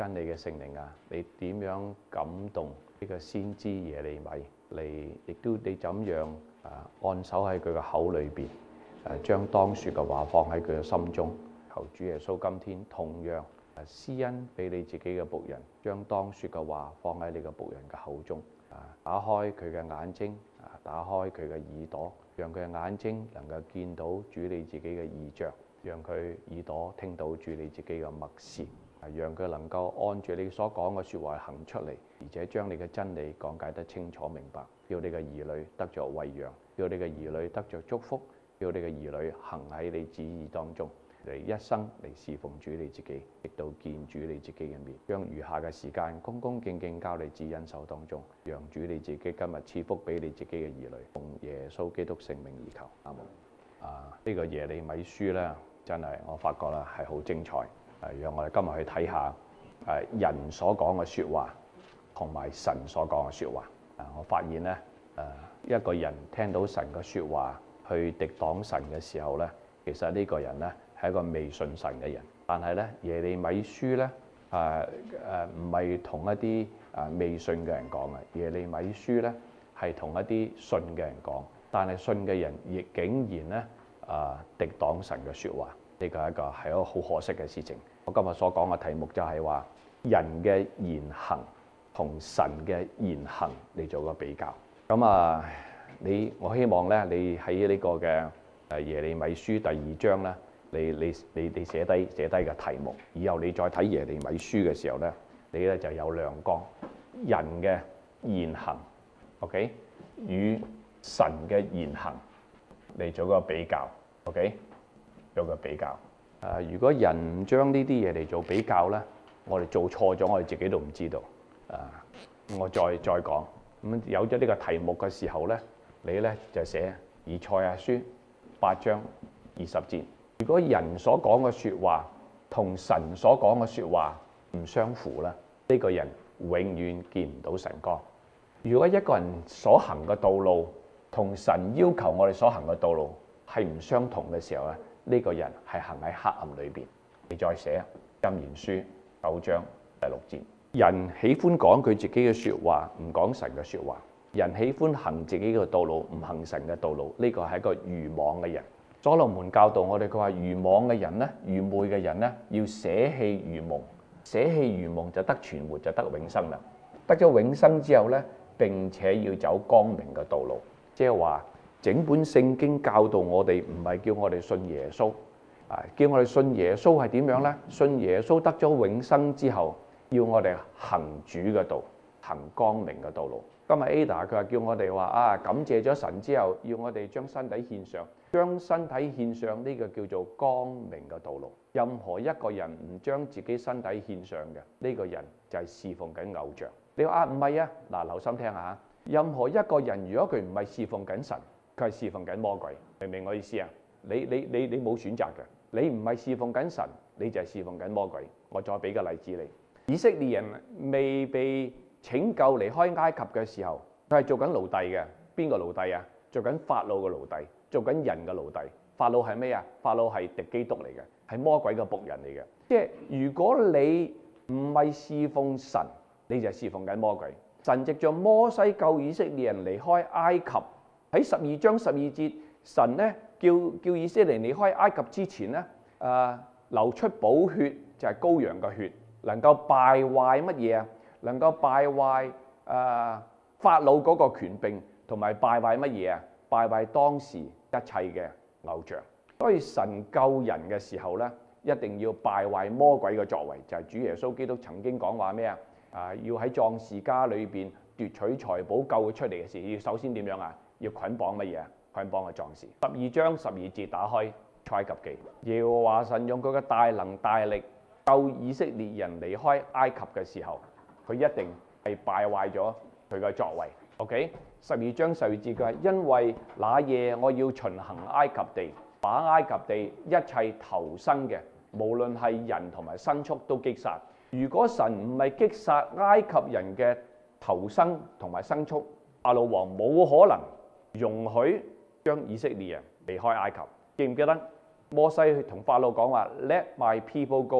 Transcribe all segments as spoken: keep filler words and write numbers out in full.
真理嘅聖靈啊，你點樣感動呢個先知耶利米？你亦都你怎樣啊按手喺佢嘅口裏邊，誒將當説嘅話放喺佢嘅心中。求主耶穌今天同樣啊施恩俾你自己嘅僕人，將當説嘅話放喺你嘅僕人嘅口中。啊，打開佢嘅眼睛，啊，打開佢嘅耳朵，讓佢嘅眼睛能夠見到主你自己嘅異象，讓佢耳朵聽到主你自己嘅默示。讓佢能夠按住你所講嘅説話行出嚟，而且將你嘅真理講解得清楚明白，叫你嘅兒女得着餵養，叫你嘅兒女得着祝福，叫你嘅兒女行喺你旨意當中，嚟一生嚟侍奉主你自己，直到見主你自己嘅面。將餘下嘅時間恭恭敬敬交你至恩手當中，讓主你自己今日賜福俾你自己嘅兒女，奉耶穌基督聖名而求，阿門。啊，呢個耶利米書咧，真係我發覺啦係好精彩。誒，讓我哋今日去睇下誒人所講嘅説話，同埋神所講嘅説話。啊，我發現咧誒一個人聽到神嘅説話去敵擋神嘅時候咧，其實呢個人咧係一個未信神嘅人。但係咧耶利米書咧誒誒唔係同一啲誒未信嘅人講嘅，耶利米書咧係同一啲信嘅人講，但係信嘅人亦竟然咧誒敵擋神嘅説話。呢個係一個係一個好可惜嘅事情。我今日所講嘅題目就係話人嘅言行同神嘅言行嚟做個比較。咁啊，你我希望咧，你喺呢個嘅誒耶利米書第二章咧，你你你你寫低寫低嘅題目，以後你再睇耶利米書嘅時候咧，你咧就有亮光。人嘅言行 ，OK， 與神嘅言行嚟做個比較 ，OK。做個比較，誒、啊，如果人唔將呢啲嘢嚟做比較咧，我哋做錯咗，我哋自己都唔知道。啊，我再再講，咁有咗呢個題目嘅時候咧，你咧就寫以賽亞書八章二十節。如果人所講嘅説話同神所講嘅説話唔相符咧，呢、這個人永遠見唔到晨光。如果一個人所行嘅道路同神要求我哋所行嘅道路係唔相同嘅時候咧，呢個人係行喺黑暗裏邊。你再寫箴言書九章第六節，人喜歡講佢自己嘅説話，唔講神嘅説話；人喜歡行自己嘅道路，唔行神嘅道路。呢個係一個愚妄嘅人。所羅門教導我哋，佢話愚妄嘅人咧，愚昧嘅人咧，要捨棄愚蒙，捨棄愚蒙就得存活，就得永生啦。得咗永生之後咧，並且要走光明嘅道路，即係話。整本聖經教導我哋，唔係叫我哋信耶穌，啊，叫我哋信耶穌係點樣呢？信耶穌得咗永生之後，要我哋行主嘅道，行光明嘅道路。今日 Ada 佢話叫我哋話啊，感謝咗神之後，要我哋將身體獻上，將身體獻上呢個叫做光明嘅道路。任何一個人唔將自己身體獻上嘅，呢個人就係侍奉緊偶像。你話啊，唔係啊，嗱，留心聽下，任何一個人如果佢唔係侍奉緊神，佢係侍奉緊魔鬼，明唔明我意思啊？你你你你冇選擇嘅，你唔係侍奉緊神，你就係侍奉緊魔鬼。我再俾個例子你，以色列人未被拯救離開埃及嘅時候，佢係做緊奴隸嘅。邊個奴隸啊？做緊法老嘅奴隸，做緊人嘅奴隸。法老係咩啊？法老係敵基督嚟嘅，係魔鬼嘅僕人嚟嘅。即係如果你唔係侍奉神，你就係侍奉緊魔鬼。神藉著摩西救以色列人離開埃及。喺十二章十二節，神咧叫叫以色列離開埃及之前咧，誒、呃、流出寶血，就係、是、羔羊嘅血，能夠敗壞乜嘢啊？能夠敗壞誒、呃、法老嗰個權柄，同埋敗壞乜嘢啊？敗壞當時一切嘅偶像。所以神救人嘅時候咧，一定要敗壞魔鬼嘅作為，就係、是、主耶穌基督曾經講話咩啊？啊，要喺壯士家裏邊奪取財寶救佢出嚟嘅時，要首先點樣啊？要捆綁乜嘢啊？捆綁嘅壯士。十二章十二節打開出埃及記，耶和華神用佢嘅大能大力救以色列人離開埃及嘅時候，佢一定係敗壞咗佢嘅作為。OK， 十二章十二節佢話：因為那夜我要巡行埃及地，把埃及地一切頭生嘅，無論係人同埋牲畜都擊殺。如果神唔係擊殺埃及人嘅頭生同埋牲畜，法老王冇可能容許將以色列人離開埃及。記唔記得摩西同法老講話 Let my people go，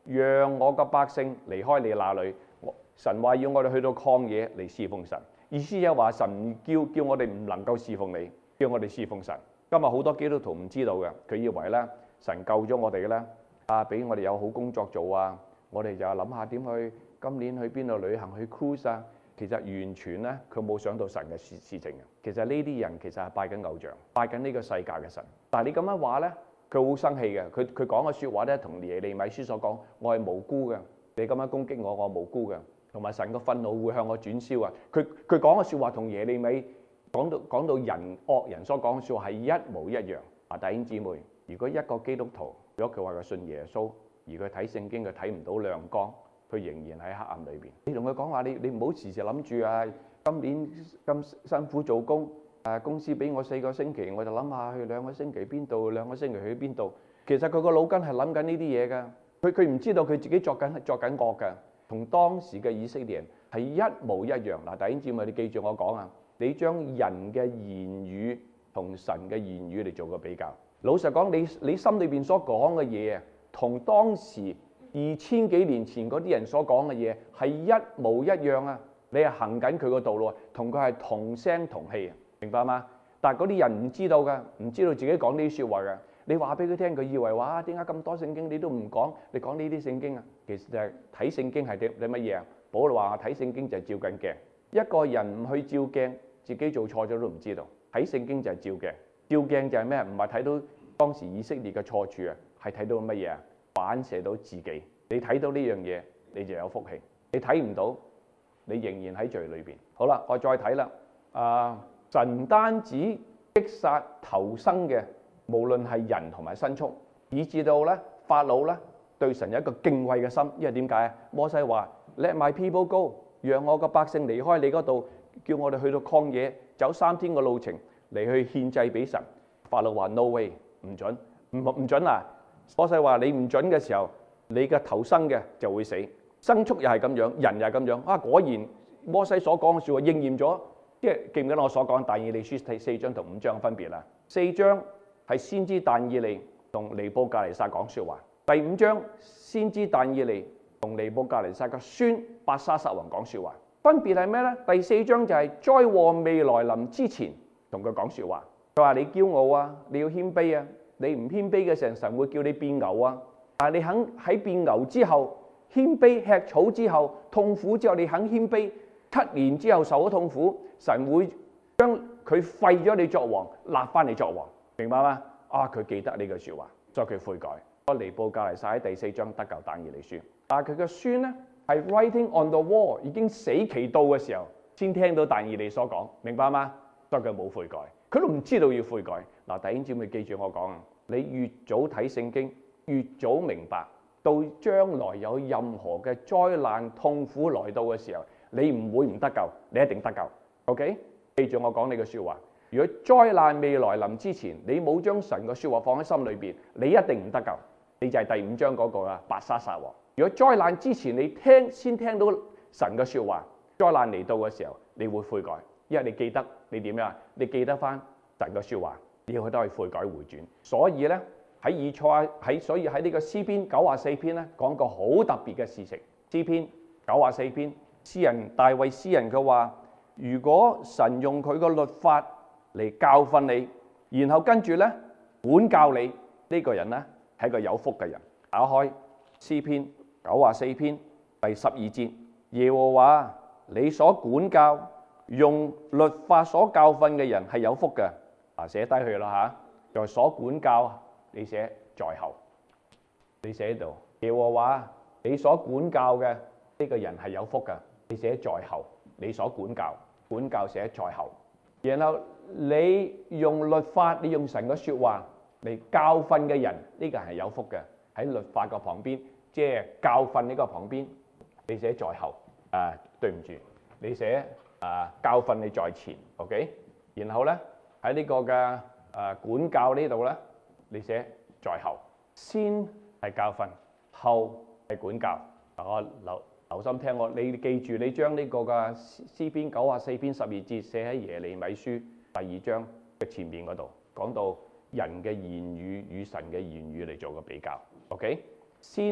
讓我嘅百姓離開你那裏。神話要我哋去到曠野嚟侍奉神，意思就係話神叫叫我哋唔能夠侍奉你，叫我哋侍奉神。今日好多基督徒唔知道嘅，佢以為咧神救咗我哋嘅咧，啊俾我哋有好工作做啊，我哋就諗下點去今年去邊度旅行去 cruise 啊。其實完全咧佢冇想到神嘅事事情嘅。其實呢啲人其實係拜緊偶像，拜緊呢個世界嘅神。但係你咁樣話咧，佢好生氣嘅。佢佢講嘅説話咧，同耶利米書所講，我係無辜嘅。你咁樣攻擊我，我無辜嘅。同埋神嘅憤怒會向我轉燒啊！佢佢講嘅説話同耶利米講到講到人惡人所講嘅説話係一模一樣。啊，弟兄姊妹，如果一個基督徒，如果佢話佢信耶穌，而佢睇聖經佢睇唔到亮光，佢仍然喺黑暗裏邊。你同佢講話，你你唔好時時諗住啊，今年咁辛苦做工，誒公司俾我四個星期，我就諗下去兩個星期邊度，兩個星期去邊度。其實佢個腦筋係諗緊呢啲嘢㗎，佢佢唔知道佢自己作緊作緊惡㗎。同當時嘅以色列人係一模一樣。嗱，弟兄姊妹，你記住我講啊，你將人嘅言語同神嘅言語嚟做個比較。老實講，你你心裏邊所講嘅嘢啊，同當時二千幾年前嗰啲人所講嘅嘢係一模一樣啊！你係行緊佢個道路，同佢係同聲同氣啊，明白嗎？但係嗰啲人唔知道㗎，唔知道自己講呢啲説話㗎。你話俾佢聽，佢以為話點解咁多聖經你都唔講？你講呢啲聖經啊？其實就係睇聖經係啲啲乜嘢啊？保羅話睇聖經就係照緊鏡。一個人唔去照鏡，自己做錯咗都唔知道。睇聖經就係照鏡，照鏡就係咩？唔係睇到當時以色列嘅錯處啊，係睇到乜嘢啊？反射到自己。你睇到呢樣嘢，你就有福氣。你睇唔到，你仍然喺罪裏邊。好啦，我再睇啦。啊，神唔單止擊殺頭生嘅。無論係人同埋牲畜，以至到咧法老咧對神有一個敬畏嘅心，因為點解啊？摩西話 Let my people go， 讓我個百姓離開你嗰度，叫我哋去到曠野走三天嘅路程嚟去獻祭俾神。法老話 No way， 唔準，唔唔準啊！摩西話你唔準嘅時候，你嘅頭生嘅就會死，牲畜又係咁樣，人又係咁樣。啊，果然摩西所講嘅説話應驗咗，即係記唔記得我所講但以理書第四章同五章分別啊？四章係先知但以理同尼布甲尼撒講説話，第五章先知但以理同尼布甲尼撒嘅孫伯沙撒王講説話，分別係咩呢？第四章就係災禍未來臨之前同佢講説話，佢話你驕傲啊，你要謙卑啊，你唔謙卑嘅時候，神會叫你變牛啊，但係你肯喺變牛之後謙卑吃草之後痛苦之後，你肯謙卑七年之後受咗痛苦，神會將佢廢咗你作王，立翻你作王。明白嗎？啊，佢記得呢句説話，所以佢悔改。尼布甲尼撒喺第四章得救但以理書，但係佢嘅孫咧係 writing on the wall， 已經死期到嘅時候先聽到但以理所講，明白嗎？所以佢冇悔改，佢都唔知道要悔改。嗱，弟兄姊妹記住我講啊，你越早睇聖經，越早明白，到將來有任何嘅災難痛苦來到嘅時候，你唔會唔得救，你一定得救。OK， 記住我講你嘅説話。如果災難未來臨之前，你冇將神嘅説話放喺心裏邊，你一定唔得救。你就係第五章嗰個啊，伯沙撒王。如果災難之前你聽先聽到神嘅説話，災難嚟到嘅時候，你會悔改，因為你記得你點樣？你記得翻神嘅説話，你要去都係悔改回轉。所以咧喺以賽亞喺所以喺呢個詩篇九十四篇咧講個好特別嘅事情。詩篇九十四篇，詩人大衛詩人佢話：如果神用佢個律法嚟教訓你，然後跟住咧管教你，呢個人咧係一個有福嘅人。打開詩篇九十四篇第十二節，耶和華你所管教用律法所教訓嘅人係有福嘅。啊，寫低去啦嚇，在所管教，你寫在後，你寫喺度。耶和華你所管教嘅呢個人係有福嘅，你寫在後，你所管教，管教寫在後。然後你用律法，你用神嘅説話嚟教訓嘅人，呢個係有福嘅。喺律法個旁邊，即係教訓呢個旁邊，你寫在後。啊，對唔住，你寫啊教訓你在前。OK， 然後咧喺呢個嘅啊管教呢度咧，你寫在後。先係教訓，後係管教。我留留心聽我，你記住，你將呢個嘅詩篇九十四篇十二節寫喺耶利米書第二章嘅前面嗰度，講到人嘅言語與神嘅言語嚟做個比較。OK， 先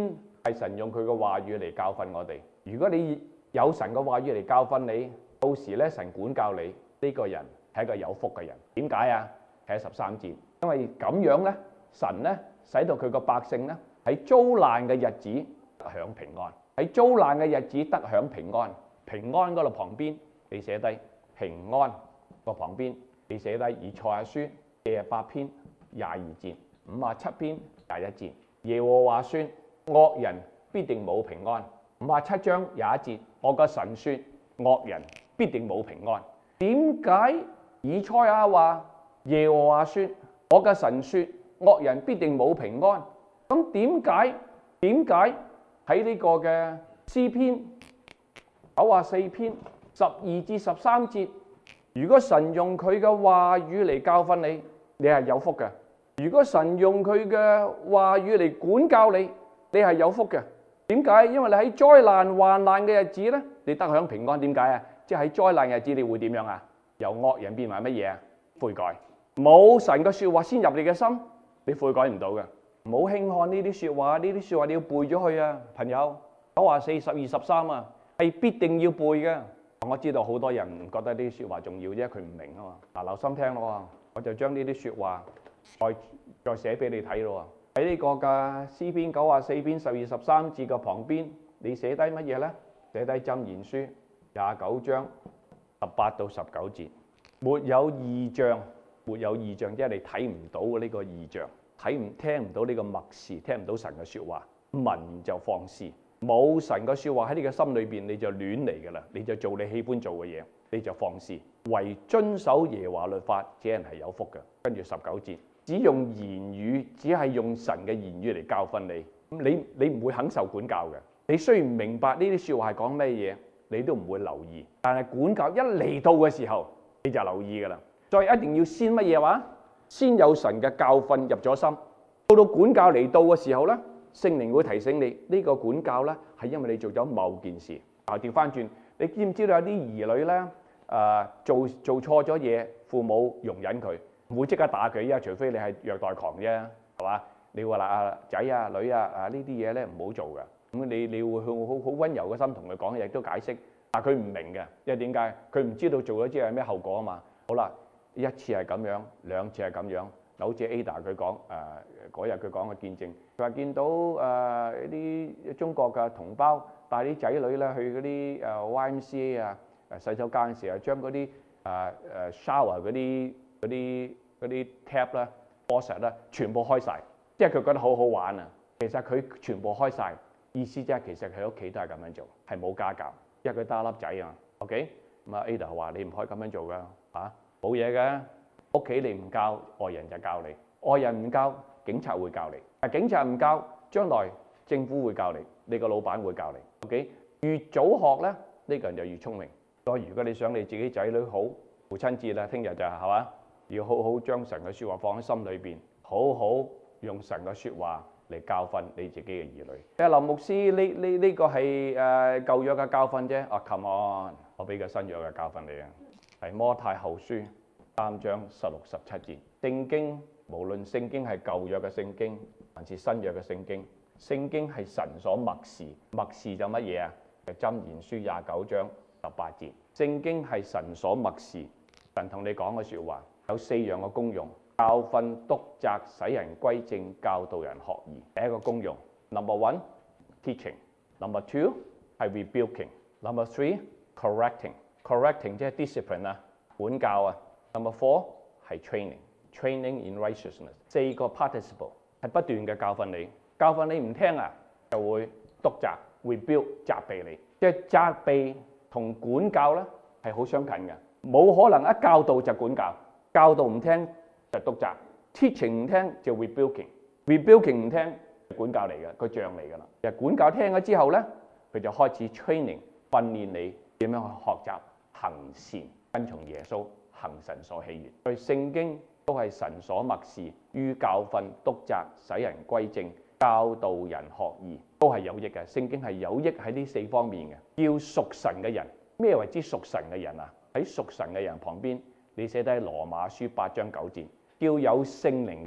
係神用佢嘅話語嚟教訓我哋。如果你有神嘅話語嚟教訓你，到時咧神管教你，呢個人係一個有福嘅人。點解啊？睇十三節，因為咁樣咧，神咧使到佢個百姓咧喺遭難嘅日子得享平安，喺遭難嘅日子得享平安。平安嗰度旁邊你寫低平安個旁邊你寫低以賽亞書四十八篇廿二節，五十七篇廿一節，耶和華說惡人必定冇平安。五十七章廿一節，我個神說惡人必定冇平安。點解以賽亞話耶和華說我個神說惡人必定冇平安？咁點解點解喺呢個嘅詩篇九十四篇十二至十三節，如果神用佢嘅話語嚟教訓你，你係有福嘅；如果神用佢嘅話語嚟管教你，你係有福嘅。點解？因為你喺災難患難嘅日子咧，你得享平安。點解啊？即係喺災難日子，你會點樣啊？由惡人變為乜嘢啊？悔改。冇神嘅說話先入你嘅心，你悔改唔到嘅。唔好輕看呢啲說話，呢啲說話你要背咗佢啊，朋友。九十四、十二、十三啊，係必定要背嘅。我知道好多人唔覺得呢啲說話重要啫，佢唔明啊嘛。嗱，留心聽咯，我就將呢啲說話再再寫俾你睇咯。喺呢個嘅詩篇九十四篇十二十三節嘅旁邊，你寫低乜嘢咧？寫低箴言書廿九章十八到十九節，沒有異象，沒有異象，即係你睇唔到呢個異象，睇唔聽唔到呢個默示，聽唔到神嘅說話，聞就放肆。冇神嘅說話喺你嘅心裏邊，你就亂嚟噶啦，你就做你喜歡做嘅嘢，你就放肆。為遵守耶和華律法，這人係有福嘅。跟住十九節，只用言語，只係用神嘅言語嚟教訓你，你你唔會肯受管教嘅。你雖然明白呢啲說話係講咩嘢，你都唔會留意。但係管教一嚟到嘅時候，你就留意噶啦。所以一定要先乜嘢話？先有神嘅教訓入咗心，到到管教嚟到嘅時候咧，聖靈會提醒你呢個管教咧係因為你做咗某件事。啊，調翻轉，你知唔知道有啲兒女咧？誒做做錯咗嘢，父母容忍佢，唔會即刻打佢，因為除非你係虐待狂啫，係嘛？你話嗱啊仔啊女啊啊呢啲嘢咧唔好做㗎，咁你你會好好好溫柔嘅心同佢講嘢，亦都解釋，但係佢唔明嘅，因為點解？佢唔知道做咗之後係咩後果啊嘛。好啦，一次係咁樣，兩次係咁樣。嗱，好似 Ada 佢講誒嗰日佢講嘅見證，佢話見到誒啲中國嘅同胞帶啲仔女咧去嗰啲誒 Y M C A 啊。洗手間嘅時候，將嗰啲誒誒 shower 嗰啲嗰啲嗰啲 tap 啦、faucet 啦，全部開晒，即係佢覺得好好玩啊！其實佢全部開晒，意思即係其實佢喺屋企都係咁樣做，係冇家教，因為佢得粒仔啊。OK，咁啊 Ada 話你唔可以咁樣做㗎嚇，冇嘢嘅。屋企你唔教，外人就教你；外人唔教，警察會教你。但警察唔教，將來政府會教你，你個老闆會教你。OK，越早學咧，呢個人就越聰明。所以如果你想你自己仔女好，父親節啦，聽日就係係嘛，要好好將神嘅説話放喺心裏邊，好好用神嘅説話嚟教訓你自己嘅兒女。誒林牧師呢呢呢個係誒舊約嘅教訓啫。啊 come on，我俾個新約嘅教訓你啊，係摩太後書三章十六十七節。聖經無論聖經係舊約嘅聖經，還是新約嘅聖經，聖經係神所默示，默示就乜嘢啊？就箴言書廿九章十八節，聖經係神所默示，神同你講嘅説話有四樣嘅功用：教訓、督責、使人歸正、教導人學義。第一個功用 ，number one teaching，number two 係 rebuking，number three correcting，correcting 即係 discipline 啊，管教啊。number four 係 training，training in righteousness。四個 participle 係不斷嘅教訓你，教訓你唔聽啊，就會督責 rebuke 責備你，即係責備。同管教咧係好相近嘅，冇可能一教導就管教，教導唔聽就督責 ，teaching 唔聽就 rebuking，rebuking 唔聽就管教嚟嘅，個杖嚟㗎啦。其實管教聽咗之後咧，佢就開始 training 訓練你點樣去學習行善，跟從耶穌行神所喜悅。所以聖經都係神所默示，於教訓、督責、使人歸正、教導人學義，都係有益嘅。聖經係有益喺呢四方面嘅。要屬神嘅人，咩為之屬神嘅人啊？喺屬神嘅人旁邊，你寫低羅馬書八章九節，叫有聖靈嘅人。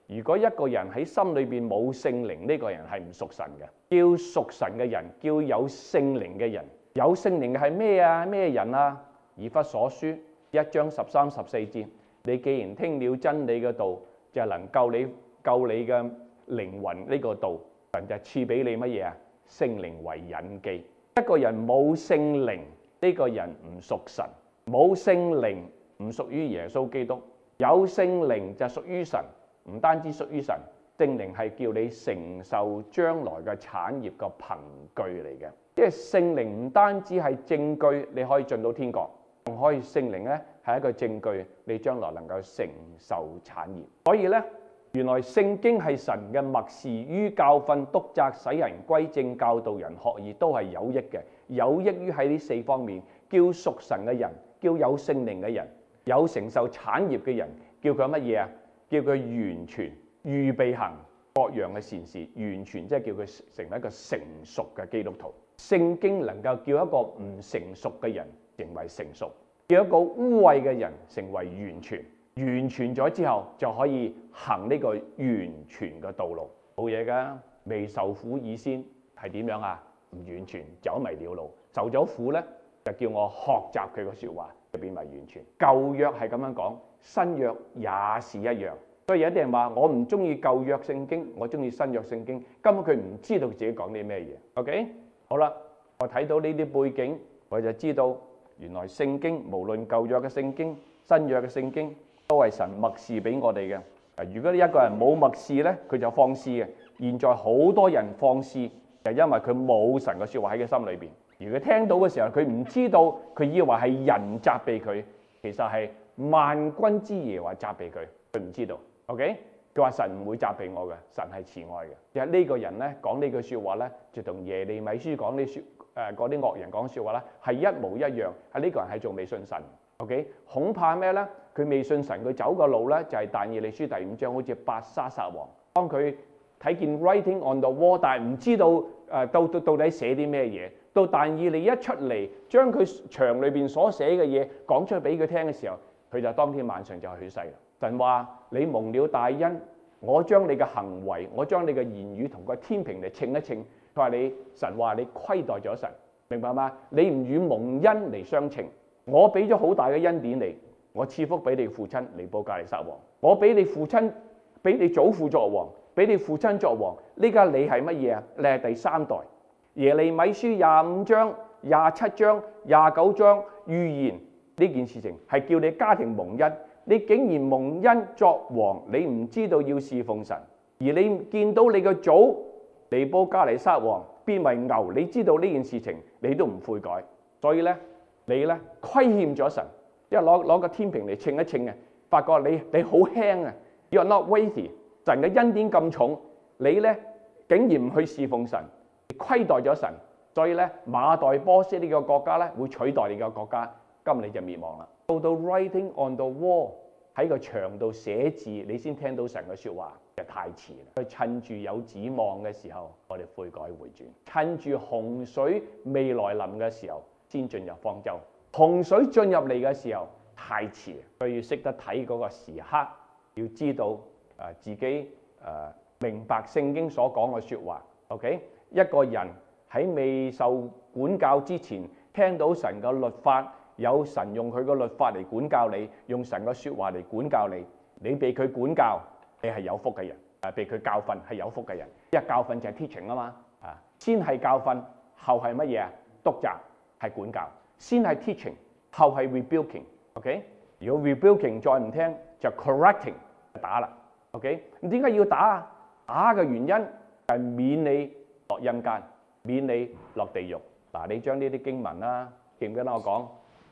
如果一個人喺心裏邊冇聖靈，呢個人係唔屬神嘅。叫屬神嘅人，叫有聖靈嘅人。有聖靈嘅係咩啊？咩人啊？以弗所書一章十三十四節，你既然聽了真理嘅道，就能救你救你嘅靈魂。呢個道神就賜俾你乜嘢啊？聖靈為印記。一個人冇聖靈，呢個人唔屬神。冇聖靈唔屬於耶穌基督。有聖靈就屬於神，唔單止屬於神，聖靈係叫你承受將來嘅產業嘅憑據嚟嘅。即係聖靈唔單止係證據，你可以進到天國，仲可以聖靈咧係一個證據，你將來能夠承受產業。所以咧，原來聖經係神嘅默示，於教訓、督責、使人歸正、教導人學義，都係有益嘅。有益於喺呢四方面，叫屬神嘅人，叫有聖靈嘅人，有承受產業嘅人，叫佢乜嘢啊？叫佢完全預備行各樣嘅善事，完全即係叫佢成為一個成熟嘅基督徒。聖經能夠叫一個唔成熟嘅人成為成熟，叫一個污穢嘅人成為完全。完全咗之後就可以行呢個完全嘅道路。冇嘢㗎，未受苦以先係點樣啊？唔完全，走迷了路。受咗苦咧，就叫我學習佢嘅説話，就變為完全。舊約係咁樣講，新約也是一樣。所以有啲人話我唔中意舊約聖經，我中意新約聖經，根本佢唔知道自己講啲咩嘢。OK， 好啦，我睇到呢啲背景，我就知道原來聖經無論舊約嘅聖經、新約嘅聖經，都係神默示俾我哋嘅。如果你一個人冇默示咧，佢就放肆嘅。現在好多人放肆，就因為佢冇神嘅説話喺佢心裏邊。而佢聽到嘅時候，佢唔知道，佢以為係人責備佢，其實係萬軍之耶和華責備佢，佢唔知道。OK， 佢話神唔會責備我嘅，神係慈愛嘅。其實呢個人咧講呢句説話咧，就同耶利米書講呢説誒嗰啲惡人講説話咧係一模一樣。係呢個人係仲未信神。OK， 恐怕咩咧？佢未信神，佢走個路咧就係但以理書第五章，好似伯沙撒王，當佢睇見 writing on the wall， 但係唔知道誒到到到底寫啲咩嘢。到但以理一出嚟，將佢牆裏邊所寫嘅嘢講出俾佢聽嘅時候，佢就當天晚上就去世啦。神話你蒙了大恩，我將你嘅行為，我將你嘅言語同個天平嚟稱一稱。佢話你神話你虧待咗神，明白嗎？你唔與蒙恩嚟相稱。我俾咗好大嘅恩典你，我賜福俾你父親尼布甲尼撒王，我俾你父親，俾你祖父作王，俾你父親作王。呢家你係乜嘢啊？你係第三代。耶利米書廿五章、廿七章、廿九章預言呢件事情係叫你家庭蒙恩，你竟然蒙恩作王，你唔知道要侍奉神，而你見到你個祖尼布甲尼撒王變為牛，你知道呢件事情，你都唔悔改，所以咧你咧虧欠咗神，因為攞攞個天平嚟稱一稱嘅，發覺你你好輕啊 ，You're not weighty， 神嘅恩典咁重，你咧竟然唔去侍奉神。虧待咗神，所以咧馬代波斯呢個國家咧會取代你個國家，今日你就滅亡啦。到到 writing on the wall 喺個牆度寫字，你先聽到神嘅説話，就太遲啦。趁住有指望嘅時候，我哋悔改回轉；趁住洪水未來臨嘅時候，先進入方舟。洪水進入嚟嘅時候太遲，所以要識得睇嗰個時刻，要知道誒、呃、自己誒、呃、明白聖經所講嘅説話。OK。一個人喺未受管教之前，聽到神嘅律法，有神用佢嘅律法嚟管教你，用神嘅説話嚟管教你，你被佢管教，你係有福嘅人；誒，被佢教訓係有福嘅人。因為教訓就係 teaching 啊嘛，啊，先係教訓，後係乜嘢啊？督責係管教，先係 teaching， 後係 rebuking。OK， 如果 rebuking 再唔聽，就 correcting 打啦。OK， 咁點解要打啊？打嘅原因就係免你落陰間，免你落地獄。嗱，你將呢啲經文啦，記唔記得我講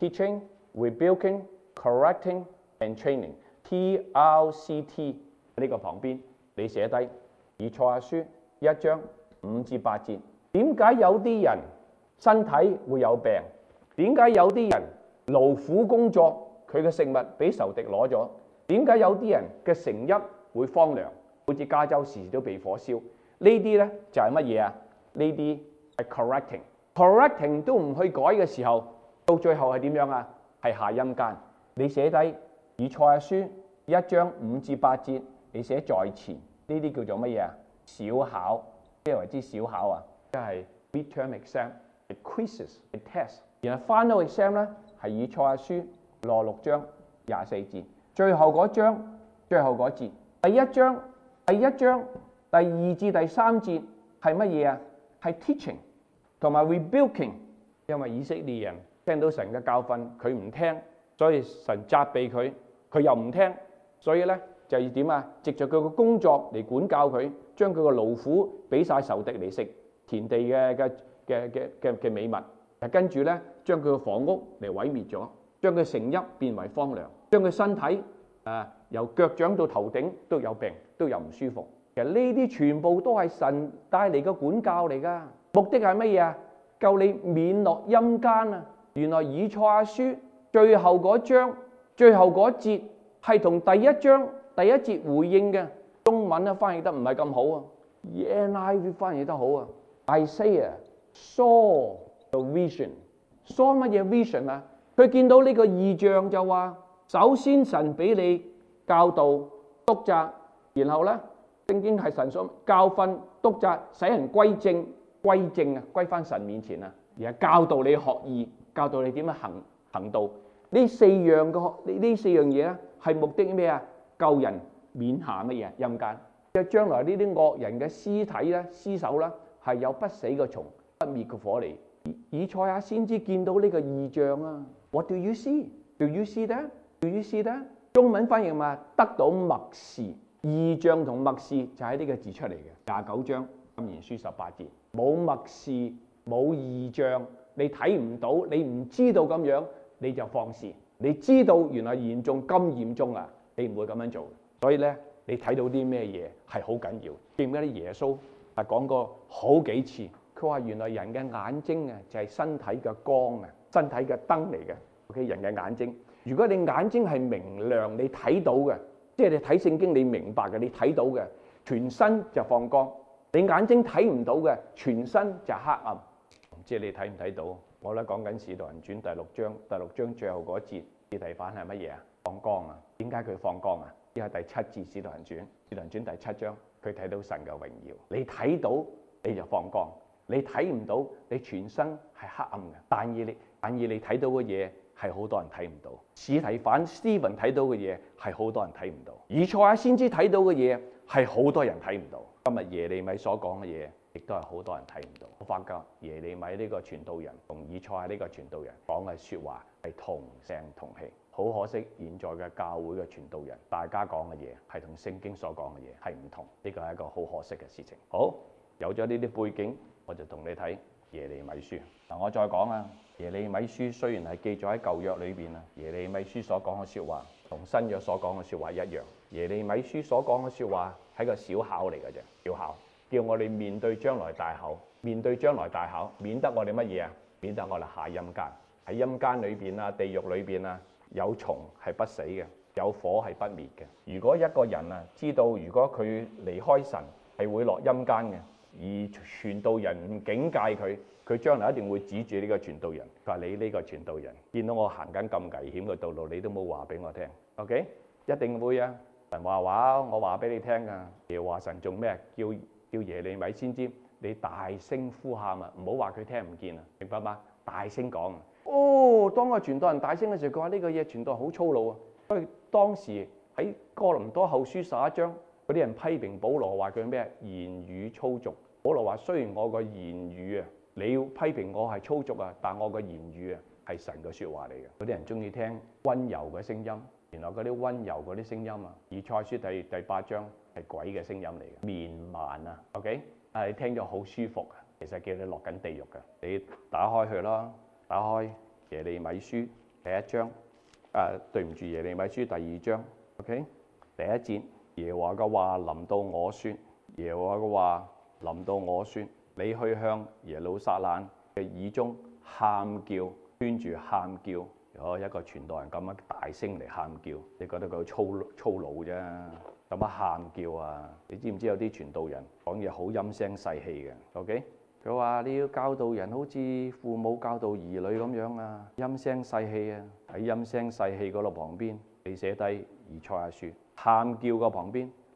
teaching、rebuking、correcting and training，T R C T 呢個旁邊你寫低以賽亞書一章五至八節。點解有啲人身體會有病？點解有啲人勞苦工作，佢嘅食物俾仇敵攞咗？點解有啲人嘅城邑會荒涼？好似加州時時都被火燒。呢啲咧就係乜嘢啊？呢啲係 correcting，correcting 都唔去改嘅時候，到最後係點樣啊？係下陰間。你寫低以賽亞書一章五至八節， 你寫在前，呢啲叫做乜嘢啊？小考，咩為之小考啊？ 即係 midterm exam、quizzes、test。 然後 final exam 咧係以賽亞書六六章廿四節，最後嗰章最後嗰節，第一章第一章第二至第三節係乜嘢啊？係 teaching 同埋 rebuking， 因為以色列人聽到神嘅教訓，佢唔聽，所以神責備佢，佢又唔聽，所以咧就要點啊？藉著佢嘅工作嚟管教佢，將佢嘅勞苦俾晒仇敵嚟食田地嘅嘅嘅嘅嘅嘅美物，跟住咧將佢嘅房屋嚟毀滅咗，將佢城邑變為荒涼，將佢身體啊由腳掌到頭頂都有病，都有唔舒服。其實呢啲全部都係神帶嚟嘅管教嚟㗎，目的係乜嘢啊？救你免落陰間啊！原來以賽亞書最後嗰章最後嗰節係同第一章第一節回應嘅，中文咧翻譯得唔係咁好啊 ，N I V 翻譯得好啊。Isaiah saw the vision，saw 乜嘢 vision 啊？佢見到呢個異象就話，首先神俾你教導督責，然後咧聖經係神所教訓督責，使人歸正歸正啊，歸翻神面前啊，而係教導你學義，教導你點樣行行道。呢四樣嘅呢呢四樣嘢咧，係目的咩啊？救人免下乜嘢陰間。即係將來呢啲惡人嘅屍體咧、屍首啦，係有不死嘅蟲、不滅嘅火嚟。以賽亞先知見到呢個異象啊 ！What do you see? Do you see that? Do you see that? 中文翻譯嘛，得到默示。異象同默示就喺呢個字出嚟嘅。廿九章箴言書十八節，冇默示冇異象，你睇唔到，你唔知道咁樣，你就放肆。你知道原來嚴重咁嚴重啊，你唔會咁樣做。所以咧，你睇到啲咩嘢係好緊要。記唔記得耶穌係講過好幾次？佢話原來人嘅眼睛啊，就係身體嘅光啊，身體嘅燈嚟嘅。OK， 人嘅眼睛，如果你眼睛係明亮，你睇到嘅，即係你睇聖經你明白嘅，你睇到嘅，全身就放光。你眼睛睇唔到嘅，全身就黑暗。唔知你睇唔睇到？我咧講緊《使徒行傳》第六章，第六章最後嗰節，司提反係乜嘢啊？放光啊！點解佢放光啊？因為第七節《使徒行傳》，《使徒行傳》第七章，佢睇到神嘅榮耀。你睇到你就放光，你睇唔到你全身係黑暗嘅。但以你但以你睇到嘅嘢係好多人睇唔到。司提反 Stephen 睇到嘅嘢係好多人睇唔到。以賽亞先知睇到嘅嘢係好多人睇唔到。今日耶利米所講嘅嘢，亦都係好多人睇唔到。我發覺耶利米呢個傳道人同以賽亞呢個傳道人講嘅説話係同聲同氣。好可惜，現在嘅教會嘅傳道人，大家講嘅嘢係同聖經所講嘅嘢係唔同。呢個係一個好可惜嘅事情。好，有咗呢啲背景，我就同你睇耶利米書。嗱，我再講啊，耶利米書雖然係記載喺舊約裏邊啊，耶利米書所講嘅説話同新約所講嘅説話一樣。耶利米書所講嘅説話係個小考嚟嘅啫，小考叫我哋面對將來大考，面對將來大考，免得我哋乜嘢啊？免得我哋下陰間。喺陰間裏邊啊，地獄裏邊啊，有蟲係不死嘅，有火係不滅嘅。如果一個人啊知道，如果佢離開神係會落陰間嘅，而傳道人唔警戒佢，佢將來一定會指住呢個傳道人，佢話你呢個傳道人見到我行緊咁危險嘅道路，你都冇話俾我聽。OK， 一定會啊！神話話我話俾你聽啊！耶和華神做咩？叫叫耶利米先知，你大聲呼喊啊！唔好話佢聽唔見啊！明白嗎？大聲講啊！哦，當個傳道人大聲嘅時候，佢話呢個嘢傳道好粗魯啊！所以當時喺哥林多後書十一章，嗰啲人批評保羅話佢咩？言語粗俗。保羅話：雖然我個言語啊，你要批評我係粗俗啊，但我個言語啊係神嘅説話嚟嘅。嗰啲人中意聽温柔嘅聲音，原來嗰啲温柔嗰啲聲音啊，以賽書第第八章係鬼嘅聲音嚟嘅，面慢啊 ，OK， 啊你聽咗好舒服啊，其實叫你落緊地獄嘅。你打開佢啦，打開耶利米書第一章，啊對唔住耶利米書第二章 ，OK， 第一節，耶和華嘅話臨到我説，耶和華嘅話臨到我説，你去向耶路撒冷嘅耳中喊叫，圈住喊叫。有一個傳道人咁樣大聲嚟喊叫，你覺得佢粗粗魯啫？咁樣喊叫啊！你知唔知有啲傳道人講嘢好陰聲細氣嘅 ？OK， 佢話你要教導人好似父母教導兒女咁樣啊，陰聲細氣啊！喺陰聲細氣嗰度旁邊，你寫低以賽亞書喊叫個旁邊，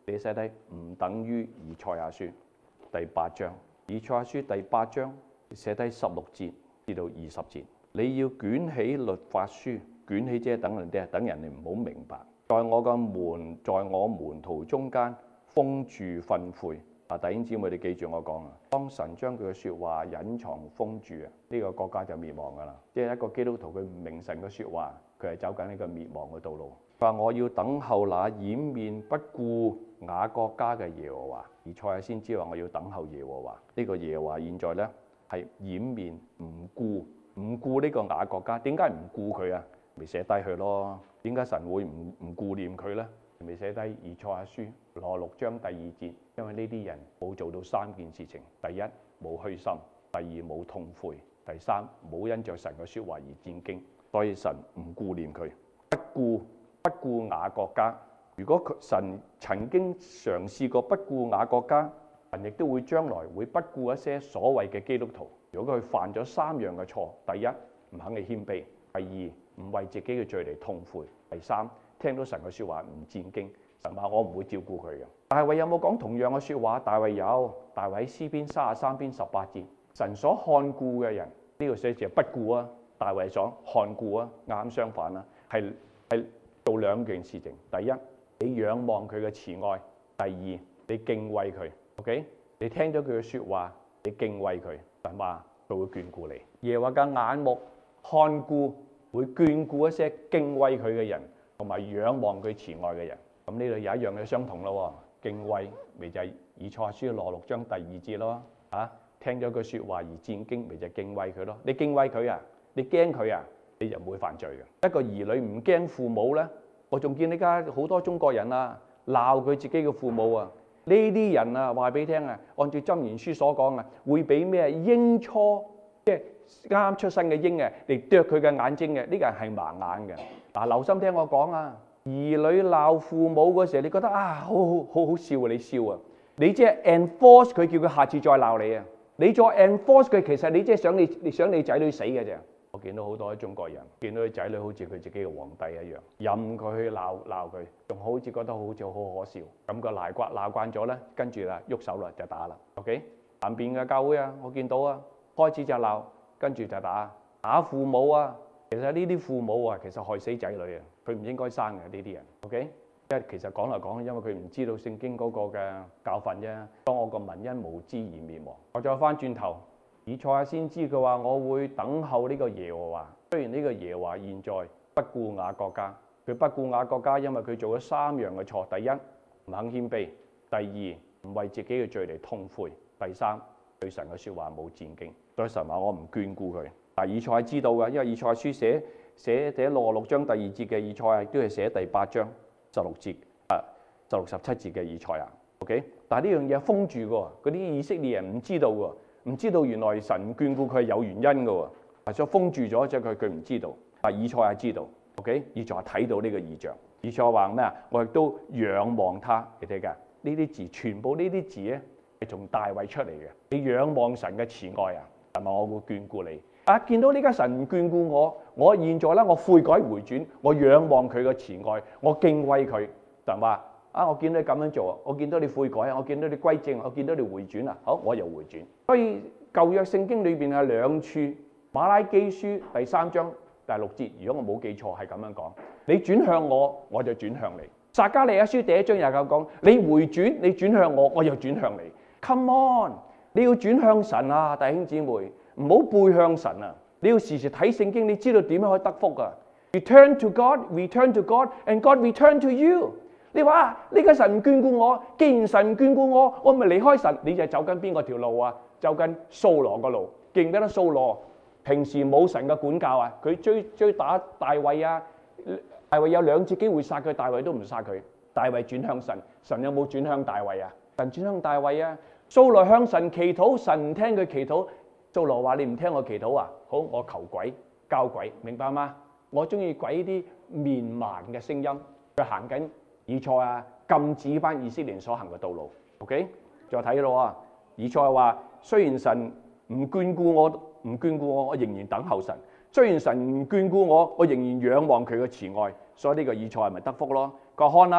你寫低唔等於以賽亞書第八章。以賽亞書第八章寫低十六節至到二十節，你要捲起律法書，捲起即係等人哋，等人哋唔好明白。在我嘅門，在我門徒中間封住訓誨。啊，弟兄姊妹，你記住我講啊，當神將佢嘅説話隱藏封住啊，呢個國家就滅亡㗎啦。即係一個基督徒佢唔明神嘅説話，佢係走緊呢個滅亡嘅道路。佢話我要等候那掩面不顧雅各家嘅耶和華。以賽亞先知話我要等候耶和華。呢個耶和華現在咧係掩面唔顧唔顧呢個雅各家。點解唔顧佢啊？咪寫低佢咯。點解神會唔唔顧念佢咧？咪寫低以賽亞書羅六章第二節，因為呢啲人冇做到三件事情：第一冇虛心，第二冇痛悔，第三冇因着神嘅説話而戰驚，所以神唔顧念佢，不顧不顧雅各家。如果佢神曾經嘗試過不顧雅各家，神亦都會將來會不顧一些所謂嘅基督徒。如果佢犯咗三樣嘅錯：第一唔肯去謙卑，第二唔為自己嘅罪嚟痛悔，第三聽到神嘅説話唔戰驚。神話我唔會照顧佢嘅。大衛有冇講同樣嘅説話？大衛有。大衛喺詩篇三十三篇十八節，神所看顧嘅人，呢個寫字係不顧啊。大衛所看顧啊，啱相反啊，係係做兩件事情。第一，你仰望佢嘅慈愛；第二，你敬畏佢。OK， 你聽咗佢嘅説話，你敬畏佢，神話佢會眷顧你。耶和華嘅眼目看顧，會眷顧一些敬畏佢嘅人，同埋仰望佢慈愛嘅人。咁呢度有一樣嘅相同咯，敬畏咪就係以賽亞書羅六章第二節咯。啊，聽咗句説話而戰驚，咪就係敬畏佢咯。你敬畏佢啊，你驚佢啊，你就唔會犯罪嘅。一個兒女唔驚父母咧，我仲見呢家好多中國人啊鬧佢自己嘅父母啊。呢啲人啊話俾你聽啊，按照箴言書所講啊，會俾咩鷹初即係啱出生嘅鷹啊嚟啄佢嘅眼睛嘅。呢個人係盲眼嘅。嗱，留心聽我講啊。兒女鬧父母嗰時候，你覺得啊，好好好好笑啊！你笑啊！你即係 enforce 佢，叫佢下次再鬧你啊！你再 enforce 佢，其實你即係想你你想你仔女死嘅啫。我見到好多中國人，見到啲仔女好似佢自己嘅皇帝一樣，任佢去鬧鬧佢，仲好似覺得好似好可笑。咁個鬧慣鬧慣咗咧，跟住啦喐手啦就打啦。OK， 南邊嘅教會啊，我見到啊，開始就鬧，跟住就打打父母啊。其實呢啲父母啊，其實害死仔女啊，佢唔應該生嘅呢啲人。OK， 因為其實講嚟講去，因為佢唔知道聖經嗰個嘅教訓啫。當我個民因無知而滅亡，我再翻轉頭，以賽亞先知佢話我會等候呢個耶和華。雖然呢個耶和華現在不顧雅各家，佢不顧雅各家，因為佢做咗三樣嘅錯：第一唔肯謙卑，第二唔為自己嘅罪嚟痛悔，第三對神嘅説話冇戰兢。所以神話我唔眷顧佢。但以賽亞知道嘅，因為以賽亞書寫寫第六六章第二節嘅以賽亞，亦都係寫第八章十六節啊，十六十七節嘅以賽亞。OK， 但係呢樣嘢封住嘅，嗰啲以色列人唔知道嘅，唔知道原來神眷顧佢係有原因嘅，係所以封住咗，即係佢佢唔知道。但係以賽亞知道。OK， 以賽亞睇到呢個異象。以賽亞話咩啊？我亦都仰望他。你睇㗎，呢啲字全部呢啲字咧係從大衛出嚟嘅。你仰望神嘅慈愛啊，係咪我會眷顧你？啊！見到呢家神唔眷顧我，我現在咧，我悔改回轉，我仰望佢嘅慈愛，我敬畏佢。神話啊！我見到你咁樣做，我見到你悔改啊，我見到你歸正，我見到你回轉啊，好，我又回轉。所以舊約聖經裏邊係兩處，馬拉基書第三章第六節，如果我冇記錯係咁樣講：你轉向我，我就轉向你。撒迦利亞書第一章又咁講：你回轉，你轉向我，我又轉向你。Come on， 你要轉向神啊，弟兄姊妹。唔好背向神啊！你要時時睇聖經，你知道點樣可以得福啊 ？Return to God, return to God, and God return to you。你話啊，呢個神唔眷顧我，既然神唔眷顧我，我咪離開神。你就走緊邊個條路啊？走緊掃羅個路。記唔記得掃羅平時冇神嘅管教啊？佢追追打大衛啊，大衛有兩次機會殺佢，大衛都唔殺佢。大衛轉向神，神有冇轉向大衛啊？神轉向大衛啊！掃羅向神祈禱，神唔聽佢祈禱。掃羅話：你唔聽我祈禱啊？好，我求鬼交鬼，明白嗎？我中意鬼啲面蠻嘅聲音，佢行緊以賽亞禁止班以色列人所行嘅道路。OK， 再睇咯啊！以賽亞話：雖然神唔眷顧我，唔眷顧我，我仍然等候神；雖然神唔眷顧我，我仍然仰望佢嘅慈愛。所以呢個以賽亞咪得福咯。佢話：看啦，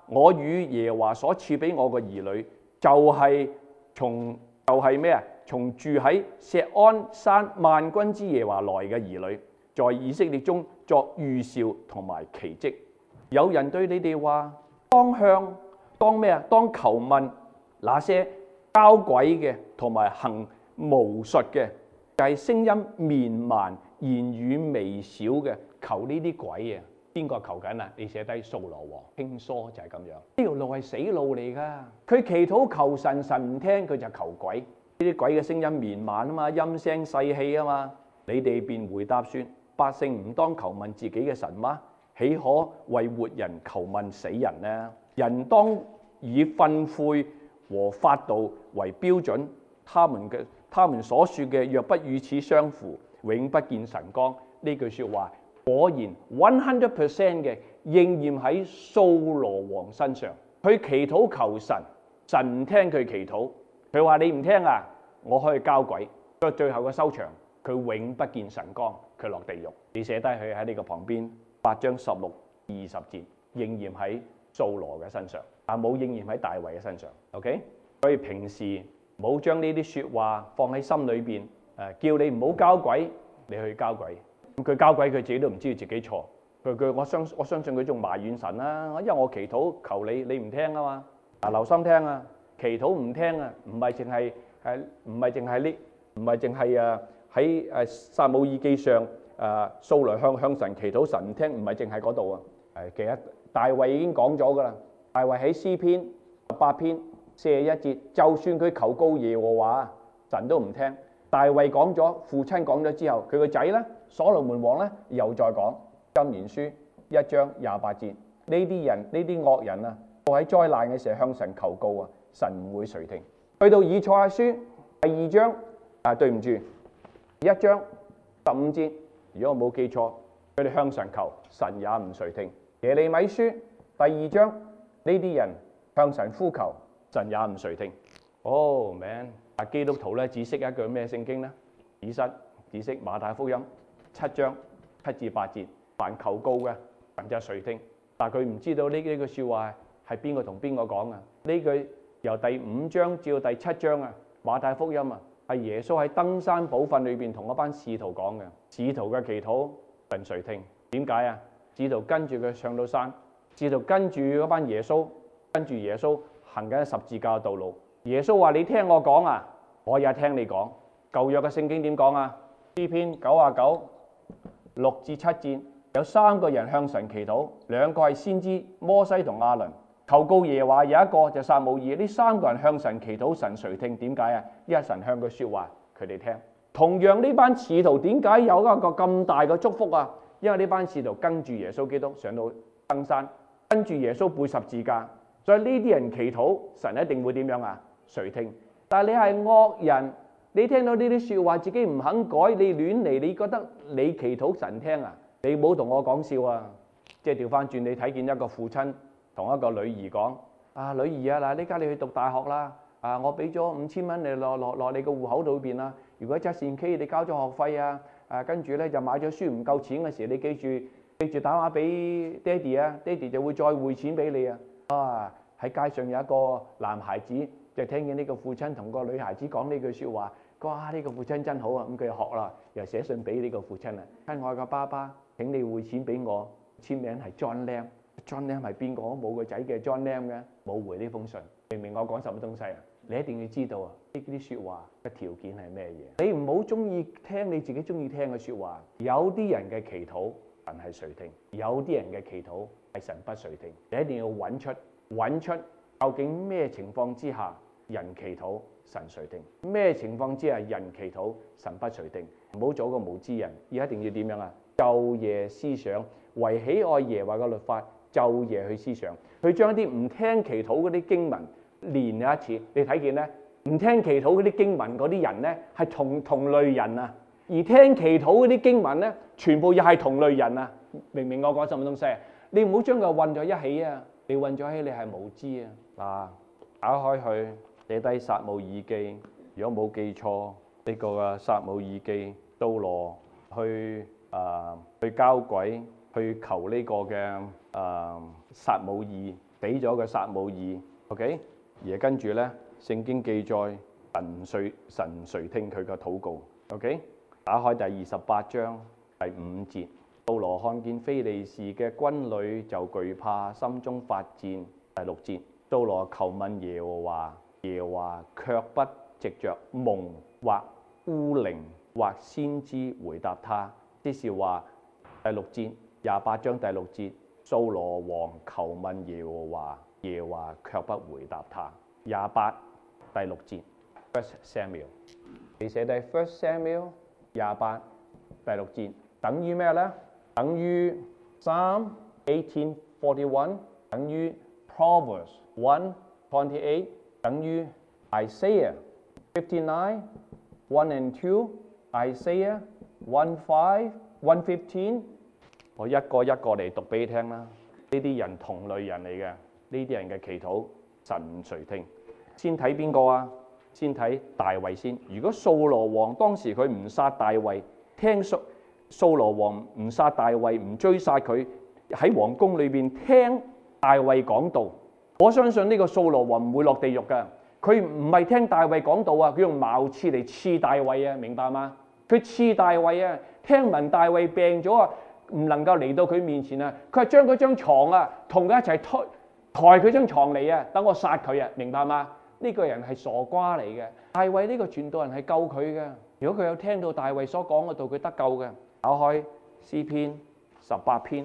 我與耶和華所賜俾我嘅兒女，就係、是、從就係咩啊？從住喺錫安山萬軍之耶和華來嘅兒女，在以色列中作預兆同埋奇蹟。有人對你哋話：當向當咩啊？當求問那些交鬼嘅同埋行巫術嘅，就係、是、聲音綿蠻、言語微小嘅，求呢啲鬼啊！邊個求緊啊？你寫低掃羅王輕疏就係咁樣。呢條路係死路嚟噶。佢祈禱求神，神唔聽，佢就求鬼。呢啲鬼嘅聲音綿蠻啊嘛，陰聲細氣啊嘛。你哋便回答說：百姓唔當求問自己嘅神嗎？豈可為活人求問死人呢？人當以訓誨和法度為標準，他們嘅他們所說嘅若不與此相符，永不見晨光。呢句說話果然一百 percent 嘅應驗喺掃羅王身上。佢祈禱求神，神唔聽佢祈禱。佢話你唔聽啊，我可以交鬼。到最後嘅收場，佢永不見晨光，佢落地獄。你寫低佢喺呢個旁邊，八章十六二十節應驗喺掃羅嘅身上，但冇應驗喺大衛嘅身上。OK， 所以平時唔好將呢啲說話放喺心裏邊。誒，叫你唔好交鬼，你去交鬼。佢交鬼，佢自己都唔知道自己錯。佢佢我相我相信佢仲埋怨神啦，因為我祈禱求你，你唔聽啊嘛。嗱，留心聽啊，祈禱唔聽啊，唔係淨係誒，唔係淨係呢，唔係淨係誒喺誒撒母耳記上誒掃羅向向神祈禱，神唔聽，唔係淨係嗰度啊。誒，其實大衛已經講咗噶啦，大衛喺詩篇八篇四十一節，就算佢求告耶和華，神都唔聽。大衛講咗，父親講咗之後，佢個仔咧，所羅門王咧又再講。箴言書一章廿八節，呢啲人呢啲惡人啊，都喺災難嘅時候向神求告啊，神唔會垂聽。去到以賽亞書第二章啊，對唔住，一章十五節，如果我冇記錯，佢哋向神求，神也唔垂聽。耶利米書第二章，呢啲人向神呼求，神也唔垂聽。Oh man！啊，基督徒咧只識一句咩聖經咧？只識只識馬太福音七章七至八節，凡求告嘅，神就垂聽。但係佢唔知道呢呢句説話係邊個同邊個講啊？呢句由第五章至到第七章啊，馬太福音啊，係耶穌喺登山寶訓裏邊同一班使徒講嘅。使徒嘅祈禱，神垂聽。點解啊？使徒跟住佢上到山，使徒跟住嗰班耶穌，跟住耶穌行緊十字架嘅道路。耶穌話：你聽我講啊，我也聽你講。舊約嘅聖經點講啊？詩篇九啊九六至七節，有三個人向神祈禱，兩個係先知摩西同亞倫，求告耶和華，有一個就撒母耳。呢三個人向神祈禱，神垂聽。點解啊？因為神向佢說話，佢哋聽。同樣呢班使徒點解有一個咁大嘅祝福啊？因為呢班使徒跟住耶穌基督上到登山，跟住耶穌背十字架，所以呢啲人祈禱，神一定會點樣啊？垂聽。但係你係惡人，你聽到呢啲説話，自己唔肯改，你亂嚟，你覺得你祈禱神聽啊？你唔好同我講笑啊！即係調翻轉，你睇見一個父親同一個女兒講：啊，女兒啊，嗱，呢家你去讀大學啦，啊，我俾咗五千蚊你落落落你個戶口裏邊啦。如果執善 K 你交咗學費啊，啊，跟住咧就買咗書唔夠錢嘅時候，你記住記住打電話俾爹哋啊，爹哋就會再匯錢俾你啊。啊，喺街上有一個男孩子。就聽見呢個父親同個女孩子講呢句説話，哇！呢個父親真好啊，咁佢就學啦，又寫信俾呢個父親啊，親愛嘅爸爸，請你匯錢俾我，簽名係 John Lam，John Lam 係邊個？冇個仔嘅 John Lam 嘅，冇回呢封信。明明我講什麼東西啊？你一定要知道啊！呢啲説話嘅條件係咩嘢？你唔好中意聽你自己中意聽嘅説話。有啲人嘅祈禱神係垂聽，有啲人嘅祈禱係神不垂聽。你一定要揾出揾出究竟咩情況之下人祈禱神垂聽，咩情況之下人祈禱神不垂聽？唔好做個無知人，而一定要點樣啊？晝夜思想，為喜愛耶和華嘅律法，晝夜去思想，去將啲唔聽祈禱嗰啲經文練一次。你睇見咧，唔聽祈禱嗰啲經文嗰啲人咧，係同同類人啊，而聽祈禱嗰啲經文咧，全部又係同類人啊。明唔明我講什麼東西啊？你唔好將佢混在一起啊！你混咗起，你係無知啊！嗱，打開去。寫低撒母耳記，如果冇記錯，呢個嘅撒母耳記，掃羅去啊去交鬼，去求呢個嘅啊撒母耳死咗嘅撒母耳 ，OK， 而跟住咧，聖經記載神垂神垂聽佢嘅禱告 ，OK， 打開第二十八章第五節，掃羅看見非利士嘅軍旅就懼怕，心中發戰。第六節，掃羅求問耶和華，耶和華卻不藉着夢或烏靈或先知回答他，即是話第六節廿八章第六節，掃羅王求問耶和華，耶和華卻不回答他。廿八第六節 First Samuel， 你寫低 First Samuel 廿八第六節，等於咩呢？等於 Psalm eighteen forty-one， 等於 Proverbs one twenty-eight， 等於 Isaiah fifty-nine one and two， Isaiah one five one fifteen。我一個一個嚟讀俾你聽啦。呢啲人同類人嚟嘅，呢啲人嘅祈禱神垂聽。先睇邊個啊？先睇大衛先。如果掃羅王當時佢唔殺大衛，聽掃掃羅王唔殺大衛，唔追殺佢，喺皇宮裏邊聽大衛講道，我相信呢個掃羅王唔會落地獄㗎。佢唔係聽大衛講道啊，佢用矛刺嚟刺大衛啊，明白嗎？佢刺大衛啊，聽聞大衛病咗啊，唔能夠嚟到佢面前啊，佢係將嗰張牀啊同佢一齊推抬佢張床嚟啊，等我殺佢啊，明白嗎？呢個人係傻瓜嚟嘅。大衛呢個傳道人係救佢嘅。如果佢有聽到大衛所講嘅道，佢得救嘅。打開詩篇十八篇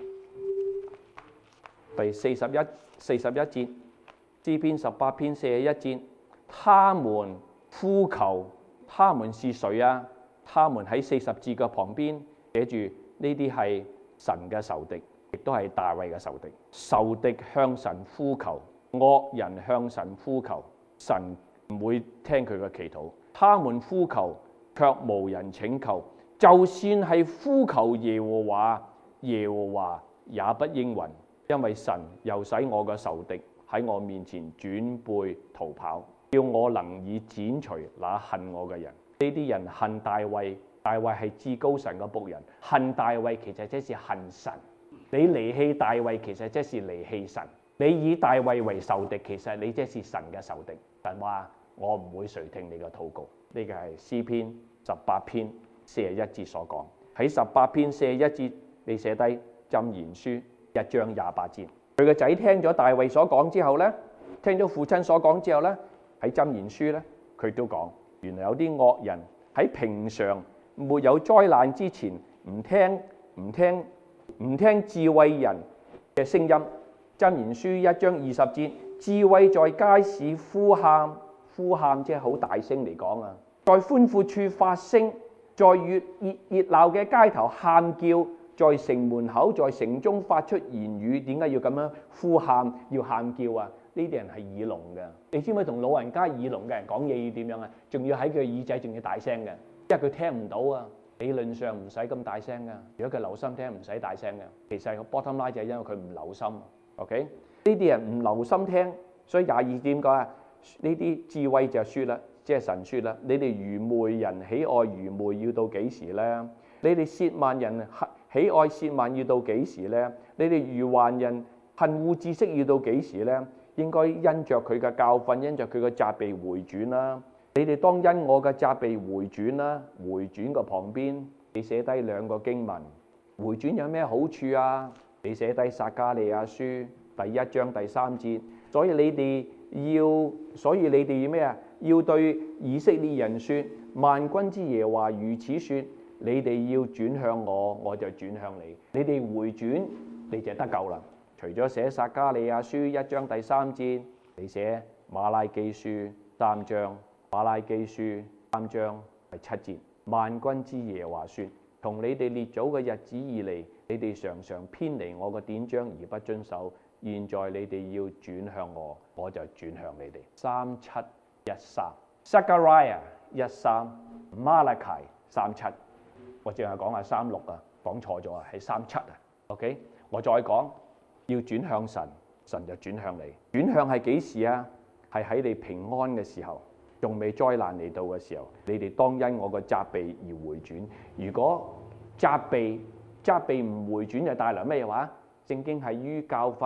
第四十一四十一節，詩篇十八篇四十一節，他們呼求，他們是誰啊？他們喺四十字嘅旁邊寫住呢啲係神嘅仇敵，亦都係大衛嘅仇敵。仇敵向神呼求，惡人向神呼求，神唔會聽佢嘅祈禱。他們呼求，卻無人拯救。就算係呼求耶和華，耶和華也不應允，因為神又使我嘅仇敵喺我面前轉背逃跑，叫我能以剪除那恨我嘅人。呢啲人恨大衛，大衛係至高神嘅僕人，恨大衛其實即是恨神。你離棄大衛，其實即是離棄神。你以大衛為仇敵，其實你即是神嘅仇敵。神話我唔會垂聽你嘅禱告。呢個係詩篇十八篇四十一節所講。喺十八篇四十一節，你寫低箴言書一章廿八節。佢個仔聽咗大衛所講之後呢，聽咗父親所講之後呢，喺箴言書呢，佢都講，原來有啲惡人喺平常沒有災難之前，唔聽唔聽唔聽智慧人嘅聲音。箴言書一章二十節，智慧在街市呼喊，呼喊即係好大聲嚟講啊，在寬闊處發聲，在熱熱熱鬧嘅街頭喊叫，在城門口，在城中發出言語。點解要咁樣呼喊，要喊叫啊？呢啲人係耳聾嘅。你知唔知同老人家耳聾嘅人講嘢要點樣啊？仲要喺佢耳仔仲要大聲嘅，因為佢聽唔到啊。理論上唔使咁大聲噶，如果佢留心聽唔使大聲嘅。其實個 bottom line 就係因為佢唔留心。OK， 呢啲人唔留心聽，所以廿二點講啊，呢啲智慧就説啦，即係神説啦，你哋愚昧人喜愛愚昧要到幾時呢？你哋褻慢人喜愛褻慢要到幾時呢？你哋愚頑人恨惡知識要到幾時呢？應該因着佢嘅教訓，因着佢嘅責備回轉啦。你哋當因我嘅責備回轉啦。回轉個旁邊，你寫低兩個經文。回轉有咩好處啊？你寫低撒迦利亞書第一章第三節。所以你哋要，所以你哋要咩啊？要對以色列人說：萬軍之耶和華如此說，你哋要轉向我，我就轉向你。你哋回轉，你就得救啦。除咗寫撒迦利亞書一章第三節，你寫馬拉基書三章，馬拉基書三章第七節，萬軍之耶和華說：從你哋列祖嘅日子以嚟，你哋常常偏離我嘅典章而不遵守。現在你哋要轉向我，我就轉向你哋。三七一三 Zechariah 一三 Malachi 三七，我淨係講下三六啊，講錯咗啊，係三七啊。OK， 我再講，要轉向神，神就轉向你。轉向係幾時啊？係喺你平安嘅時候，仲未災難嚟到嘅時候，你哋當因我個責備而回轉。如果責備責備唔回轉，就帶來咩話？聖經係於教訓、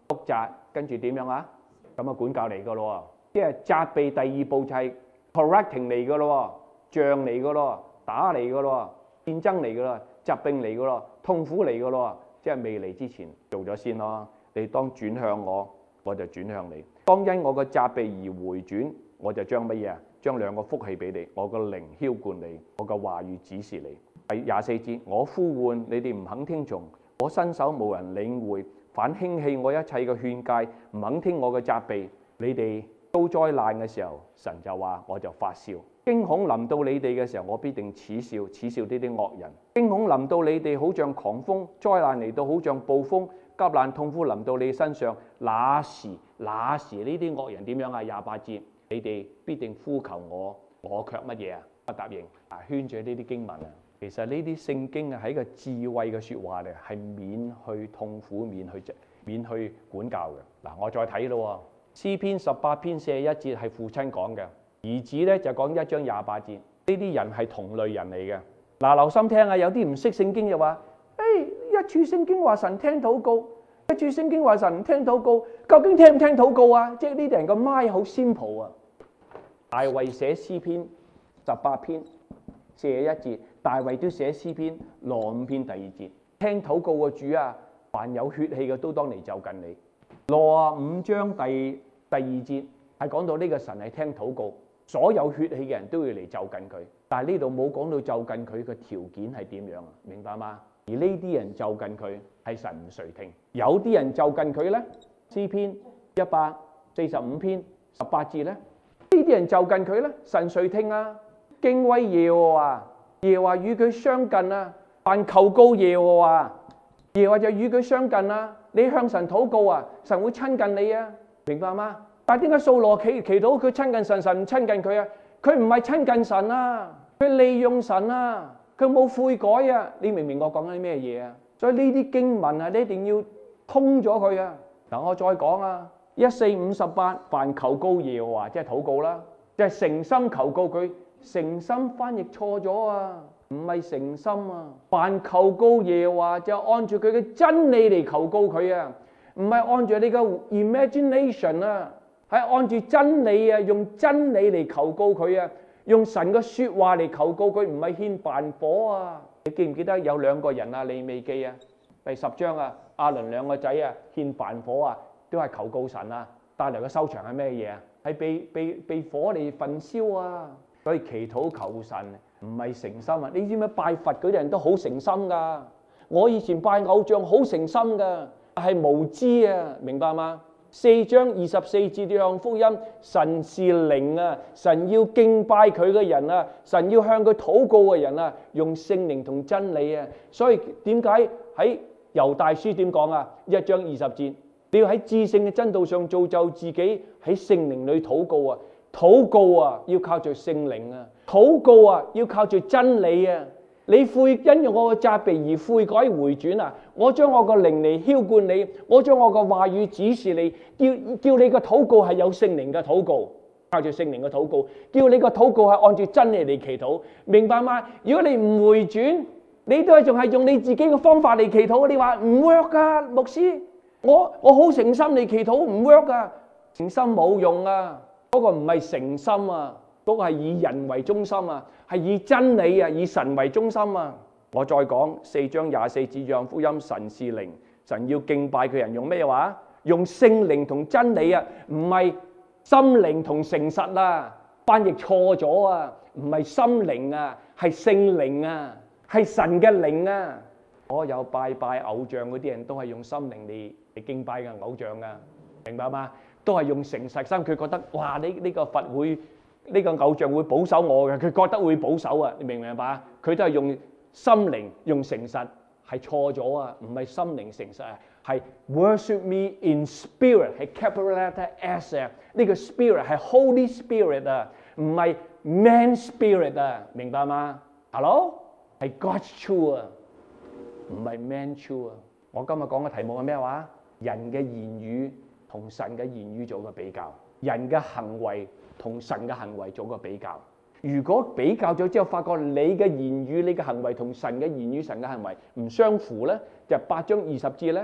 督責，跟住點樣啊？咁啊管教嚟噶咯，即係責備第二步就係 correcting 嚟噶咯，杖嚟噶咯，打嚟噶咯，戰爭嚟噶咯，疾病嚟噶咯，痛苦嚟噶咯，即係未嚟之前做咗先咯。你當轉向我，我就轉向你；當因我個責備而回轉，我就將乜嘢啊？將兩個福氣俾你，我個靈澆灌你，我個話語指示你。第廿四節，我呼喚你哋唔肯聽從，我伸手無人領會，反輕棄我一切嘅勸誡，唔肯聽我嘅責備。你哋遭災難嘅時候，神就話我就發笑；驚恐臨到你哋嘅時候，我必定恥笑，恥笑呢啲惡人。驚恐臨到你哋，好像狂風；災難嚟到，好像暴風。急難痛苦臨到你身上，那時那時呢啲惡人點樣啊？廿八節，你哋必定呼求我，我卻乜嘢啊？不答應。啊，圈住呢啲經文啊，其實呢啲聖經啊係一個智慧嘅説話嚟，係免去痛苦，免去免去管教嘅。嗱，我再睇咯，詩篇十八篇四十一節係父親講嘅，兒子咧就講一章廿八節，呢啲人係同類人嚟嘅。嗱，留心聽啊，有啲唔識聖經就話，誒，一處聖經話神聽禱告，一處聖經話神唔聽禱告，究竟聽唔聽禱告啊？即係呢啲人個 mind 好 simple 啊！大衛寫詩篇十八篇四十一節，大衛都寫詩篇六五篇第二節，聽禱告嘅主啊，凡有血氣嘅都當嚟就近你。六五章第第二節係講到呢個神係聽禱告，所有血氣嘅人都要嚟就近佢。但係呢度冇講到就近佢嘅條件係點樣啊？明白嗎？而呢啲人就近佢係神唔垂聽，有啲人就近佢咧，詩篇一百四十五篇十八節咧，呢啲人就近佢咧，神垂聽啊，敬畏耶和華，耶和華與佢相近啊，凡求告耶和華，耶和華就與佢相近啊。你向神禱告啊，神會親近你啊，明白嗎？但係點解掃羅祈祈禱佢親近神，神唔親近佢啊？佢唔係親近神啊，佢利用神啊，佢冇悔改啊！你明唔明我講緊啲咩嘢啊？所以呢啲經文啊，你一定要通咗佢啊！嗱，我再講啊，一四五十八，凡求告耶和華，即係禱告啦，即係誠心求告佢，誠心翻譯錯咗啊！唔係誠心啊！凡求告耶和華就按住佢嘅真理嚟求告佢啊，唔係按住你嘅 imagination 啊，係按住真理啊，用真理嚟求告佢啊，用神嘅說話嚟求告佢，唔係獻燔火啊！你記唔記得有兩個人啊？利未記啊，第十章啊，亞倫兩個仔啊獻燔火啊，都係求告神啊，帶嚟嘅收場係咩嘢啊？係被被被火嚟焚燒啊！所以祈禱求神唔係誠心啊！你知唔知拜佛嗰啲人都好誠心噶？我以前拜偶像好誠心噶，係無知啊！明白嗎？四章二十四節約翰福音，神是靈啊！神要敬拜佢嘅人啊，神要向佢禱告嘅人啊，用聖靈同真理啊！所以點解喺猶大書點講啊？一章二十節，你要喺至聖嘅真道上造就自己，喺聖靈裏禱告啊！禱告啊，要靠住聖靈啊！禱告啊，要靠住真理啊！你悔因用我嘅責備而悔改回轉啊！我將我個靈嚟澆灌你，我將我個話語指示你，叫叫你個禱告係有聖靈嘅禱告，靠住聖靈嘅禱告，叫你個禱告係按住真理嚟祈禱，明白嗎？如果你唔回轉，你都係仲係用你自己嘅方法嚟祈禱，你話唔 work 噶，牧師，我我好誠心嚟祈禱唔 work 噶，誠心冇用啊！嗰個唔係誠心啊，嗰個係以人為中心啊，係以真理啊，以神為中心啊。我再講四章廿四節約翰福音，神是靈，神要敬拜佢人用咩話？用聖靈同真理啊，唔係心靈同誠實啊，翻譯錯咗啊，唔係心靈啊，係聖靈啊，係神嘅靈啊。所有拜拜偶像嗰啲人都係用心靈嚟嚟敬拜嘅偶像啊，明白嗎？都係用誠實心，佢覺得哇，呢呢個佛會呢個偶像會保守我嘅，佢覺得會保守啊，你明唔明白？佢都係用心靈用誠實，係錯咗啊，唔係心靈誠實啊，係 worship me in spirit， 係 capital letter S 啊，呢個 spirit 係 Holy Spirit 啊，唔係 man spirit 啊，明白嗎 ？Hello， 係 God's true 啊，唔係 man true 啊。我今日講嘅題目係咩話？人嘅言語同神嘅言語做個比較，人嘅行為同神嘅行為做個比較。如果比較咗之後，發覺你嘅言語、你嘅行為同神嘅言語、神嘅行為唔相符咧，就八章二十節咧，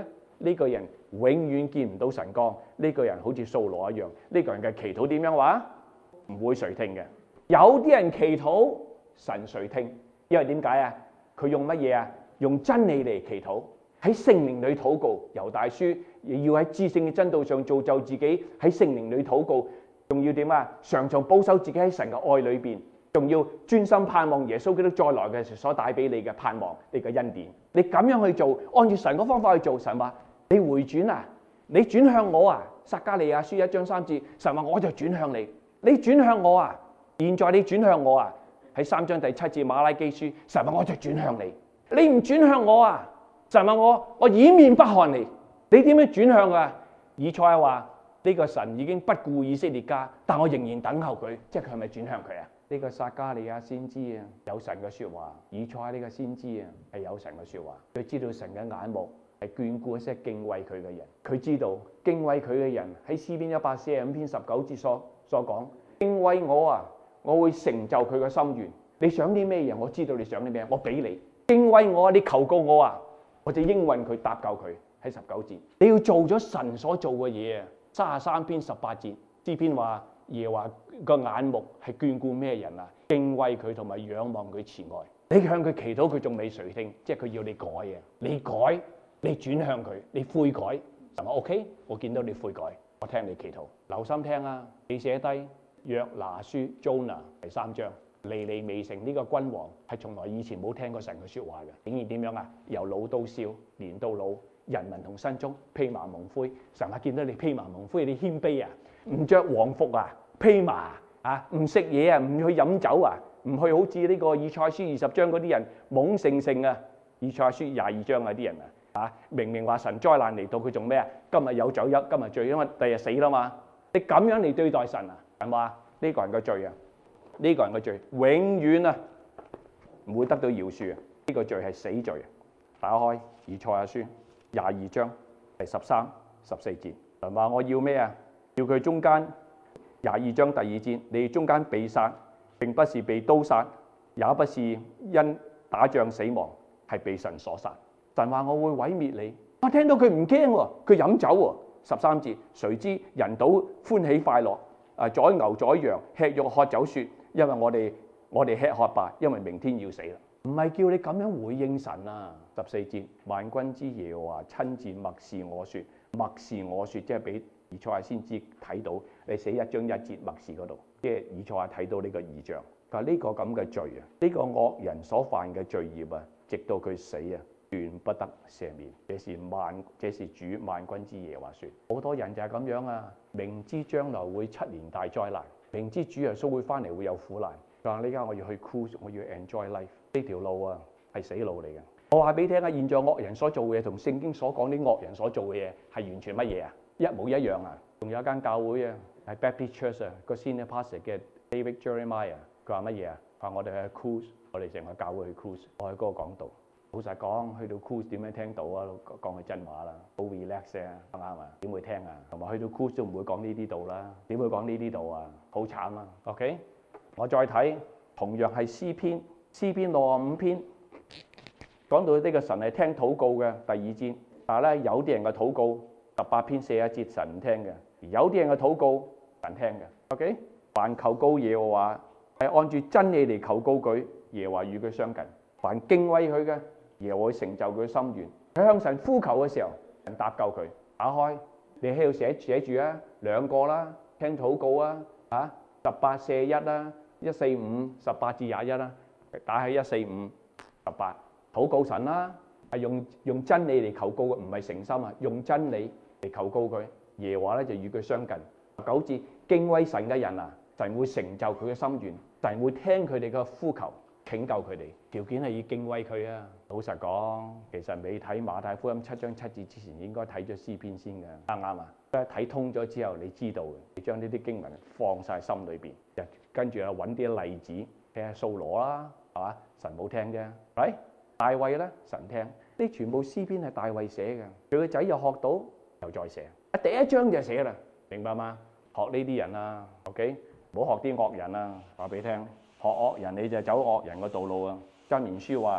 呢個人永遠見唔到神光，呢個人好似掃羅一樣。呢個人嘅祈禱點樣話？唔會垂聽嘅。有啲人祈禱神垂聽，因為點解啊？佢用乜嘢啊？用真理嚟祈禱，喺聖靈裏禱告。猶大書要喺至聖嘅真道上造就自己，喺聖靈裏禱告，仲要點啊？常常保守自己喺神嘅愛裏邊，仲要專心盼望耶穌基督再來嘅時所帶俾你嘅盼望，你嘅恩典。你咁樣去做，按照神嘅方法去做，神話你回轉啊，你轉向我啊。撒迦利亞書一章三節，神話我就轉向你，你轉向我啊。現在你轉向我啊，喺三章第七節馬拉基書，神話我就轉向你，你唔轉向我啊，神話我我掩面不看你，你點樣轉向啊？以賽亞話呢個神已經不顧以色列家，但我仍然等候佢，即係佢係咪轉向佢啊？呢個撒迦利亞先知啊，有神嘅說話；以賽亞呢個先知啊，係有神嘅說話。佢知道神嘅眼目係眷顧一些敬畏佢嘅人，佢知道敬畏佢嘅人喺詩篇一百四十五篇十九節所所講，敬畏我啊，我會成就佢嘅心願。你想啲咩嘢？我知道你想啲咩，我俾你。敬畏我啊，你求告我啊，我就應允佢，搭救佢。喺十九節，你要做咗神所做嘅嘢啊。三十三篇十八節，詩篇話耶和華個眼目係眷顧咩人啊？敬畏佢同埋仰望佢慈愛。你向佢祈禱，佢仲未垂聽，即係佢要你改啊。你改，你轉向佢，你悔改，係咪 OK？我見到你悔改，我聽你祈禱，留心聽啊。你寫低約拿書 Jonah 第三章，尼尼微城呢個君王係從來以前冇聽過神嘅說話嘅，竟然點樣啊？由老到少，年到老，人民同身中披麻蒙灰。神啊，見到你披麻蒙灰，你謙卑啊，唔着皇服啊，披麻啊，唔食嘢啊，唔去飲酒啊，唔去好似呢個以賽書二十章嗰啲人懵盛盛啊。以賽書廿二章啊啲人啊，啊明明話神災難嚟到，佢仲咩啊？今日有酒飲，今日醉，因為第日死啦嘛。你咁樣嚟對待神啊？神話呢個人嘅罪啊，呢個人嘅罪永遠啊唔會得到饒恕啊！呢個罪係死罪啊！打開以賽亞書廿二章第十三、十四節，神話我要咩啊？要佢中間廿二章第二節，你中間被殺，並不是被刀殺，也不是因打仗死亡，係被神所殺。神話我會毀滅你。我聽到佢唔驚喎，佢飲酒喎。十三節，誰知人倒歡喜快樂，啊宰牛宰羊，吃肉喝酒，說因為我哋我哋吃喝吧，因為明天要死啦。唔係叫你咁樣回應神啊！十四節，萬軍之耶和華親自默示我說，默示我說，即係俾以賽亞先知睇到，你寫一章一節默示嗰度，即係以賽亞睇到呢個異象。佢話呢個咁嘅罪啊，呢、這個惡人所犯嘅罪孽啊，直到佢死啊，斷不得赦免。這是萬，這是主萬軍之耶和華說。好多人就係咁樣啊，明知將來會七年大災難，明知主耶穌會翻嚟會有苦難，佢話呢家我要去 cruise，我要 enjoy life。呢條路啊係死路嚟嘅。我話俾你聽啊，現在惡人所做嘅嘢同聖經所講啲惡人所做嘅嘢係完全乜嘢啊？一模一樣啊！仲有一間教會啊，係 Baptist Church 啊，個 Senior Pastor 嘅 David Jeremiah，佢話乜嘢啊？話我哋去 cruise，我哋成個教會去 cruise。我喺嗰個講道，老實講，去到 cruise 點樣聽到啊？講句真話啦，好 relax 啊，啱啊？點會聽啊？同埋去到 cruise 都唔會講呢啲道啦，點會講呢啲道啊？好慘啊 ！OK， 我再睇，同樣係詩篇。詩篇六十五篇講到呢個神係聽禱告嘅第二節，但係咧有啲人嘅禱告十八篇四一節神唔聽嘅，有啲人嘅禱告神聽嘅。OK， 凡求告耶和華係按住真理嚟求告佢，耶和華與佢相近；凡敬畏佢嘅，耶和華會成就佢嘅心願。佢向神呼求嘅時候，神搭救佢。打開你喺度寫寫住啊，兩個啦，聽禱告啊，啊十八四一啦，一四五十八至廿一啦。打喺一四五十八，禱告神啦，係用用真理嚟求告嘅，唔係誠心啊，用真理嚟求告佢。耶和華咧就與佢相近。九節，敬畏神嘅人啊，神會成就佢嘅心願，神會聽佢哋嘅呼求，拯救佢哋。條件係要敬畏佢啊。老實講，其實未睇馬太福音七章七節之前，應該睇咗詩篇先嘅，啱唔啱啊？睇通咗之後，你知道嘅，你將呢啲經文放晒心裏邊，跟住啊揾啲例子，睇下掃羅啦。係嘛？神冇聽啫，係大衛咧，神聽。呢全部詩篇係大衛寫嘅，佢個仔又學到，又再寫。啊，第一章就寫啦，明白嗎？學呢啲人啊 ，OK， 唔好學啲惡人啊。話俾你聽，學惡人你就走惡人嘅道路啊。箴言書話：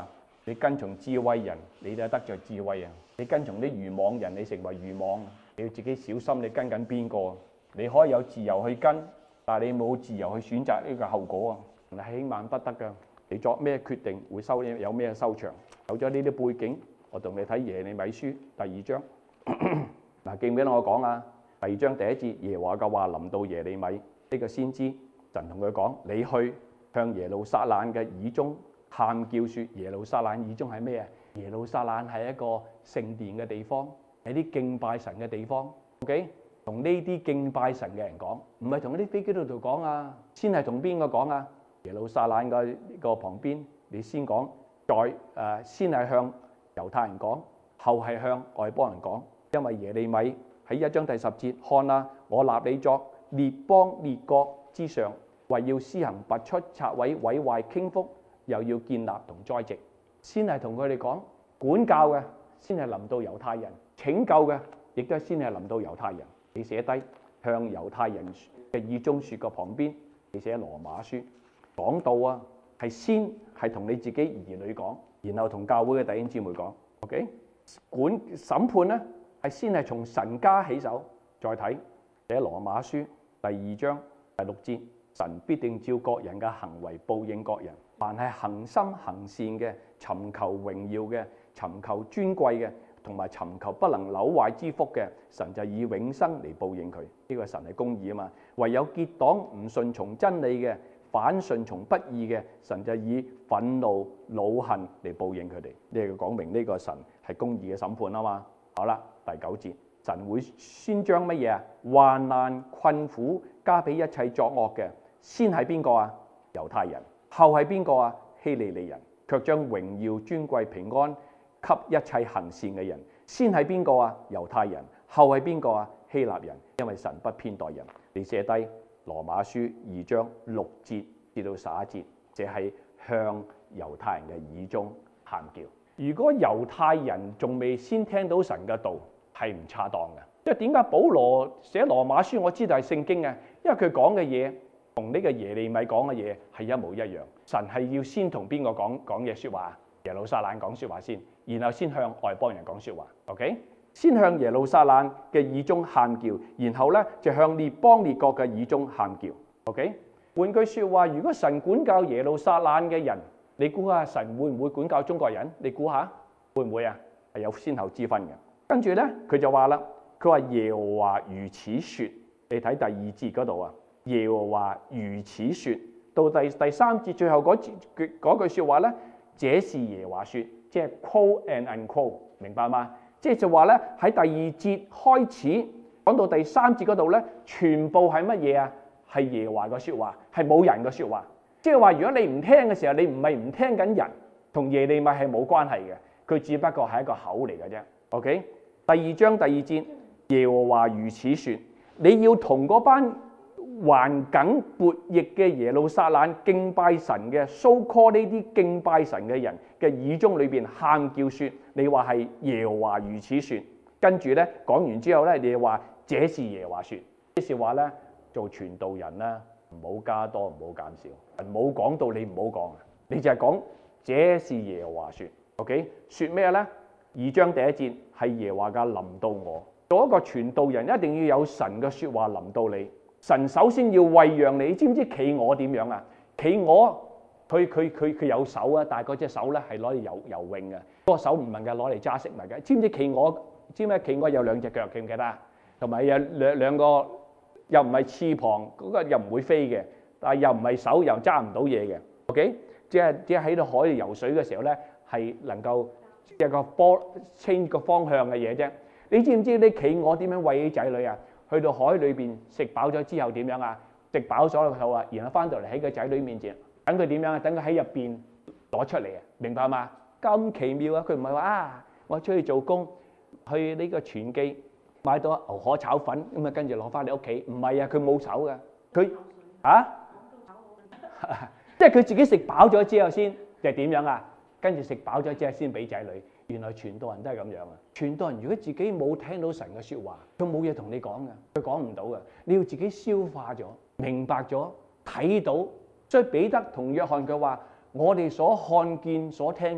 你跟從智慧人，你就得着智慧啊！你跟從啲愚妄人，你成為愚妄。你要自己小心，你跟緊邊個？你可以有自由去跟，但係你冇自由去選擇呢個後果啊！你輕慢不得㗎。你作咩決定會收有咩收場？有咗呢啲背景，我同你睇耶利米書第二章。嗱，記唔記得我講啊？第二章第一節，耶和華嘅話臨到耶利米呢個先知，神同佢講：你去向耶路撒冷嘅耳中喊叫説，耶路撒冷耳中係咩啊？耶路撒冷係一個聖殿嘅地方，係啲敬拜神嘅地方。OK， 同呢啲敬拜神嘅人講，唔係同啲非基督徒講啊。先係同邊個講啊？耶路撒冷嘅呢個旁邊，你先講，再誒、呃、先係向猶太人講，後係向外邦人講。因為耶利米喺一章第十節，看啊，我立你作列邦列國之上，為要施行拔出、拆毀、毀壞、傾覆，又要建立同栽植。先係同佢哋講管教嘅，先係臨到猶太人；拯救嘅，亦都係先係臨到猶太人。你寫低向猶太人嘅耳中説個旁邊，你寫羅馬書講到啊，係先係同你自己兒女講，然後同教會嘅弟兄姊妹講。OK， 管審判咧係先係從神家起手，再睇寫羅馬書第二章第六節，神必定照各人嘅行為報應各人。凡係恒心行善嘅，尋求榮耀嘅，尋求尊貴嘅，同埋尋求不能朽壞之福嘅，神就以永生嚟報應佢。呢、這個神係公義啊嘛。唯有結黨唔順從真理嘅，反順從不義嘅，神就以憤怒惱恨嚟報應佢哋。呢個講明呢個神係公義嘅審判啊嘛。好啦，第九節，神會先將乜嘢啊？患難困苦加俾一切作惡嘅，先係邊個啊？猶太人。後係邊個啊？希利尼人，卻將榮耀尊貴平安給一切行善嘅人。先係邊個啊？猶太人。後係邊個啊？希臘人。因為神不偏待人。你寫低羅馬書二章六節至到十一節，就係向猶太人嘅耳中喊叫。如果猶太人仲未先聽到神嘅道，係唔恰當嘅。因為點解保羅寫羅馬書？我知道係聖經嘅，因為佢講嘅嘢同呢個耶利米講嘅嘢係一模一樣。神係要先同邊個講講嘢説話？耶路撒冷講説話先，然後先向外邦人講説話。OK， 先向耶路撒冷嘅耳中喊叫，然後咧就向列邦列國嘅耳中喊叫。OK， 換句説話，如果神管教耶路撒冷嘅人，你估下神會唔會管教中國人？你估下會唔會啊？係有先後之分嘅。跟住咧，佢就話啦，佢話耶和華如此説。你睇第二節嗰度啊，耶和華如此説。到第第三節最後嗰句嗰句説話咧，這是耶和華説，即係 quote and unquote， 明白嗎？即係就話咧喺第二節開始講到第三節嗰度咧，全部係乜嘢啊？係耶和華嘅説話，係冇人嘅説話。即係話，如果你唔聽嘅時候，你唔係唔聽緊人，同耶利米係冇關係嘅，佢只不過係一個口嚟嘅啫。OK， 第二章第二節，耶和華如此説：你要同嗰班頑梗悖逆嘅耶路撒冷敬拜神嘅 so call 呢啲敬拜神嘅人嘅耳中裏邊喊叫説，你話係耶和華如此説。跟住咧講完之後咧，你話這是耶和華説。即是話咧，做傳道人咧，唔好加多，唔好減少，唔好講到你唔好講啊！你就係講這是耶和華説。OK， 説咩咧？二章第一節係耶和華嘅臨到我。做一個傳道人一定要有神嘅説話臨到你。神首先要餵養你，你知唔知企鵝點樣啊？企鵝佢佢佢佢有手啊，但係嗰隻手咧係攞嚟游游泳嘅，嗰個手唔能夠攞嚟揸食物嘅。知唔知企鵝？知唔知企鵝有兩隻腳？記唔記得啊？同埋有兩兩個又唔係翅膀，嗰個又唔會飛嘅，但係又唔係手，又揸唔到嘢嘅。OK， 即係即係喺度海度游水嘅時候咧，係能夠一個波 change 個方向嘅嘢啫。你知唔知啲企鵝點樣餵啲仔女啊？去到海裏邊食飽咗之後點樣啊？食飽咗個肚啊，然後翻到嚟喺個仔女面前，等佢點樣啊？等佢喺入邊攞出嚟啊！明白嘛？咁奇妙啊！佢唔係話啊，我出去做工，去呢個全記買到牛河炒粉咁啊，跟住攞翻嚟屋企。唔係啊，佢冇手噶，佢啊，即係佢自己食飽咗之後先，就係點樣啊？跟住食飽咗之後先俾仔女。原來傳道人都係咁樣啊！傳道人如果自己冇聽到神嘅説話，佢冇嘢同你講嘅，佢講唔到嘅。你要自己消化咗、明白咗、睇到。所以彼得同約翰佢話：我哋所看見、所聽見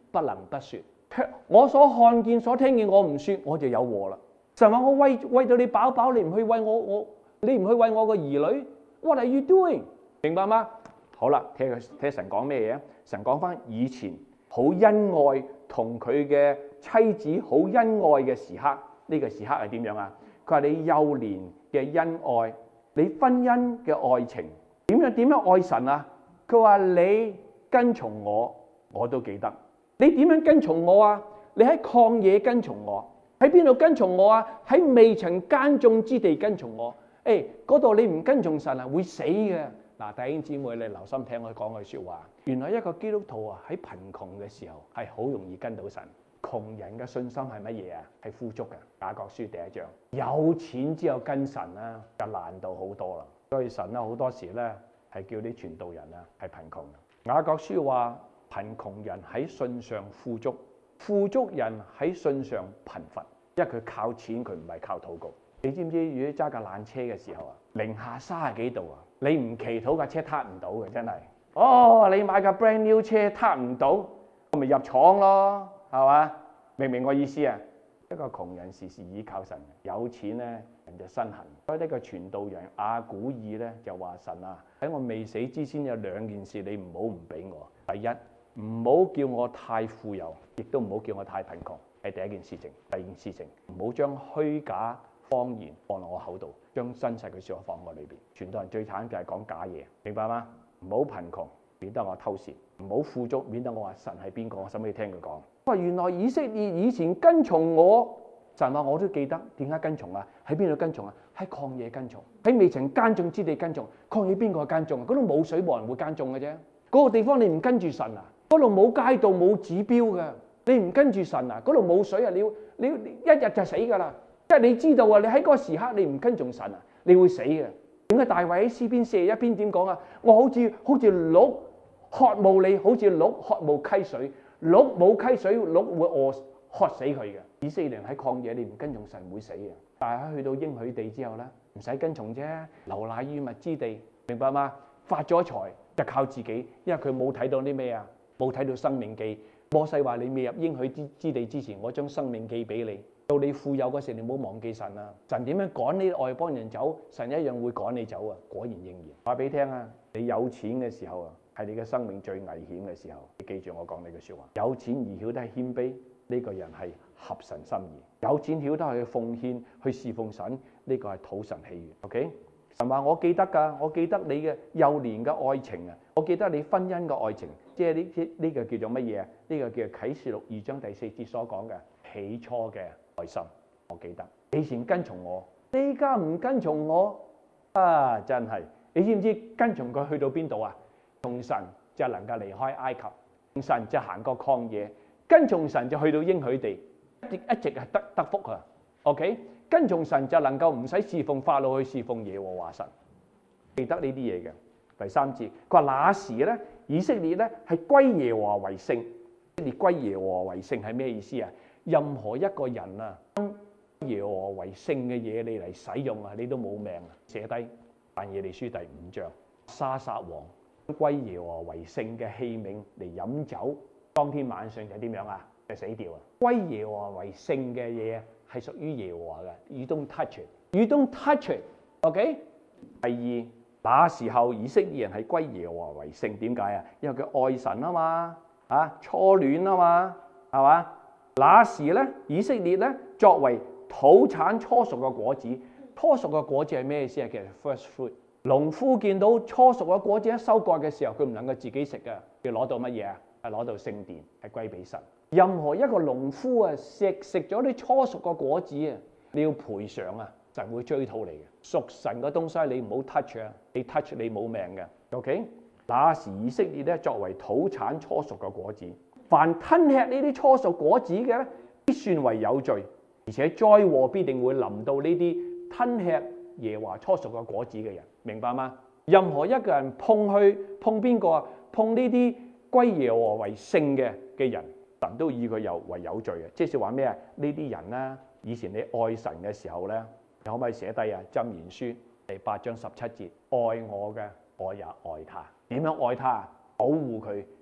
不能不說。我所看見、所聽見，我唔說，我就有禍啦。神話我餵餵到你飽飽，你唔去餵我我，你唔去餵我個兒女 ，What are you doing？ 明白嗎？好啦，睇佢睇神講咩嘢？神講翻以前好恩愛同佢嘅妻子好恩愛嘅時刻，呢、這個時刻係點樣啊？佢話你幼年嘅恩愛，你婚姻嘅愛情點樣點樣愛神啊？佢話你跟從我，我都記得。你點樣跟從我啊？你喺曠野跟從我，喺邊度跟從我啊？喺未曾耕種之地跟從我。誒，嗰度你唔跟從神啊，會死嘅。嗱，弟兄姊妹，你留心聽我講句説話。原來一個基督徒啊，喺貧窮嘅時候係好容易跟到神。窮人嘅信心係乜嘢啊？係富足嘅。雅各書第一章，有錢之後跟神啊，就難度好多啦。所以神啊，好多時咧係叫啲傳道人啊係貧窮。雅各書話貧窮人喺信上富足，富足人喺信上貧乏，因為佢靠錢，佢唔係靠禱告。你知唔知如果揸架爛車嘅時候啊，零下三十幾度啊，你唔祈禱架車撻唔到嘅，真係。哦，你買架 brand new 車撻唔到，我咪入廠咯，係嘛？明唔明我意思啊？一個窮人時時倚靠神，有錢咧人就身痕。所以呢個傳道人亞古爾咧就話神啊，喺我未死之前有兩件事你唔好唔俾我。第一，唔好叫我太富有，亦都唔好叫我太貧窮，係第一件事情。第二件事情，唔好將虛假謊言放落我口度，將真實嘅説話放我裏邊。傳道人最慘就係講假嘢，明白嗎？唔好貧窮，免得我偷竊；唔好富足，免得我話神係邊個，我使唔使聽佢講？哇！原來以色列以前跟從我，神話我都記得。點解跟從啊？喺邊度跟從啊？喺曠野跟從，喺未曾耕種之地跟從。曠野邊個耕種啊？嗰度冇水，冇人會耕種嘅啫。嗰個地方你唔跟住神啊？嗰度冇街道冇指標嘅，你唔跟住神啊？嗰度冇水啊！你要你要一日就死㗎啦！即係你知道啊，你喺嗰個時刻你唔跟從神啊，你會死嘅。點解大衛喺詩篇四十一篇點講啊？我好似好似鹿渴慕你，好似鹿渴慕溪水，鹿冇溪水，鹿會餓渴死佢嘅。以色列人喺曠野，你唔跟從神會死嘅。但係去到應許地之後咧，唔使跟從啫，流奶與蜜之地，明白嗎？發咗財就靠自己，因為佢冇睇到啲咩啊，冇睇到生命記。摩西話：你未入應許之之地之前，我將生命記俾你。到你富有嗰時，你唔好忘記神啊！神點樣趕你外邦人走，神一樣會趕你走啊！果然應驗。話俾你聽啊，你有錢嘅時候啊，係你嘅生命最危險嘅時候。你記住我講呢句説話：有錢而曉得謙卑，呢個人係合神心意；有錢曉得去奉獻、去侍奉神，呢個係討神喜悅。OK？神話我記得㗎，我記得你嘅幼年嘅愛情啊，我記得你婚姻嘅愛情，即係呢啲呢個叫做乜嘢啊？呢個叫啟示錄二章第四節所講嘅起初嘅愛心。我記得以前跟從我，你而家唔跟從我啊！真係，你知唔知跟從佢去到邊度啊？從神就能夠離開埃及，從神就行過曠野，跟從神就去到應許地，一直一直係得得福啊。OK？跟從神就能夠唔使侍奉法老，去侍奉耶和華神。記得呢啲嘢嘅。第三節，佢話那時咧，以色列咧係歸耶和華為聖。以色列歸耶和華為聖係咩意思啊？任何一個人啊，耶和華為聖嘅嘢你嚟使用啊，你都冇命啊！寫低但以理書第五章，沙撒王歸耶和華為聖嘅器皿嚟飲酒，當天晚上就點樣啊？就死掉啊！歸耶和華為聖嘅嘢係屬於耶和華嘅 ，You don't touch it，You don't touch it，OK？、Okay？ 第二，那時候以色列人係歸耶和華為聖，點解啊？因為佢愛神啊嘛，啊初戀啊嘛，係嘛？那時咧，以色列咧作為土產初熟嘅果子，初熟嘅果子係咩意思啊？其實 first fruit， 農夫見到初熟嘅果子一收割嘅時候，佢唔能夠自己食嘅，要攞到乜嘢啊？係攞到聖殿，係歸俾神。任何一個農夫啊，食食咗啲初熟嘅果子啊，你要賠償啊，神會追討你嘅。屬神嘅東西你唔好 touch 啊，你 touch 你冇命嘅。OK？ 那時以色列咧作為土產初熟嘅果子，凡吞吃呢啲初熟果子嘅咧，必算為有罪，而且災禍必定會臨到呢啲吞吃耶和華初熟嘅果子嘅人，明白嗎？任何一個人碰去碰邊個啊？碰呢啲歸耶和華為聖嘅嘅人，神都以佢有為有罪嘅。即係話咩啊？呢啲人咧，以前你愛神嘅時候咧，你可唔可以寫低啊？箴言書第八章十七節，愛我嘅，我也愛他。點樣愛他？保護佢，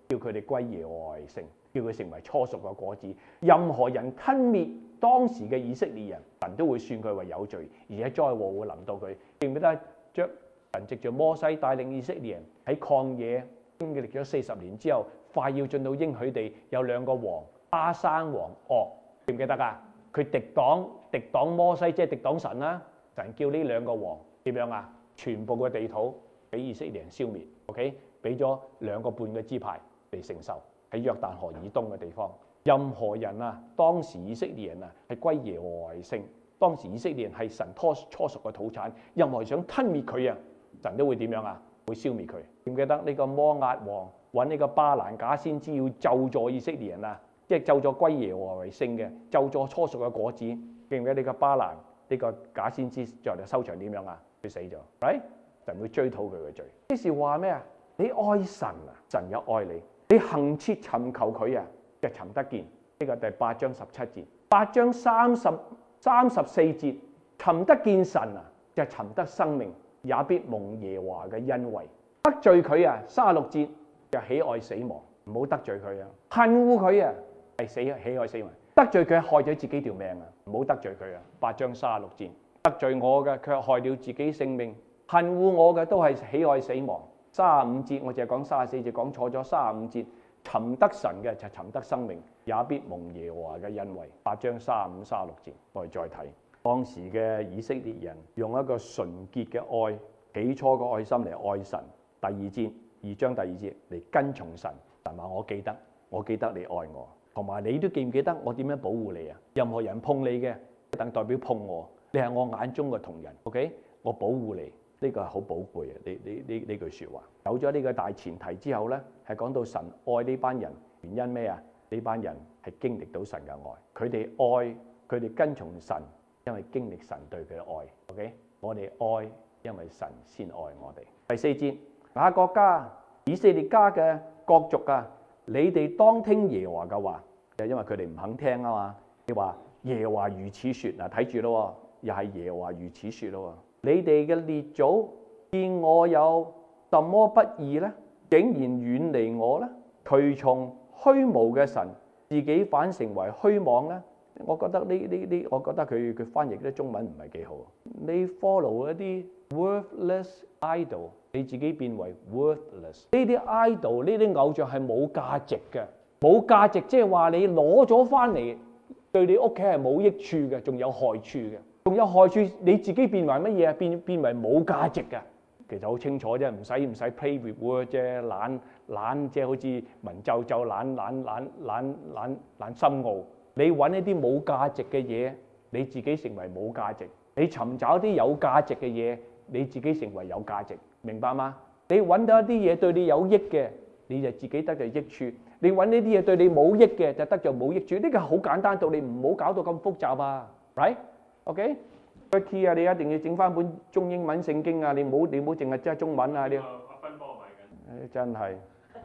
叫佢哋歸耶和華為聖，叫佢成為初熟嘅果子。任何人吞滅當時嘅以色列人，神都會算佢為有罪，而且災禍會臨到佢。記唔記得將神藉着摩西帶領以色列人喺曠野經歷咗四十年之後，快要進到應許地，有兩個王，巴珊王噩，記唔記得啊？佢敵擋敵擋摩西，即係敵擋神啦。神叫呢兩個王點樣啊？全部嘅地土俾以色列人消滅 ，OK？ 俾咗兩個半嘅支派嚟承受喺約旦河以東嘅地方。任何人啊，當時以色列人啊係歸耶和華為聖，當時以色列人係神初初熟嘅土產。任何人想吞滅佢啊，神都會點樣啊？會消滅佢。記唔記得呢個摩押王揾呢個巴蘭假先知要咒詛以色列人啊？即係咒詛歸耶和華為聖嘅，咒詛初熟嘅果子。記唔記得呢個巴蘭呢、呢個假先知最後收場點樣啊？佢死咗，right？ 神會追討佢嘅罪。即是話咩啊？你愛神啊，神又愛你。你恆切尋求佢啊，就尋得見。呢個第八章十七節，八章三十三十四節，尋得見神啊，就尋得生命，也必蒙耶和華嘅恩惠。得罪佢啊，三十六節就喜愛死亡，唔好得罪佢啊。恨惡佢啊，係死喜愛死亡。得罪佢害咗自己條命啊，唔好得罪佢啊。八章三十六節，得罪我嘅卻害了自己性命，恨惡我嘅都係喜愛死亡。三十五節我淨係講三十四節，講錯咗。三十五節，尋得神嘅就尋得生命，也必蒙耶和華嘅恩惠。八章三十五、三十六節，我哋再睇當時嘅以色列人用一個純潔嘅愛，起初嘅愛心嚟愛神。第二節，二章第二節嚟跟從神。神話我記得，我記得你愛我，同埋你都記唔記得我點樣保護你啊？任何人碰你嘅，等代表碰我，你係我眼中嘅同人。OK， 我保護你。呢個係好寶貴嘅，呢呢呢呢句説話。有咗呢個大前提之後呢，係講到神愛呢班人，原因咩啊？呢班人係經歷到神嘅愛，佢哋愛，佢哋跟從神，因為經歷神對佢嘅愛。OK， 我哋愛，因為神先愛我哋。第四節，雅各家、以色列家嘅各族啊，你哋當聽耶和華嘅話，就因為佢哋唔肯聽啊嘛。你話耶和華如此説，嗱睇住咯，又係耶和華如此説咯。你哋嘅列祖見我有什麼不義呢？竟然遠離我呢？隨從虛無嘅神，自己反成為虛妄呢？我覺得呢呢呢，我覺得佢佢翻譯啲中文唔係幾好。你 follow 一啲 worthless idol， 你自己變為 worthless。呢啲 idol， 呢啲偶像係冇價值嘅，冇價值即係話你攞咗翻嚟對你屋企係冇益處嘅，仲有害處嘅。仲有害處，你自己變為乜嘢啊？變變為冇價值嘅，其實好清楚啫，唔使唔使 play with word 啫，懶懶即係好似文縐縐懶懶懶懶懶懶深奧。你揾一啲冇價值嘅嘢，你自己成為冇價值；你尋找啲有價值嘅嘢，你自己成為有價值，明白嗎？你揾到一啲嘢對你有益嘅，你就自己得咗益處；你揾呢啲嘢對你冇益嘅，就得咗冇益處。呢個好簡單，到你唔好搞到咁複雜啊 ，right？OK， 個 key 啊，你一定要整翻本中英文聖經啊！你唔好你唔好淨係即係中文啊！你阿芬幫我買緊，真係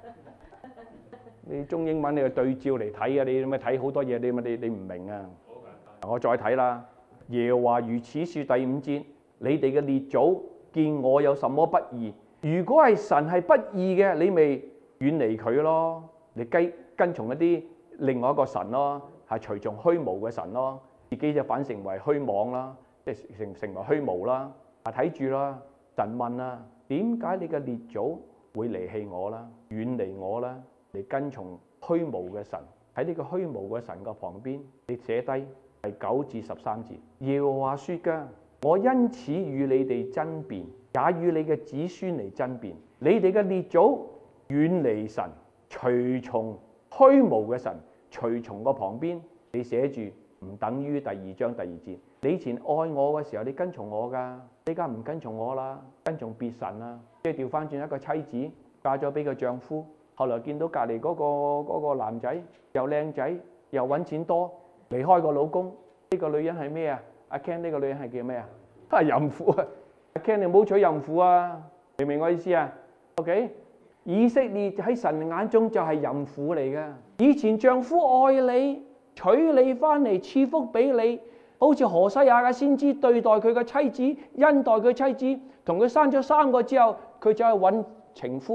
你中英文你就對照嚟睇啊！你咪睇好多嘢，你咪你你唔明啊！好簡單，我再睇啦。耶和華如此説第五節：你哋嘅列祖見我有什麼不義？如果係神係不義嘅，你咪遠離佢咯，你跟跟從一啲另外一個神咯，係隨從虛無嘅神咯。自己就反成為虛妄啦，即係成成為虛無啦。啊，睇住啦，神問啊，點解你嘅列祖會離棄我啦，遠離我啦，嚟跟從虛無嘅神？喺呢個虛無嘅神嘅旁邊，你寫低第九至十三節。耶和華說嘅，我因此與你哋爭辯，也與你嘅子孫嚟爭辯。你哋嘅列祖遠離神，隨從虛無嘅神，隨從個旁邊，你寫住。唔等於第二章第二節。你以前愛我嘅時候，你跟從我㗎，依家唔跟從我啦，跟從別神啦。即係調翻轉一個妻子嫁咗俾個丈夫，後來見到隔離嗰個嗰個男仔又靚仔又揾錢多，離開個老公。呢個女人係咩啊？阿 Ken 呢個女人係叫咩啊？係淫婦啊！阿 Ken 你唔好娶淫婦啊！明唔明我意思啊 ？OK， 以色列喺神眼中就係淫婦嚟㗎。以前丈夫愛你，娶你翻嚟賜福俾你，好似何西亞嘅先知對待佢嘅妻子，恩待佢妻子，同佢生咗三個之後，佢就去揾情夫，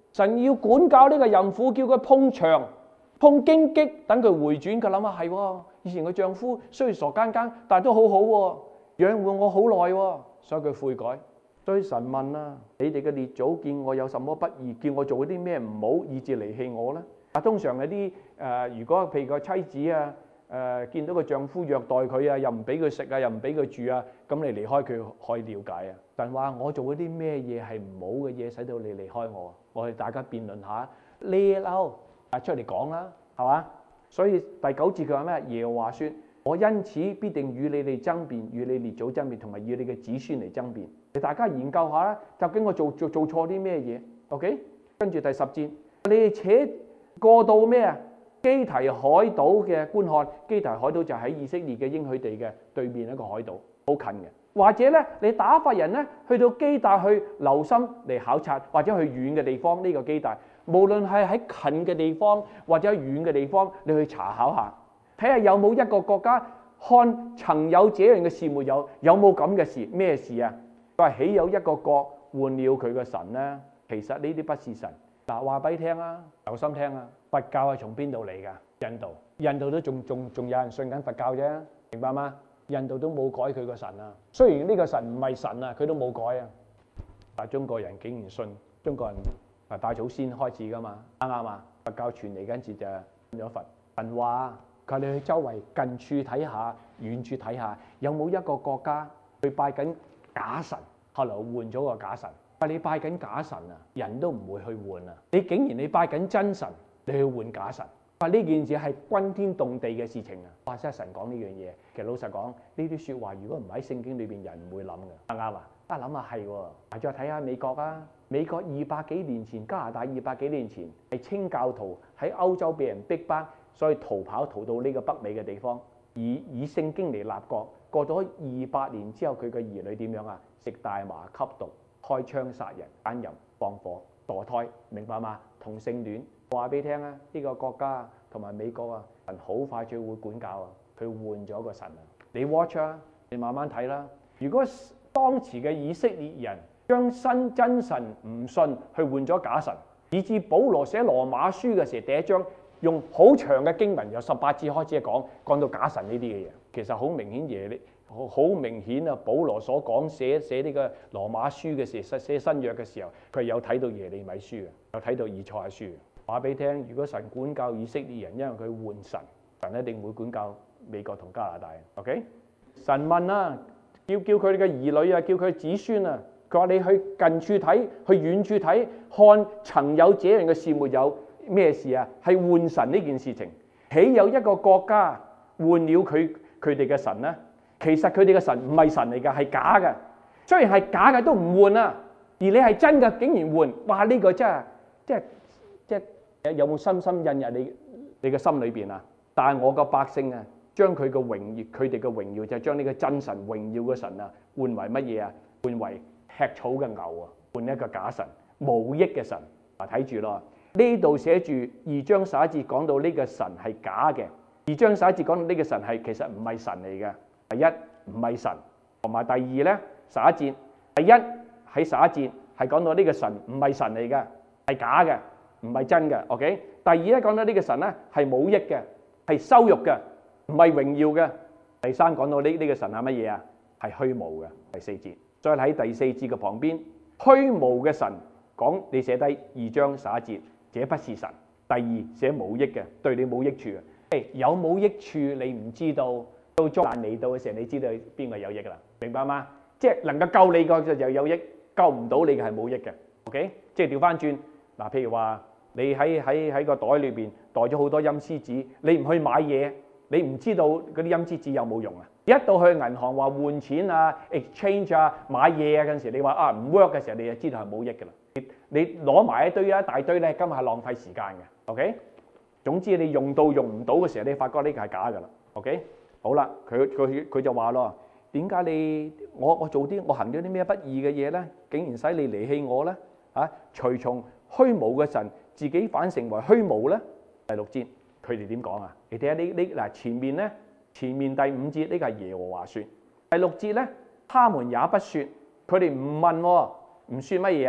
神要管教呢個淫婦，叫佢碰牆、碰荊棘，等佢回轉。佢諗下係喎，以前個丈夫雖然傻更更，但係都好好喎，養活我好耐喎，所以佢悔改。所以神問啊，你哋嘅列祖見我有什麼不義，叫我做啲咩唔好，以致離棄我咧？啊，通常有啲誒，如果譬如個妻子啊，誒、呃、見到個丈夫虐待佢啊，又唔俾佢食啊，又唔俾佢住啊，咁你離開佢可以了解啊。神話我做嗰啲咩嘢係唔好嘅嘢，使到你離開我？我哋大家辯論下，你嬲啊出嚟講啦，係嘛？所以第九節佢話咩？耶和華說：我因此必定與你哋爭辯，與你列祖爭辯，同埋與你嘅子孫嚟爭辯。你大家研究下啦，究竟我做做做錯啲咩嘢 ？OK， 跟住第十節，你哋扯過到咩啊？基提海島嘅觀看，基提海島就喺以色列嘅應許地嘅對面一個海島，好近嘅。或者咧，你打發人咧去到基大去留心嚟考察，或者去遠嘅地方呢、這個基大，無論係喺近嘅地方或者喺遠嘅地方，你去查考下，睇下有冇一個國家看曾有這樣嘅事沒有？有冇咁嘅事？咩事啊？佢話豈有一個國換了佢嘅神呢？其實呢啲不是神。嗱，話俾你聽啊，留心聽啊！佛教係從邊度嚟㗎？印度，印度都仲仲仲有人信緊佛教啫，明白嗎？印度都冇改佢個神啊。雖然呢個神唔係神啊，佢都冇改啊。但係中國人竟然信，中國人係拜祖先開始㗎嘛？啱唔啱啊？佛教傳嚟跟住就信咗佛。神話佢哋去周圍近處睇下，遠處睇下，有冇一個國家去拜緊假神？後來換咗個假神。話你拜緊假神啊，人都唔會去換啊！你竟然你拜緊真神，你去換假神？話呢件事係轟天動地嘅事情啊！話真係神講呢樣嘢，其實老實講，呢啲説話如果唔喺聖經裏邊，人唔會諗嘅，啱唔啱啊？啊諗下係喎，再睇下美國啊，美國二百幾年前，加拿大二百幾年前係清教徒喺歐洲被人逼迫，所以逃跑逃到呢個北美嘅地方，以以聖經嚟立國。過咗二百年之後，佢嘅兒女點樣啊？食大麻、吸毒、開槍殺人、奸淫、放火、墮胎，明白嗎？同性戀，我話俾你聽啊！呢個國家同埋美國啊，神好快就會管教啊！佢換咗個神啊！你 watch 啊，你慢慢睇啦。如果當時嘅以色列人將新真神唔信，去換咗假神，以至保羅寫羅馬書嘅時候，第一章用好長嘅經文，由十八節開始講，講到假神呢啲嘅嘢，其實好明顯嘢，好明顯啊！保羅所講寫寫呢個羅馬書嘅時候，寫新約嘅時候，佢有睇到耶利米書嘅，有睇到以賽亞書嘅。話俾你聽，如果神管教以色列人，因為佢換神，神一定會管教美國同加拿大。OK？ 神問啊，叫叫佢哋嘅兒女啊，叫佢子孫啊，佢話你去近處睇，去遠處睇，看曾有這樣嘅事沒有？咩事啊？係換神呢件事情。豈有一個國家換了佢佢哋嘅神呢？其實佢哋嘅神唔係神嚟㗎，係假嘅。雖然係假嘅都唔換啊，而你係真嘅竟然換，哇！呢個真係即係即係有冇深深印入你你嘅心裏邊啊？但係我個百姓啊，將佢嘅榮耀，佢哋嘅榮耀就係將呢個真神榮耀嘅神啊，換為乜嘢啊？換為吃草嘅牛啊，換一個假神，無益嘅神。嗱，睇住咯，呢度寫住二章十一節講到呢個神係假嘅，二章十一節講到呢個神係其實唔係神嚟嘅。第一唔係神，同埋第二咧十一節，第一喺十一節係講到呢個神唔係神嚟嘅，係假嘅，唔係真嘅。OK， 第二咧講到呢個神咧係冇益嘅，係羞辱嘅，唔係榮耀嘅。第三講到呢呢個神係乜嘢啊？係虛無嘅。第四節再喺第四節嘅旁邊，虛無嘅神講你寫低二章十一節，這不是神。第二寫冇益嘅，對你冇益處嘅。誒有冇益處你唔知道？到災難嚟到嘅時候，你知道邊個有益㗎啦？明白嗎？即係能夠救你個就有益，救唔到你嘅係冇益嘅。OK， 即係調翻轉嗱，譬如話你喺喺喺個袋裏邊袋咗好多陰司紙，你唔去買嘢，你唔知道嗰啲陰司紙有冇用啊？一到去銀行話換錢啊、exchange 啊、買嘢啊嗰陣時，你話啊唔 work 嘅時候，你就知道係冇益㗎啦。你攞埋一堆一大堆咧，今日係浪費時間嘅。OK， 總之你用到用唔到嘅時候，你發覺呢個係假㗎啦。OK。好啦，佢佢佢就話咯，點解你我我做啲我行咗啲咩不義嘅嘢咧？竟然使你離棄我咧？啊，隨從虛無嘅神，自己反成為虛無咧？第六節佢哋點講啊？你睇下呢呢嗱前面咧，前面第五節呢個係耶和華說，第六節咧，他們也不說，佢哋唔問喎，唔說乜嘢啊？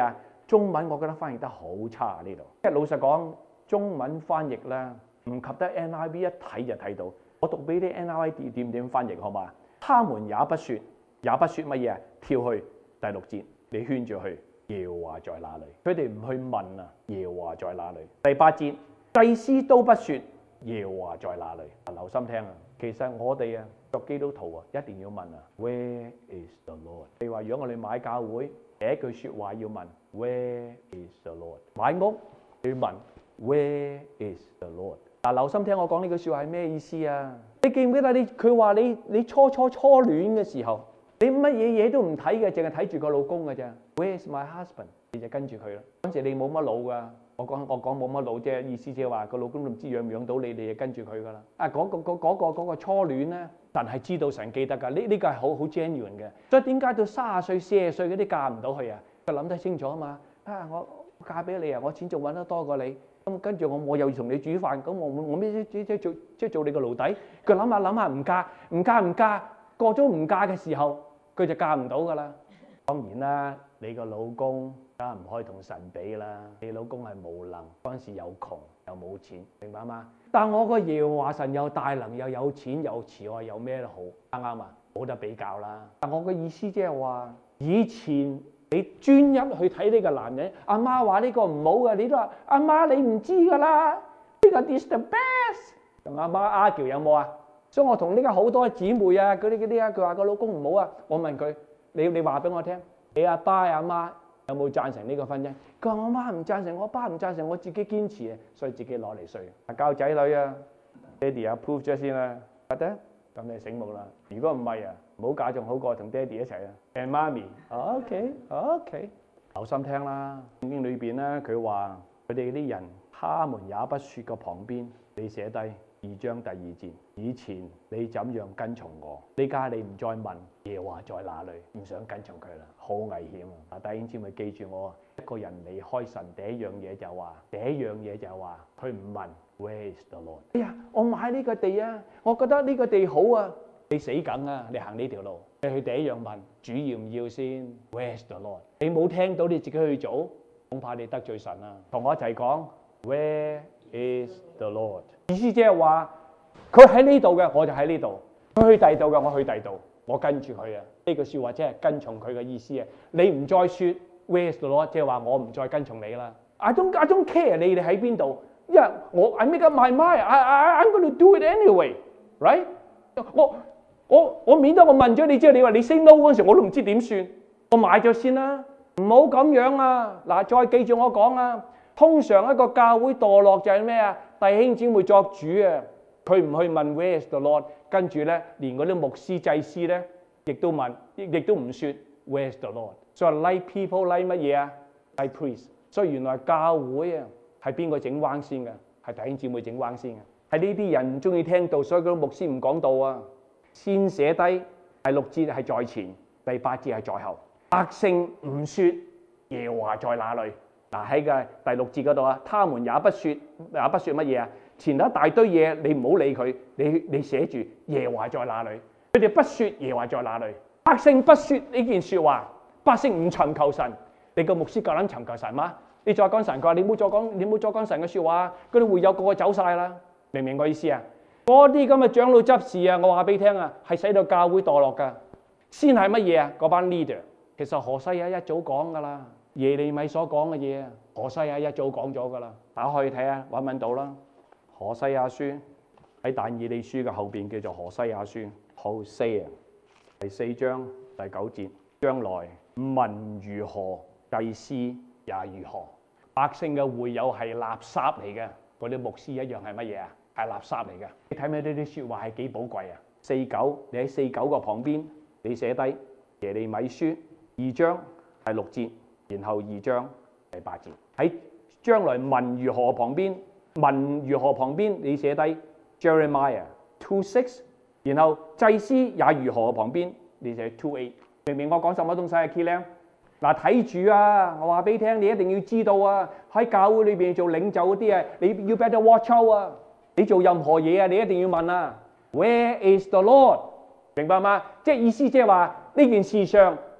中文我覺得翻譯得好差呢度。即係老實講，中文翻譯咧唔及得 N I V 一睇就睇到。我讀俾啲 N I V 點點點翻譯好嘛？他們也不說，也不說乜嘢啊？跳去第六節，你圈住去，耶和華在哪裏？佢哋唔去問啊，耶和華在哪裏？第八節，祭司都不說，耶和華在哪裏？留心聽啊！其實我哋啊，作基督徒啊，一定要問啊 ，Where is the Lord？ 你話如果我哋買教會，第一句説話要問 Where is the Lord？ 買屋要問 Where is the Lord？ 嗱，留心聽我講呢句説話係咩意思啊？你記唔記得你佢話你你初初初戀嘅時候，你乜嘢嘢都唔睇嘅，淨係睇住個老公嘅啫。Where is my husband？ 你就跟住佢啦。嗰陣時你冇乜腦噶。我講我講冇乜腦啫，意思即係話個老公都唔知養唔養到你，你就跟住佢噶啦。啊，嗰、嗰個嗰、嗰個嗰個初戀咧，神係知道神記得㗎。呢呢個係好好 genuine 嘅。所以點解到三十歲、四十歲嗰啲嫁唔到佢啊？佢諗得清楚啊嘛。啊，我嫁俾你啊，我錢仲揾得多過你。咁跟住我我又同你煮飯，咁我我咩即即做即係做你個奴隸？佢諗下諗下唔嫁唔嫁唔嫁，過咗唔嫁嘅時候，佢就嫁唔到㗎啦。當然啦，你個老公梗係唔可以同神比啦。你老公係無能，嗰陣時又窮又冇錢，明白嗎？但我個耶和華神又大能又有錢又慈愛又咩都好，啱啱啊？冇得比較啦。但我嘅意思即係話，以前你專一去睇呢個男人，阿媽話呢個唔好嘅，你都話阿媽你唔知㗎啦，呢個 is the best。同阿媽 argue 有冇啊？所以我同呢家好多姊妹啊，嗰啲嗰啲啊，佢話個老公唔好啊，我問佢。你你話俾我聽，你阿爸阿媽有冇贊成呢個婚姻？佢話我媽唔贊成，我爸唔贊成，我自己堅持啊，所以自己攞嚟睡。教仔女啊，爹哋 approve 咗先啦，得得，咁你醒目啦。如果唔係啊，唔好嫁仲好過同爹哋一齊啊。誒媽咪 ，OK OK， 留心聽啦。聖經裏邊咧，佢話佢哋啲人，他們也不説個旁邊，你寫低。二章第二節，以前你怎樣跟從我，呢家你唔再問耶和華在哪裏，唔想跟從佢啦，好危險啊！弟兄姊妹記住我，一個人離開神第一樣嘢就話，第一樣嘢就話，佢唔問 Where is the Lord？ 哎呀，我買呢個地啊，我覺得呢個地好啊，你死梗啊！你行呢條路，你去第一樣問主要唔要先 Where is the Lord？ 你冇聽到你自己去做，恐怕你得罪神啊！同我一齊講 Where is the Lord？意思即係話，佢喺呢度嘅，我就喺呢度；佢去第度嘅，我去第度。我跟住佢啊！呢句説話即係跟從佢嘅意思啊！你唔再説 Where's the Lord， 即係話我唔再跟從你啦。I don't I don't care 你哋喺邊度，因為我 I make up my mind，I I I'm going to do it anyway，right？ 我我我免得我問咗你之後，你話你 say no 嗰陣時，我都唔知點算。我買咗先啦，唔好咁樣啊！嗱，再記住我講啊！通常一個教會墮落就係咩啊？弟兄姊妹作主啊，佢唔去問 Where is the Lord， 跟住咧連嗰啲牧師祭司咧，亦都問，亦都唔説 Where is the Lord。所以 like people like 乜嘢啊 ？like priest。所以原來教會啊係邊個整彎先嘅？係弟兄姊妹整彎先嘅。係呢啲人唔中意聽道，所以嗰啲牧師唔講道啊。先寫低第六節係在前，第八節係在後。百姓唔説耶和華在哪裏。嗱喺個第六節嗰度啊，他們也不説，也不説乜嘢啊？前頭一大堆嘢，你唔好理佢，你你寫住耶和華在哪裏？佢哋不説耶和華在哪裏？百姓不説呢件説話，百姓唔尋求神，你個牧師夠膽尋求神嗎？你再講神嘅話，你唔好再講，你唔好再講神嘅説話，嗰啲會友個個走晒啦，明唔明我意思啊？嗰啲咁嘅長老執事啊，我話俾你聽啊，係使到教會墮落噶。先係乜嘢啊？嗰班 leader 其實何西阿一早講噶啦。耶利米所講嘅嘢啊，何西阿一早講咗噶啦，大家可以睇下，揾唔揾到啦？何西阿書喺但以理書嘅後邊叫做何西阿書 Hosea 第四章第九節，將來民如何，祭司也如何。百姓嘅會友係垃圾嚟嘅，嗰啲牧師一樣係乜嘢啊？係垃圾嚟嘅。你睇唔睇呢啲説話係幾寶貴啊？四九，你喺四九個旁邊，你寫低耶利米書二章第六節。然後二章第八節喺將來民如何旁邊，民如何旁邊你寫低 Jeremiah two six， 然後祭司也如何旁邊你寫 two eight， 明唔明我講什麼東西啊 Key Lam？ 嗱睇住啊，我話俾你聽，你一定要知道啊，喺教會裏邊做領袖嗰啲啊，你要 better watch out 啊，你做任何嘢啊，你一定要問啊 Where is the Lord？ 明白嗎？即係意思即係話呢件事上。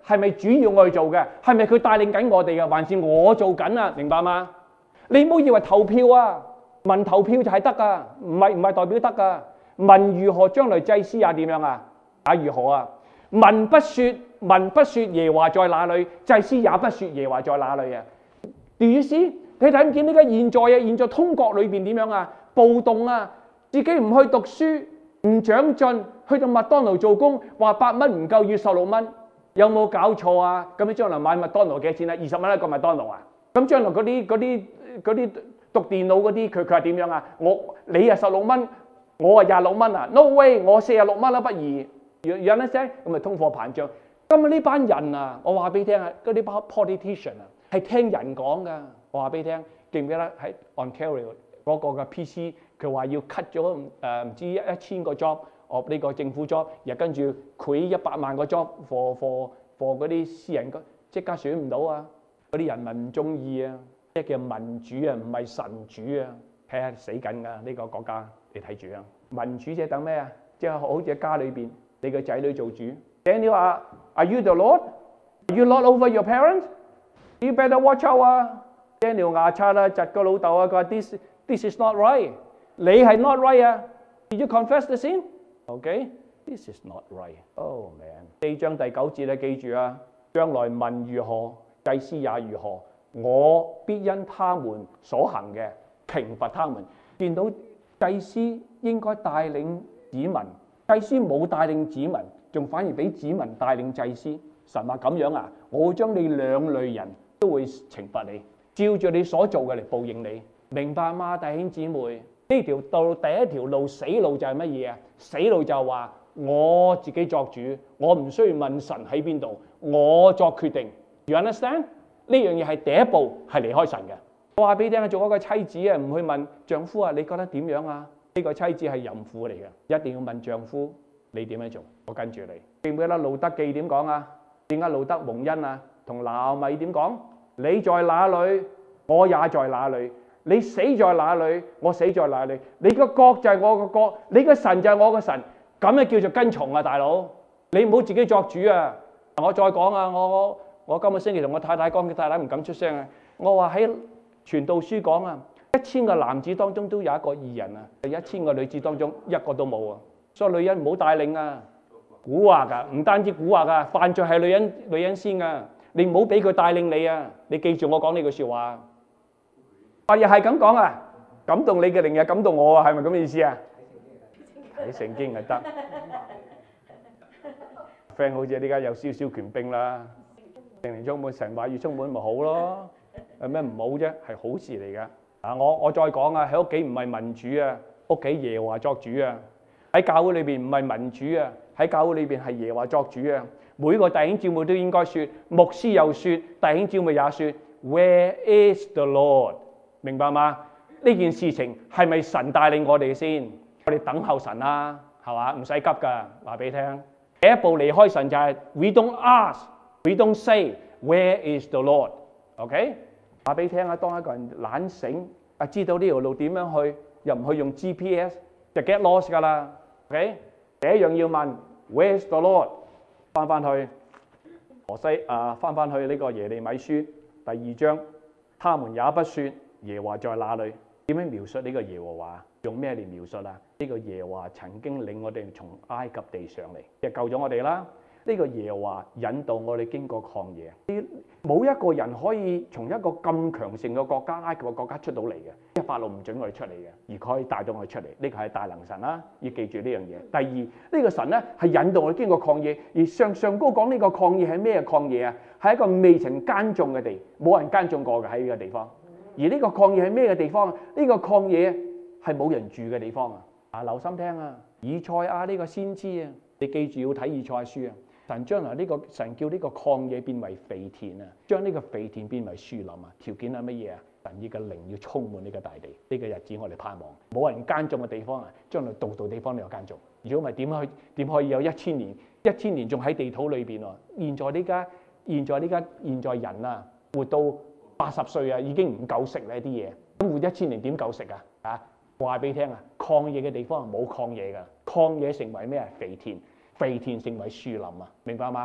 係咪主要我哋做嘅？係咪佢帶領緊我哋嘅？還是我做緊啊？明白嗎？你唔好以為投票啊，民投票就係得噶，唔係唔係代表得噶。民如何，將來祭司也點樣啊？也如何啊？民不說，民不說耶和華在哪裏，祭司也不說耶和華在哪裏啊？Do you see？你睇唔見呢個現在啊？現在通國裏邊點樣啊？暴動啊！自己唔去讀書，唔長進，去到麥當勞做工，話八蚊唔夠要十六蚊，有冇搞錯啊？咁你將來買麥當勞幾多錢啊？二十蚊一個麥當勞啊？咁將來嗰啲嗰啲嗰啲讀電腦嗰啲，佢佢係點樣啊？我你啊十六蚊，我啊廿六蚊啊 ？No way！我四十六蚊啦，不如有得聲咁咪通貨膨脹。今日呢班人啊，我話俾你聽啊，嗰啲 politician 啊，係聽人講噶。我話俾你聽，記唔記得喺 Ontario 嗰個嘅 P C， 佢話要 cut 咗誒唔知一一千個 job， 哦呢個政府 job， 又跟住佢一百萬個 job for for for 嗰啲私人，即刻選唔到啊！嗰啲人民唔中意啊！即係叫民主啊，唔係神主啊！睇下死緊㗎呢個國家，你睇住啊！民主即係等咩啊？即係好似家裏邊你個仔女做主。Daniel 話 ：Are you the Lord? Are you Lord over your parents? You better watch out 啊 ！Daniel 牙刷啦，窒個老豆啊，佢話 ：This this is not right。你係 not right 啊 ？Did you confess the sin? Okay, this is not right. Oh man！ 四章第九節你記住啊！將來民如何，祭司也如何。我必因他們所行嘅懲罰他們。見到祭司應該帶領子民，祭司冇帶領子民，仲反而俾子民帶領祭司。神話咁樣啊，我會將你兩類人都會懲罰你，照住你所做嘅嚟報應你。明白嗎，弟兄姊妹？呢條道第一條路死路就係乜嘢啊？死路就係話我自己作主，我唔需要問神喺邊度，我作決定。You understand？呢樣嘢係第一步，係離開神嘅。我話俾你聽，做一個妻子啊，唔去問丈夫啊，你覺得點樣啊？呢個妻子係淫婦嚟嘅，一定要問丈夫你點樣做，我跟住你。記唔記得路德記點講啊？點解路德蒙恩啊？同拿俄米點講？你在哪裏，我也在哪裏。你死在哪裏，我死在哪裏。你個國就係我個國，你個神就係我個神。咁樣叫做跟從啊，大佬。你唔好自己作主啊！我再講啊，我我。我今個星期同我太太講，佢太太唔敢出聲啊！我話喺傳道書講啊，一千個男子當中都有一個義人啊，一千個女子當中一個都冇啊！所以女人唔好帶領啊，蠱惑噶，唔單止蠱惑噶，犯罪係女人女人先噶，你唔好俾佢帶領你啊！你記住我講呢句説話。啊，又係咁講啊，感動你嘅靈又感動我啊，係咪咁嘅意思啊？睇聖經就得。friend 好似呢家有少少權柄啦。聖靈充滿，神話語充滿咪好咯？有咩唔好啫？係好事嚟噶。啊，我我再講啊，喺屋企唔係民主啊，屋企耶和華作主啊。喺教會裏邊唔係民主啊，喺教會裏邊係耶和華作主啊。每個弟兄姊妹都應該説，牧師又説，弟兄姊妹也説 ，Where is the Lord？ 明白嗎？呢件事情係咪神帶領我哋先？我哋等候神啦，係嘛？唔使急噶，話俾你聽。第一步離開神就係 We don't ask。We don't say where is the Lord，OK？ 話俾你聽啊，當一個人懶醒啊，知道呢條路點樣去，又唔去用 G P S， 就 get lost 噶啦。OK？ 第一樣要問 Where is the Lord？ 翻翻去何西啊，翻翻去呢個耶利米書第二章，他們也不說耶和華在哪裏。點樣描述呢個耶和華？用咩嚟描述啊？呢個耶和華曾經領我哋從埃及地上嚟，即係救咗我哋啦。呢個耶和華引導我哋經過曠野，冇一個人可以從一個咁強盛嘅國家埃及嘅國家出到嚟嘅，因為法老唔準我哋出嚟嘅，而佢可以帶到我哋出嚟，呢個係大能神啦，要記住呢樣嘢。第二，呢個神咧係引導我哋經過曠野，而上上高講呢個曠野係咩曠野啊？係一個未曾耕種嘅地，冇人耕種過嘅喺呢個地方。而呢個曠野係咩嘅地方啊？呢個曠野係冇人住嘅地方啊！啊，留心聽啊！以賽亞呢個先知啊，你記住要睇以賽亞書啊！神將來呢個神叫呢個曠野變為肥田啊，將呢個肥田變為樹林啊。條件係乜嘢啊？神呢個靈要充滿呢個大地，呢個日子我哋盼望。冇人耕種嘅地方啊，將來度度地方都有耕種。如果唔係點去點可以有一千年？一千年仲喺地土裏邊喎。現在呢家現在呢家現在人啊，活到八十歲啊，已經唔夠食呢啲嘢。咁活一千年點夠食啊？啊，話俾你聽啊，曠野嘅地方係冇曠野㗎，曠野成為咩啊？肥田。肥田成為樹林啊，明白嗎？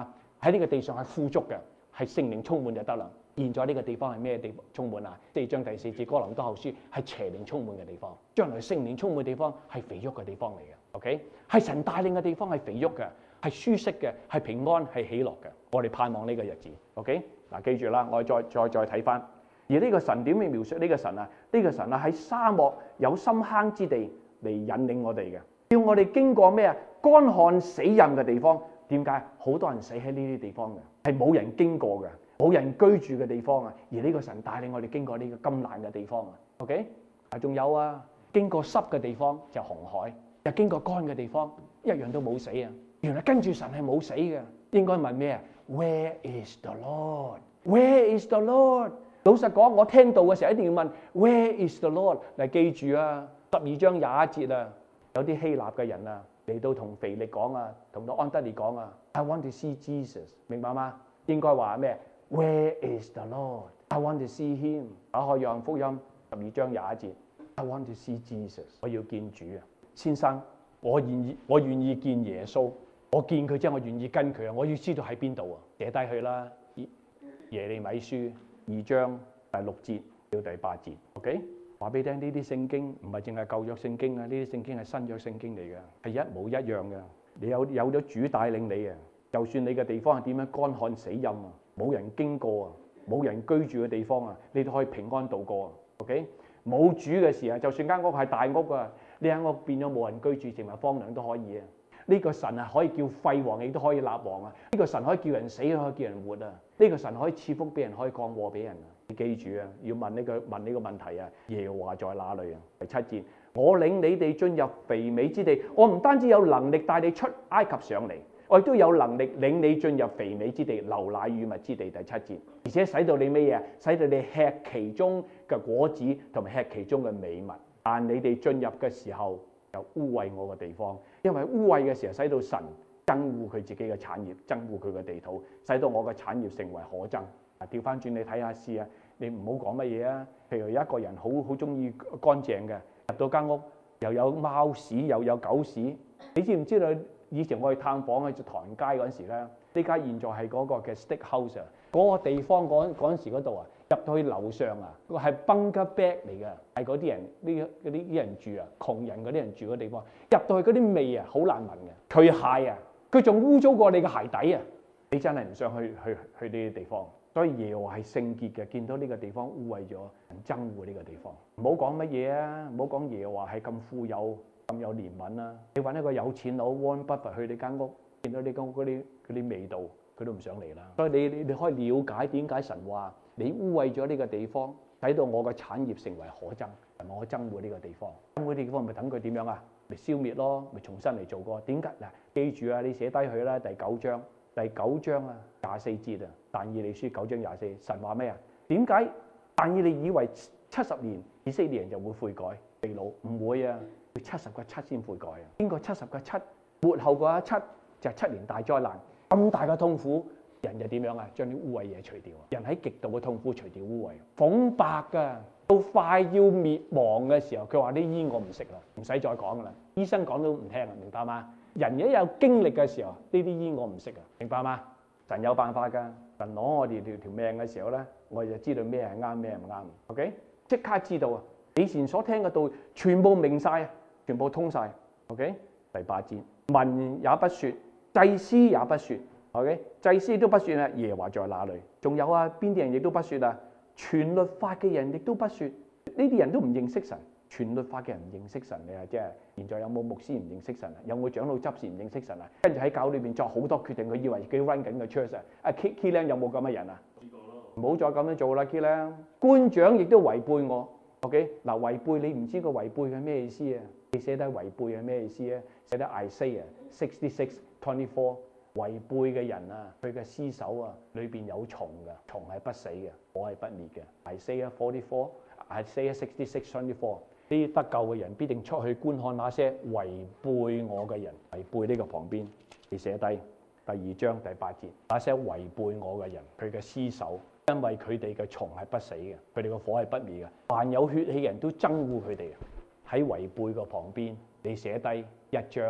喺呢個地上係富足嘅，係聖靈充滿就得啦。現在呢個地方係咩地方充滿啊？四章第四節哥林多後書係邪靈充滿嘅地方，將來聖靈充滿嘅地方係肥沃嘅地方嚟嘅。OK， 係神帶領嘅地方係肥沃嘅，係舒適嘅，係平安，係喜樂嘅。我哋盼望呢個日子。OK， 嗱，記住啦，我哋再再再睇翻。而呢個神點樣描述呢個神啊？呢個神啊喺沙漠有深坑之地嚟引領我哋嘅，叫我哋經過咩啊？乾旱死蔭嘅地方。點解？好多人死喺呢啲地方嘅，係冇人經過嘅，冇人居住嘅地方啊。而呢個神帶領我哋經過呢個咁難嘅地方啊。OK， 啊仲有啊，經過濕嘅地方就紅海，又經過乾嘅地方一樣都冇死啊。原來跟住神係冇死嘅。應該問咩啊 ？Where is the Lord? Where is the Lord? 老實講，我聽到嘅時候一定要問 Where is the Lord？ 嚟記住啊，十二章廿一節啊，有啲希臘嘅人啊嚟到同腓力講啊，同到安德烈講啊 ，I want to see Jesus， 明白嗎？應該話咩 ？Where is the Lord? I want to see Him。打開約翰福音十二章廿一節 ，I want to see Jesus， 我要見主啊，先生，我願意，我願意見耶穌，我見佢之後，我願意跟佢啊，我要知道喺邊度啊，寫低佢啦，耶利米書二章第六節到第八節 ，OK， 話俾你聽，呢啲聖經唔係淨係舊約聖經啊，呢啲聖經係新約聖經嚟嘅，係一模一樣嘅。你有有咗主帶領你啊，就算你嘅地方係點樣乾旱死蔭啊，冇人經過啊，冇人居住嘅地方啊，你都可以平安度過啊。OK， 冇主嘅時候，就算間屋係大屋啊，呢間屋變咗冇人居住，淨係荒涼都可以啊。呢個神啊，可以叫廢王，亦都可以立王啊。呢個神可以叫人死，可以叫人活啊。呢個神可以賜福俾人，可以降禍俾人啊。你記住啊，要問呢個問呢個問題啊。耶和華在哪裏啊？第七節，我領你哋進入肥美之地。我唔單止有能力帶你出埃及上嚟，我亦都有能力領你進入肥美之地，流奶與蜜之地。第七節，而且使到你咩嘢？使到你吃其中嘅果子，同埋吃其中嘅美物。但你哋進入嘅時候，就污穢我嘅地方，因為污穢嘅時候，使到神憎惡佢自己嘅產業，憎惡佢嘅地土，使到我嘅產業成為可憎。啊，調翻轉你睇下試啊，你唔好講乜嘢啊。譬如有一個人好好中意乾淨嘅，入到間屋又有貓屎又有狗屎，你知唔知道？以前我去探訪喺唐人街嗰陣時咧，呢家現在係嗰個嘅 Steak House 啊，嗰個地方嗰嗰陣時嗰度啊，入到去樓上啊，個係 bunker bed 嚟嘅，係嗰啲人呢嗰啲啲人住啊，窮人嗰啲人住嘅地方，入到去嗰啲味啊，好難聞嘅，佢鞋啊，佢仲污糟過你嘅鞋底啊，你真係唔想去去去呢啲地方。所以耶和華係聖潔嘅，見到呢個地方污穢咗，人憎惡呢個地方。唔好講乜嘢啊，唔好講耶和華係咁富有。咁有憐憫啦！你揾一個有錢佬 Warren Buffett 去你間屋，見到你間屋嗰啲嗰啲味道，佢都唔想嚟啦。所以你你你可以了解點解神話你污穢咗呢個地方，使到我嘅產業成為可憎，係咪我憎惡呢個地方？憎惡地方咪等佢點樣啊？咪消滅咯，咪重新嚟做過。點解嗱？記住啊，你寫低佢啦，第九章第九章啊，廿四節啊，但以理書九章廿四，神話咩啊？點解但以理以為七十年以色列人就會悔改被擄？唔會啊！佢七十個七先悔改啊！經過七十個七，末後嗰一七就係七年大災難，咁大嘅痛苦，人就點樣啊？將啲污穢嘢除掉啊！人喺極度嘅痛苦除掉污穢，鳳白噶，到快要滅亡嘅時候，佢話啲醫我唔食啦，唔使再講噶啦，醫生講都唔聽啊，明白嗎？人一有經歷嘅時候，呢啲醫我唔食啊，明白嗎？神有辦法噶，神攞我哋條條命嘅時候咧，我哋就知道咩係啱，咩唔啱。OK， 即刻知道啊！以前所聽嘅道全部明晒。全部通晒 OK， 第八節，民也不說，祭司也不說 ，OK， 祭司都不說啦，耶和華在哪裏？仲有啊，邊啲人亦都不說啊？傳律法嘅人亦都不說，呢啲人都唔認識神，傳律法嘅人唔認識神嘅，即係現在有冇牧師唔認識神啊？有冇長老執事唔認識神啊？跟住喺教裏邊作好多決定，佢以為佢 run 緊個 church 啊！阿 K K 咧有冇咁嘅人啊？唔好再咁樣做啦 K 咧，官長亦都違背我 ，OK， 嗱違背你唔知個違背係咩意思啊？你寫得違背係咩意思咧？寫得 Isaiah sixty-six twenty-four， 違背嘅人啊，佢嘅屍首啊，裏邊有蟲嘅，蟲係不死嘅，火係不滅嘅。Isaiah forty-four， Isaiah sixty-six twenty-four， 呢啲得救嘅人必定出去觀看那些違背我嘅人，違背呢個旁邊，你寫低第二章第八節，那些違背我嘅人，佢嘅屍首，因為佢哋嘅蟲係不死嘅，佢哋嘅火係不滅嘅，凡有血氣嘅人都憎惡佢哋。喺違背個旁邊，你寫低一章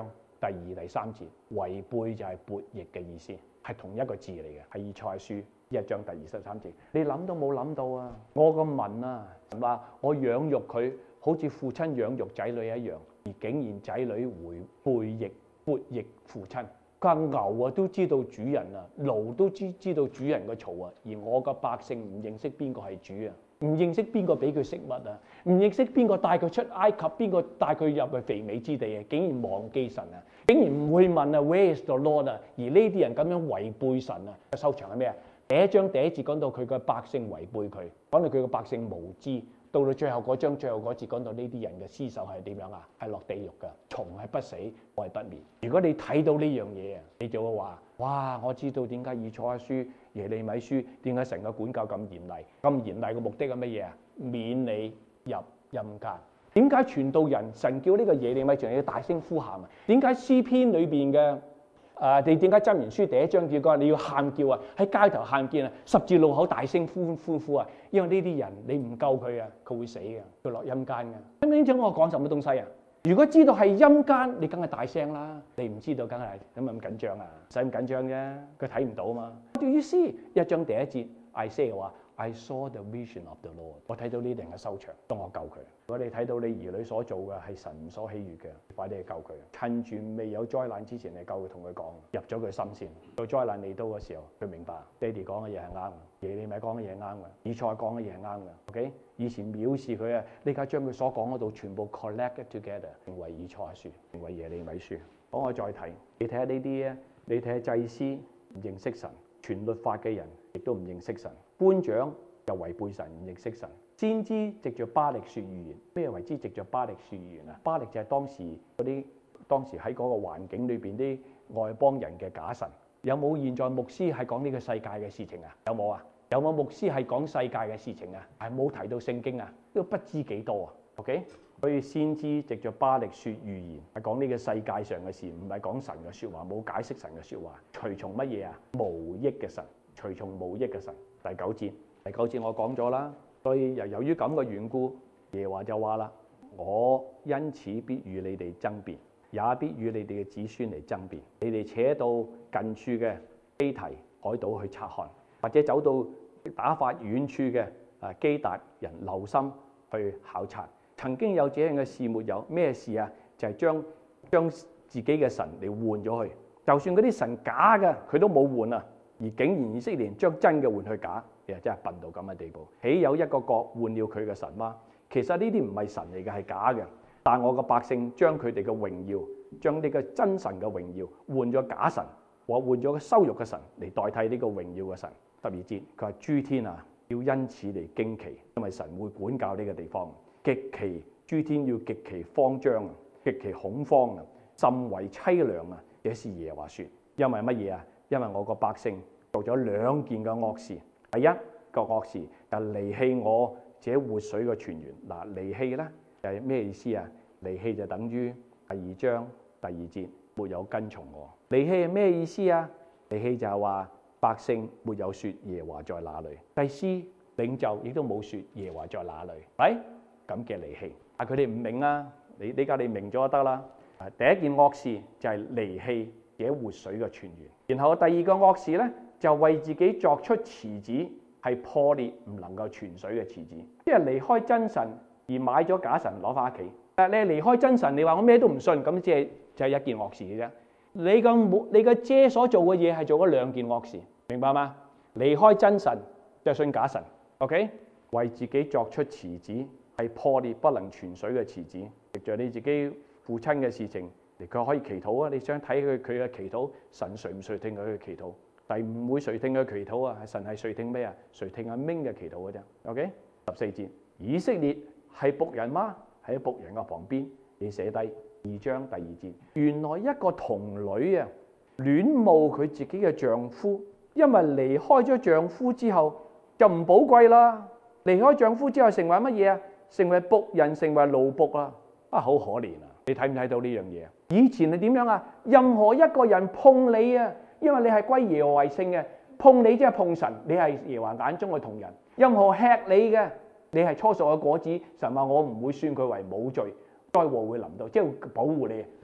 第二、第三節，違背就係悖逆嘅意思，係同一個字嚟嘅，係以賽亞書一章第二十三節。你諗都冇諗到啊！我個民啊，話我養育佢，好似父親養育仔女一樣，而竟然仔女回背逆悖逆父親。佢話牛啊都知道主人啊，驢都知知道主人嘅槽啊，而我個百姓唔認識邊個係主啊，唔認識邊個俾佢食物啊，唔認識邊個帶佢出埃及，邊個帶佢入去肥美之地啊，竟然忘記神啊，竟然唔會問啊 Where is the Lord 啊，而呢啲人咁樣違背神啊，收場係咩啊？第一章第一節講到佢嘅百姓違背佢，講到佢嘅百姓無知。到到最後嗰章最後嗰節講到呢啲人嘅屍首係點樣啊？係落地獄㗎，蟲係不死，我係不滅。如果你睇到呢樣嘢啊，你就會話：哇！我知道點解以賽亞書、耶利米書點解成個管教咁嚴厲？咁嚴厲嘅目的係乜嘢啊？免你入陰間。點解傳道人神叫呢個耶利米仲要大聲呼喊啊？點解詩篇裏邊嘅？啊！你點解箴言書第一章叫講你要喊叫啊？喺街頭喊叫啊！十字路口大聲呼呼呼啊！因為呢啲人你唔救佢啊，佢會死嘅，佢落陰間嘅。咁你知我講什麼東西啊？如果知道係陰間，你梗係大聲啦。你唔知道，梗係咁咁緊張啊？使咁緊張啫？佢睇唔到啊嘛。對於詩一章第一節 ，I say 話 I saw the vision of the Lord。我睇到呢啲人嘅收場，當我救佢。如果你睇到你兒女所做嘅係神唔所喜悅嘅，快啲去救佢。趁住未有災難之前，你救佢，同佢講，入咗佢心先。到災難嚟到嘅時候，佢明白爹哋講嘅嘢係啱嘅，耶利米講嘅嘢係啱嘅，以賽講嘅嘢係啱嘅。OK， 以前藐視佢啊，呢家將佢所講嗰度全部 collect together， 成為以賽書，成為耶利米書。好，我再睇，你睇下呢啲啊，你睇下祭司唔認識神，傳律法嘅人亦都唔認識神，官長又違背神，唔認識神。先知藉着巴力說預言，咩為之藉着巴力說預言啊？巴力就係當時嗰啲當時喺嗰個環境裏邊啲外邦人嘅假神。有冇現在牧師係講呢個世界嘅事情啊？有冇啊？有冇牧師係講世界嘅事情啊？係冇提到聖經啊？都不知幾多啊 ？OK， 所以先知藉着巴力說預言，係講呢個世界上嘅事，唔係講神嘅説話，冇解釋神嘅説話，隨從乜嘢啊？無益嘅神，隨從無益嘅神。第九節，第九節我講咗啦。所以由由於咁嘅緣故，耶和華就話啦：我因此必與你哋爭辯，也必與你哋嘅子孫嚟爭辯。你哋扯到近處嘅基提海島去察看，或者走到打發遠處嘅啊基達人留心去考察。曾經有這樣嘅事沒有？咩事啊？就係、是、將將自己嘅神嚟換咗去。就算嗰啲神假嘅，佢都冇換啊！而竟然以色列人將真嘅換去假，其實真係笨到咁嘅地步。豈有一個國換了佢嘅神嗎？其實呢啲唔係神嚟嘅，係假嘅。但我嘅百姓將佢哋嘅榮耀，將呢個真神嘅榮耀換咗假神，或換咗個羞辱嘅神嚟代替呢個榮耀嘅神。十二節佢話：諸天啊，要因此嚟驚奇，因為神會管教呢個地方。極其諸天要極其慌張啊，極其恐慌啊，甚為凄涼啊！這是耶和華說。因為乜嘢啊？因為我個百姓做咗兩件嘅惡事。第一個惡事就離棄我這活水嘅泉源。嗱，離棄咧就係咩意思啊？離棄就等於第二章第二節，沒有跟從我。離棄係咩意思啊？離棄就係話百姓沒有說耶和華在哪裏，祭司領袖亦都冇說耶和華在哪裏，係咁嘅離棄。啊，佢哋唔明啊，你呢家你明咗就得啦。第一件惡事就係離棄這活水嘅泉源，然後第二個惡事咧就為自己作出池子，係破裂唔能夠存水嘅池子，即係離開真神而買咗假神攞翻屋企。誒，你離開真神，你話我咩都唔信，咁即係就係一件惡事嘅啫。你個冇你個姐所做嘅嘢係做咗兩件惡事，明白嗎？離開真神就係信假神 ，OK？ 為自己作出池子，係破裂不能存水嘅池子，藉著你自己父親嘅事情。佢可以祈禱啊！你想睇佢佢嘅祈禱，神垂唔垂聽佢嘅祈禱？但唔會垂聽佢祈禱啊！神係垂聽咩啊？垂聽阿明嘅祈禱嘅啫。OK， 十四節，以色列係僕人嗎？喺僕人嘅旁邊，你寫低二章第二節。原來一個童女啊，戀慕佢自己嘅丈夫，因為離開咗丈夫之後就唔寶貴啦。離開丈夫之後成為乜嘢啊？成為僕人，成為奴僕啊！啊，好可憐啊！你睇唔睇到呢樣嘢啊？以前係點樣啊？任何一個人碰你啊，因為你係歸耶和華為聖嘅，碰你即係碰神，你係耶和華眼中嘅同人。任何吃你嘅，你係初熟嘅果子，神話我唔會算佢為冇罪，災禍會臨到，即係保護你。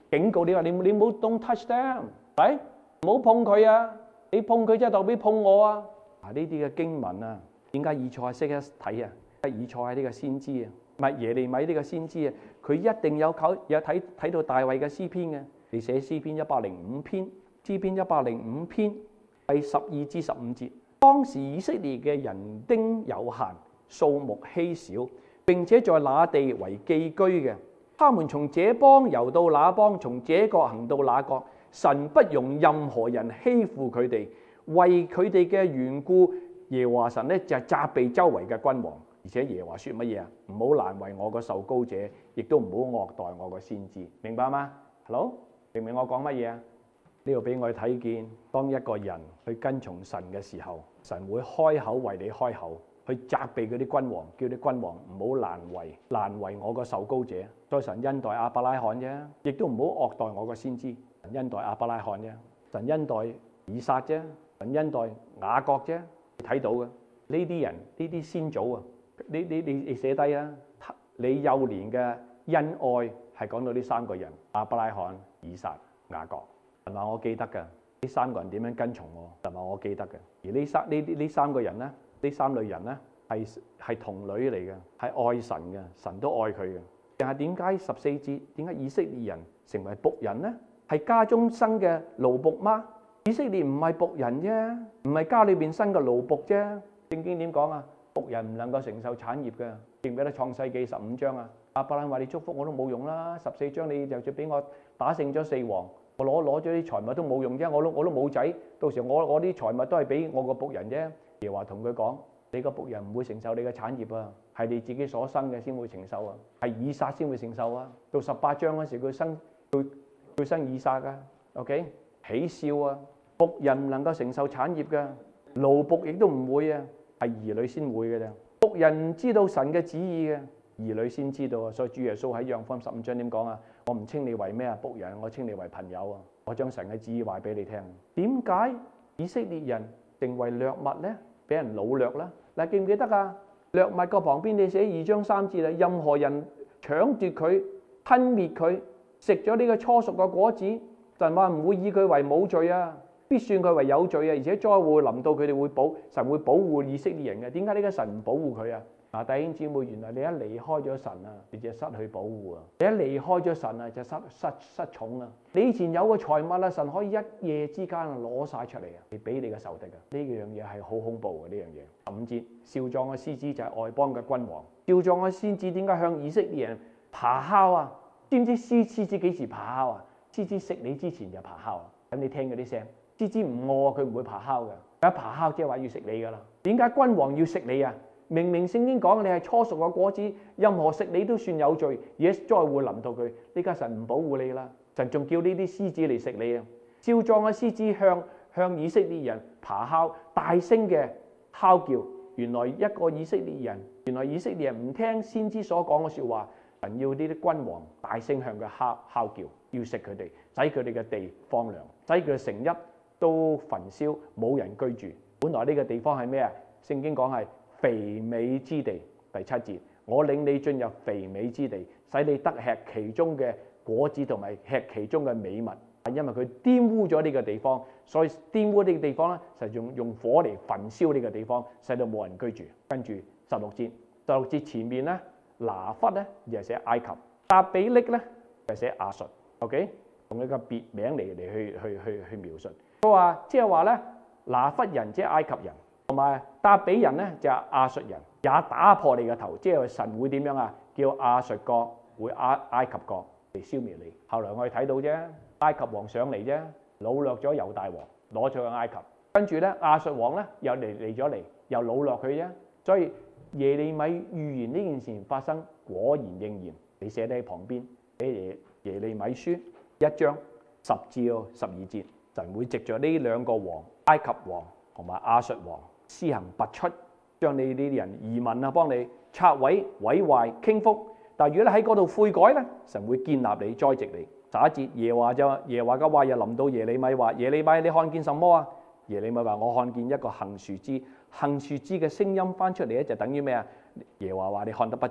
警告你話你你唔好 don't touch them， 係唔好碰佢啊！你碰佢即係代表碰我啊！啊，呢啲嘅經文啊，點解以賽亞識得睇啊？以賽亞呢個先知啊，唔係耶利米呢個先知啊，佢一定有考有睇睇到大衛嘅詩篇嘅。你寫詩篇一百零五篇，詩篇一百零五篇第十二至十五節。當時以色列嘅人丁有限，數目稀少，並且在那地為寄居嘅。他們從這邦遊到那邦，從這國行到那國。神不容任何人欺負佢哋，為佢哋嘅緣故，耶和華神咧就責備周圍嘅君王。而且耶和華說乜嘢啊？唔好難為我個受膏者，亦都唔好惡待我個先知，明白嗎 ？Hello， 明唔明我講乜嘢啊？呢度俾我哋睇見，當一個人去跟從神嘅時候，神會開口為你開口，去責備嗰啲君王，叫啲君王唔好難為難為我個受膏者。所以神恩待亞伯拉罕啫，亦都唔好惡待我個先知。神恩待亞伯拉罕啫，神恩待以撒啫，神恩待雅各啫，睇到嘅呢啲人，呢啲先祖啊，你你你你寫低啊，你幼年嘅恩愛係講到呢三個人：亞伯拉罕、以撒、雅各。神話我記得㗎，呢三個人點樣跟從我？神話我記得嘅。而呢三呢呢三個人咧，呢三類人咧係係童女嚟嘅，係愛神嘅，神都愛佢嘅。但係點解十四節點解以色列人成為僕人咧？係家中生嘅奴僕嗎？以色列唔係僕人啫，唔係家裏邊生嘅奴僕啫。聖經點講啊？僕人唔能夠承受產業嘅。記唔記得創世記十五章啊？亞伯蘭話你祝福我都冇用啦。十四章你就算俾我打勝咗四王，我攞攞咗啲財物都冇用啫。我都我都冇仔，到時我我啲財物都係俾我個僕人啫。耶和華同佢講：你個僕人唔會承受你嘅產業啊，係你自己所生嘅先會承受啊，係以撒先會承受啊。到十八章嗰時佢生佢。佢生以撒噶 ，OK？ 喜笑啊！僕人唔能夠承受產業噶，奴僕亦都唔會啊，係兒女先會嘅啫。僕人唔知道神嘅旨意嘅，兒女先知道啊。所以主耶穌喺約翰福音十五章點講啊？我唔稱你為咩啊？僕人，我稱你為朋友啊！我將神嘅旨意話俾你聽。點解以色列人成為掠物咧？俾人擄掠啦！嗱，記唔記得啊？掠物個旁邊你寫二章三節啦，任何人搶奪佢、吞滅佢。食咗呢個初熟嘅果子，神話唔會以佢為冇罪啊，必算佢為有罪啊，而且災禍臨到佢哋會保，神會保護以色列人嘅。點解呢個神唔保護佢啊？嗱，弟兄姊妹，原來你一離開咗神啊，你就失去保護啊！你一離開咗神啊，就失失失寵啊！你以前有個財物啊，神可以一夜之間攞晒出嚟啊，你俾你嘅仇敵啊！呢樣嘢係好恐怖嘅呢樣嘢。十五節，少壯嘅獅子就係外邦嘅君王。少壯嘅獅子點解向以色列人咆哮啊？知唔知獅獅子幾時咆哮啊？獅子食你之前就咆哮啊！咁你聽嗰啲聲，獅子唔餓啊，佢唔會咆哮嘅。一咆哮即係話要食你噶啦。點解君王要食你啊？明明聖經講你係初熟嘅果子，任何食你都算有罪，而且災會臨到佢。呢家神唔保護你啦，神仲叫呢啲獅子嚟食你啊！少壯嘅獅子向向以色列人咆哮，大聲嘅嚎叫。原來一個以色列人，原來以色列人唔聽先知所講嘅説話。神要呢啲君王大聲向佢哮哮叫，要食佢哋，使佢哋嘅地荒涼，使佢嘅城邑都焚燒，冇人居住。本來呢個地方係咩啊？聖經講係肥美之地。第七節，我領你進入肥美之地，使你得吃其中嘅果子同埋吃其中嘅美物。因為佢玷污咗呢個地方，所以玷污呢個地方咧，就用用火嚟焚燒呢個地方，使到冇人居住。跟住十六節，十六節前面咧。拿弗咧就係寫埃及，答比匿咧就係寫亞述 ，OK， 用一個別名嚟嚟去去去去描述。佢話即係話咧，拿弗人即係埃及人，同埋答比人咧就係亞述人，也打破你嘅頭，即係神會點樣啊？叫亞述國會埃埃及國嚟消滅你。後來我哋睇到啫，埃及王上嚟啫，擄掠咗猶大王，攞咗去埃及，跟住咧亞述王咧又嚟嚟咗嚟，又擄掠佢啫，所以。耶利米預言呢件事情發生，果然應驗。你寫喺旁邊，喺耶耶利米書一章十至到十二節，神會藉着呢兩個王，埃及王同埋亞述王施行拔出，將你呢啲人移民啊，幫你拆毀、毀壞、傾覆。但係如果你喺嗰度悔改咧，神會建立你、栽植你。十一節，耶華就耶華嘅話又臨到耶利米話：耶利米，你看見什麼啊？耶利米話：我看見一個杏樹枝。杏樹枝嘅聲音翻出嚟咧，就等於咩啊？耶和華話你看得不錯，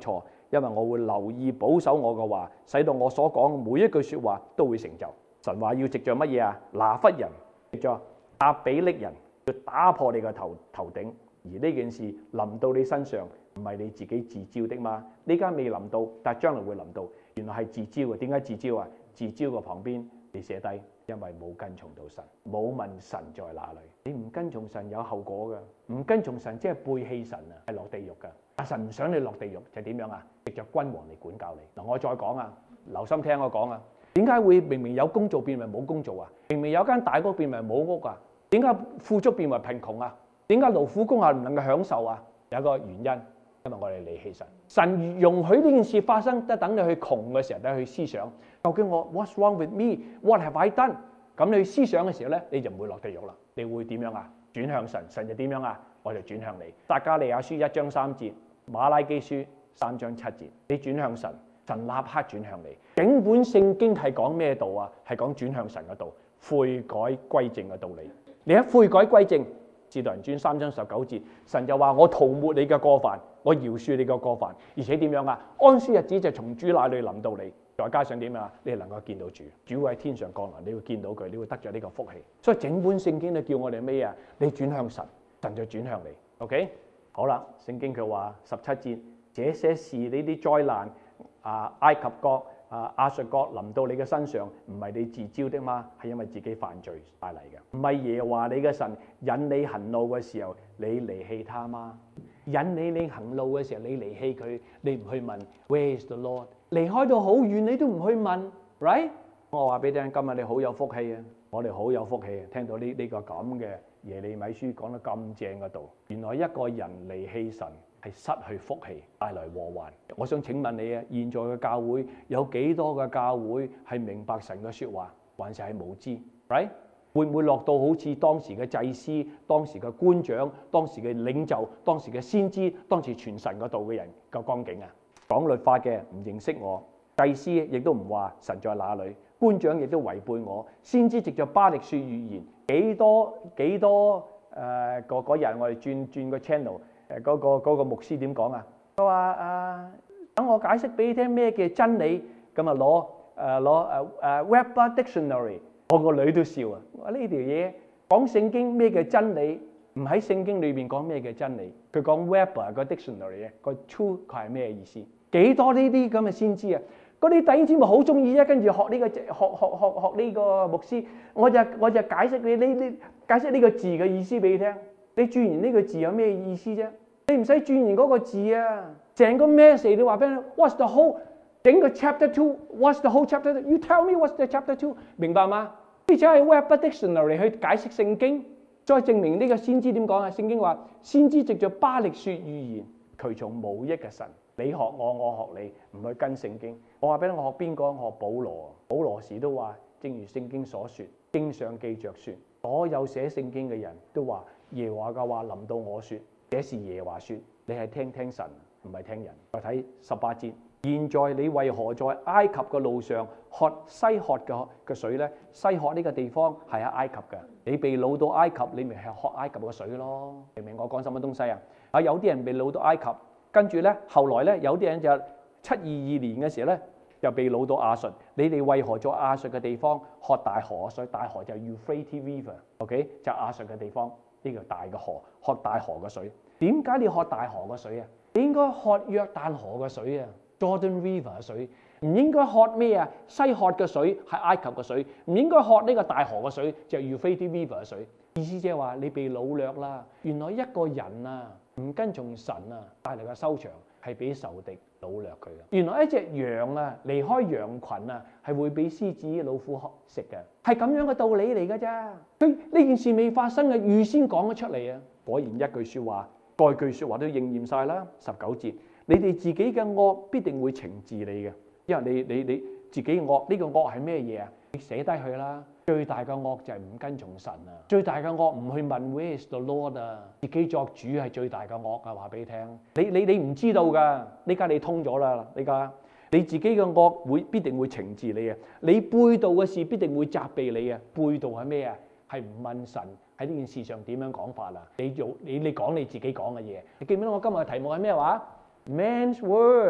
因為我會留意保守我嘅話，使到我所講每一句説話都會成就。神話要藉著乜嘢啊？拿弗人藉著亞比力人要打破你個頭頭頂，而呢件事臨到你身上，唔係你自己自招的嘛？呢家未臨到，但係將來會臨到。原來係自招嘅，點解自招啊？自招嘅旁邊你寫低，因為冇跟從到神，冇問神在哪裡。你唔跟從神有後果㗎，唔跟從神即係背棄神啊，係落地獄㗎。但神唔想你落地獄，就點樣啊？藉著君王嚟管教你。嗱，我再講啊，留心聽我講啊。點解會明明有工做變為冇工做啊？明明有間大屋變為冇屋啊？點解富足變為貧窮啊？點解勞苦功下唔能夠享受啊？有一個原因，因為我哋離棄神。神容許呢件事發生，得等你去窮嘅時候，等你去思想，究竟我 What's wrong with me? What have I done? 咁你去思想嘅時候咧，你就唔會落地獄啦。你會點樣啊？轉向神，神就點樣啊？我就轉向你。撒迦利亞書一章三節，馬拉基書三章七節，你轉向神，神立刻轉向你。整本聖經係講咩道啊？係講轉向神嘅道，悔改歸正嘅道理。你一悔改歸正，使徒行傳三章十九節，神就話我塗抹你嘅過犯，我饒恕你嘅過犯，而且點樣啊？安息日子就從主那裏臨到你，再加上點啊？你係能夠見到主，主會喺天上降臨，你會見到佢，你會得咗呢個福氣。所以整本聖經都叫我哋咩啊？你轉向神，神就轉向你。OK， 好啦，聖經佢話十七節，這些事呢啲災難啊，埃及國啊，亞述國臨到你嘅身上，唔係你自招的嗎？係因為自己犯罪帶嚟嘅。唔係耶和華你嘅神引你行路嘅時候，你離棄他嗎？引你你行路嘅時候，你離棄佢，你唔去問 Where is the Lord？ 離開到好遠，你都唔去問 ，right？ 我話俾你聽，今日你好有福氣啊！我哋好有福氣啊！聽到呢呢個咁嘅耶利米書講得咁正嘅道，原來一個人離棄神係失去福氣，帶來禍患。我想請問你啊，現在嘅教會有幾多嘅教會係明白神嘅説話，還是係無知 ？right？ 會唔會落到好似當時嘅祭司、當時嘅官長、當時嘅領袖、當時嘅先知、當時傳神嘅道嘅人嘅光景啊？講律法嘅唔認識我，祭司亦都唔話神在哪裡，官長亦都違背我，先知藉著巴力説預言，幾多幾多誒嗰嗰日我哋轉轉個 channel， 誒、那、嗰個嗰個牧師點講啊？佢話啊，等我解釋俾你聽咩叫真理，咁啊攞誒攞誒誒 Webber Dictionary， 我個女都笑啊！我話呢條嘢講聖經咩叫真理，唔喺聖經裏邊講咩叫真理，佢講 Webber 個 dictionary 嘅個 true 佢係咩意思？幾多呢啲咁嘅先知啊？嗰啲弟兄姊妹好中意啊，跟住學呢個學學學學呢個牧師，我就我就解釋你呢呢解釋呢個字嘅意思俾你聽。你轉完呢個字有咩意思啫？你唔使轉完嗰個字啊，成個 message 你話俾你 What's the whole 整個 chapter two？What's the whole chapter two？ You tell me what's the chapter two？ 明白嗎？呢就係 Webber Dictionary 去解釋聖經，再證明呢個先知點講啊？聖經話先知藉著巴力説預言，隨從無益嘅神。你學我，我學你，唔去跟聖經。我話俾你，我學邊個？我學保羅。保羅時都話，正如聖經所說，經上記着說，所有寫聖經嘅人都話，耶和華嘅話臨到我說，這是耶和華說。你係聽聽神，唔係聽人。再睇十八節，現在你為何在埃及嘅路上喝西喝嘅嘅水呢？西喝呢個地方係喺埃及嘅。你被擄到埃及，你咪係喝埃及嘅水咯。明唔明我講什麼東西啊？啊，有啲人被擄到埃及。跟住咧，後來咧，有啲人就七二二年嘅時候咧，就被擄到亞述。你哋為何在亞述嘅地方喝大河嘅水？大河就係 Euphrates River，OK， 就亞述嘅地方呢個大嘅河，喝大河嘅水。點解你喝大河嘅水啊？你應該喝約旦河嘅水啊 ，Jordan River 嘅水，唔應該喝咩啊？西喝嘅水係埃及嘅水，唔應該喝呢個大河嘅水，就係 Euphrates River 嘅水。意思即係話你被擄掠啦。原來一個人啊，唔跟從神啊，帶嚟嘅收場係俾仇敵擄掠佢嘅。原來一隻羊啊，離開羊群啊，係會俾獅子老虎食嘅，係咁樣嘅道理嚟㗎咋。佢呢件事未發生嘅，預先講咗出嚟啊。果然一句説話，蓋句説話都應驗晒啦。十九節，你哋自己嘅惡必定會懲治你嘅，因為你你你自己惡，呢個惡係咩嘢啊？你寫低佢啦。最大嘅惡就係唔跟從神啊！最大嘅惡唔去問 Where is the Lord 啊！自己作主係最大嘅惡啊！話俾你聽，你你你唔知道㗎，呢家你通咗啦，呢家你自己嘅惡會必定會懲治你啊！你背道嘅事必定會責備你啊！背道係咩啊？係唔問神喺呢件事上點樣講法啊？你做你你講你自己講嘅嘢，你記唔記得我今日嘅題目係咩話？Man's word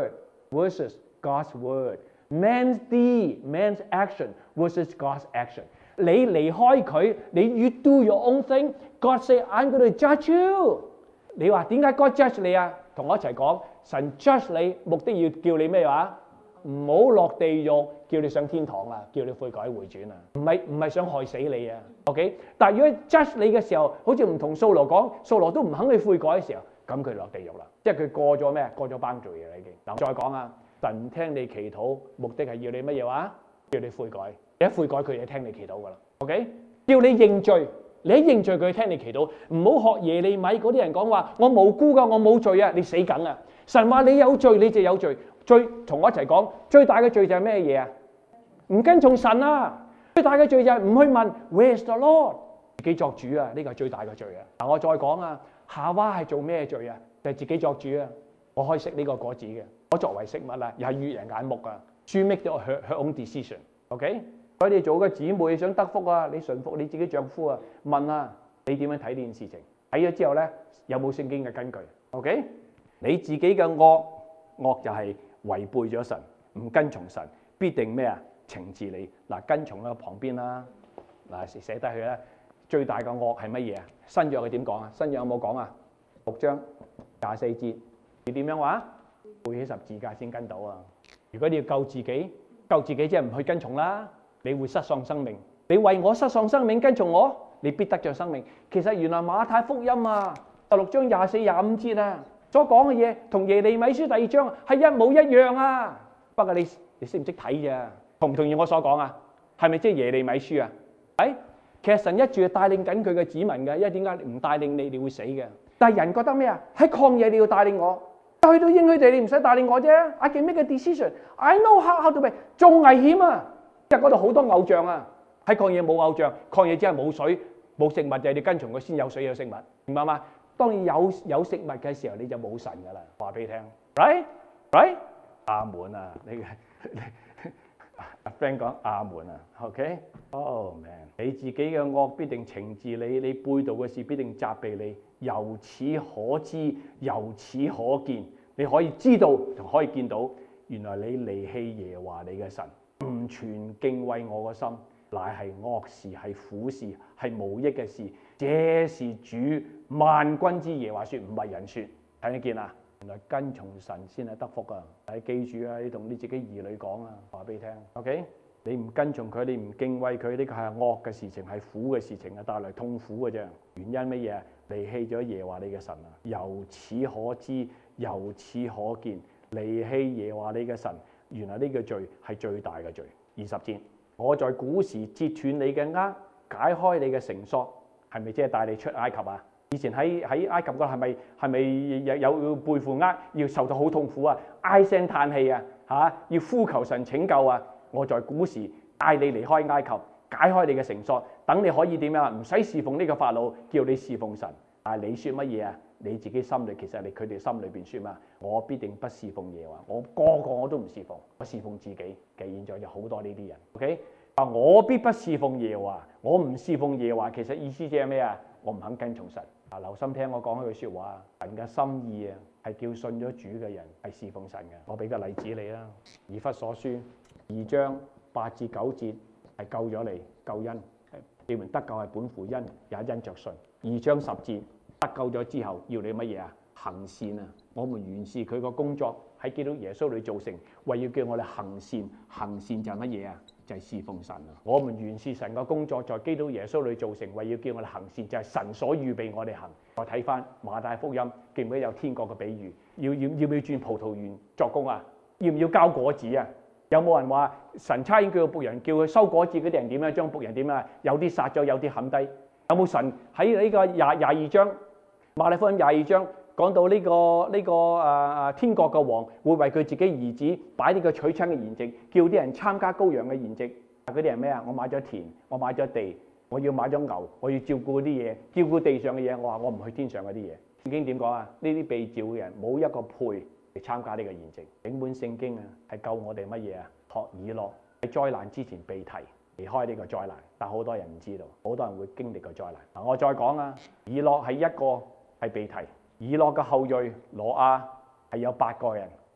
versus God's word. Man's deed, man's action versus God's action. 你離開佢，你 you do your own thing. God say I'm going to judge you. 你話點解 God judge 你啊？同我一齊講，神 judge 你目的要叫你咩話？唔好落地獄，叫你上天堂啊，叫你悔改回轉啊，唔係唔係想害死你啊 ，OK？ 但係如果 judge 你嘅時候，好似唔同掃羅講，掃羅都唔肯去悔改嘅時候，咁佢落地獄啦，即係佢過咗咩？過咗 boundary 啦已經。嗱，再講啊，神聽你祈禱，目的係要你乜嘢話？叫你悔改，你一悔改佢就聽你祈禱噶啦 ，OK？ 叫你認罪，你一認罪佢聽你祈禱，唔好學耶利米嗰啲人講話，我無辜噶，我冇罪啊，你死梗啊！神話你有罪，你就有罪。最同我一齊講，最大嘅罪就係咩嘢啊？唔跟從神啊！最大嘅罪就係唔去問 Where's the Lord？ 自己作主啊！呢個係最大嘅罪啊！嗱，我再講啊，夏娃係做咩罪啊？就係自己作主啊！我可以食呢個果子嘅，我作為食物啊，又係悅人眼目啊。She make咗 her her own decision，OK？ 所以你做個姊妹想得福啊，你順服你自己丈夫啊，問啊，你點樣睇呢件事情？睇咗之後咧，有冇聖經嘅根據 ？OK？ 你自己嘅惡惡就係違背咗神，唔跟從神，必定咩啊？懲治你嗱，跟從喺旁邊啦。嗱，寫低佢啦。最大嘅惡係乜嘢啊？新約佢點講啊？新約有冇講啊？六章廿四節，你點樣話？背起十字架先跟到啊！如果你要救自己，救自己即係唔去跟從啦，你會失喪生命。你為我失喪生命跟從我，你必得着生命。其實原來馬太福音啊，十六章廿四廿五節啊。所講嘅嘢同耶利米書第二章係一模一樣啊！不過你你識唔識睇咋？同唔同意我所講啊？係咪即係耶利米書啊？係，其實神一直帶領緊佢嘅子民嘅，因為點解唔帶領你，你會死嘅。但係人覺得咩啊？喺曠野你要帶領我，去到應許地你唔使帶領我啫。I can make a decision. I know how how to be。仲危險啊！因為嗰度好多偶像啊，喺曠野冇偶像，曠野只係冇水冇食物，就係你跟從佢先有水有食物，明白嗎？當你有有食物嘅時候，你就冇神噶啦。話俾你聽 ，right right， 阿門啊！你阿 friend 講阿門啊 ，OK？Oh man， 你自己嘅惡必定懲治你，你背道嘅事必定責備你。由此可知，由此可見，你可以知道同可以見到，原來你離棄耶和華你嘅神，唔全敬畏我嘅心，乃係惡事，係苦事，係無益嘅事。這是主萬軍之耶和華說，唔係人說。睇得見啊？原來跟從神先係得福啊！係記住啊，你同你自己兒女講啊，話俾你聽。OK， 你唔跟從佢，你唔敬畏佢，呢個係惡嘅事情，係苦嘅事情啊，帶嚟痛苦嘅啫。原因乜嘢？離棄咗耶和華你嘅神啊！由此可知，由此可見，離棄耶和華你嘅神，原來呢個罪係最大嘅罪。二十節，我在古時截斷你嘅軛，解開你嘅繩索。係咪即係帶你出埃及啊？以前喺喺埃及嗰度係咪係咪有有背負軛，要受到好痛苦啊？唉聲嘆氣啊嚇，要呼求神拯救啊！我在古時帶你離開埃及，解開你嘅繩索，等你可以點樣啊？唔使侍奉呢個法老，叫你侍奉神。但係你説乜嘢啊？你自己心裏其實你佢哋心裏邊説嘛？我必定不侍奉耶和華，我個個我都唔侍奉，我侍奉自己。嘅現在有好多呢啲人 ，OK？啊！我必不侍奉耶和華，我唔侍奉耶和華，其實意思即係咩啊？我唔肯跟從神。啊，留心聽我講一句説話，神嘅心意啊，係叫信咗主嘅人係侍奉神嘅。我俾個例子你啦，《以弗所書》二章八至九節係救咗你救恩，你們得救係本乎恩，也因着信。二章十節得救咗之後要你乜嘢啊？行善啊！我們原是佢個工作喺基督耶穌裏造成，為要叫我哋行善。行善就係乜嘢啊？就係侍奉神啊！我們原是神嘅工作，在基督耶穌裏造成，為要叫我哋行善，就係神所預備我哋行。再睇翻馬太福音，記唔記得有天國嘅比喻？要要要唔要轉葡萄園作工啊？要唔要交果子啊？有冇人話神差遣佢個僕人叫佢收果子嗰啲人點樣？將僕人點樣？有啲殺咗，有啲冚低。有冇神喺呢個廿廿二章馬太福音廿二章？講到呢、這個呢、這個誒、啊、天國嘅王會為佢自己兒子擺呢個娶親嘅筵席，叫啲人參加羔羊嘅筵席。嗰啲人咩啊？我買咗田，我買咗地，我要買咗牛，我要照顧嗰啲嘢，照顧地上嘅嘢。我話我唔去天上嗰啲嘢。聖經點講啊？呢啲被召嘅人冇一個配嚟參加呢個筵席。整本聖經啊，係救我哋乜嘢啊？學以諾喺災難之前被提離開呢個災難，但好多人唔知道，好多人會經歷個災難。嗱，我再講啊，以諾係一個係被提。以諾嘅後裔挪亞係有八個人，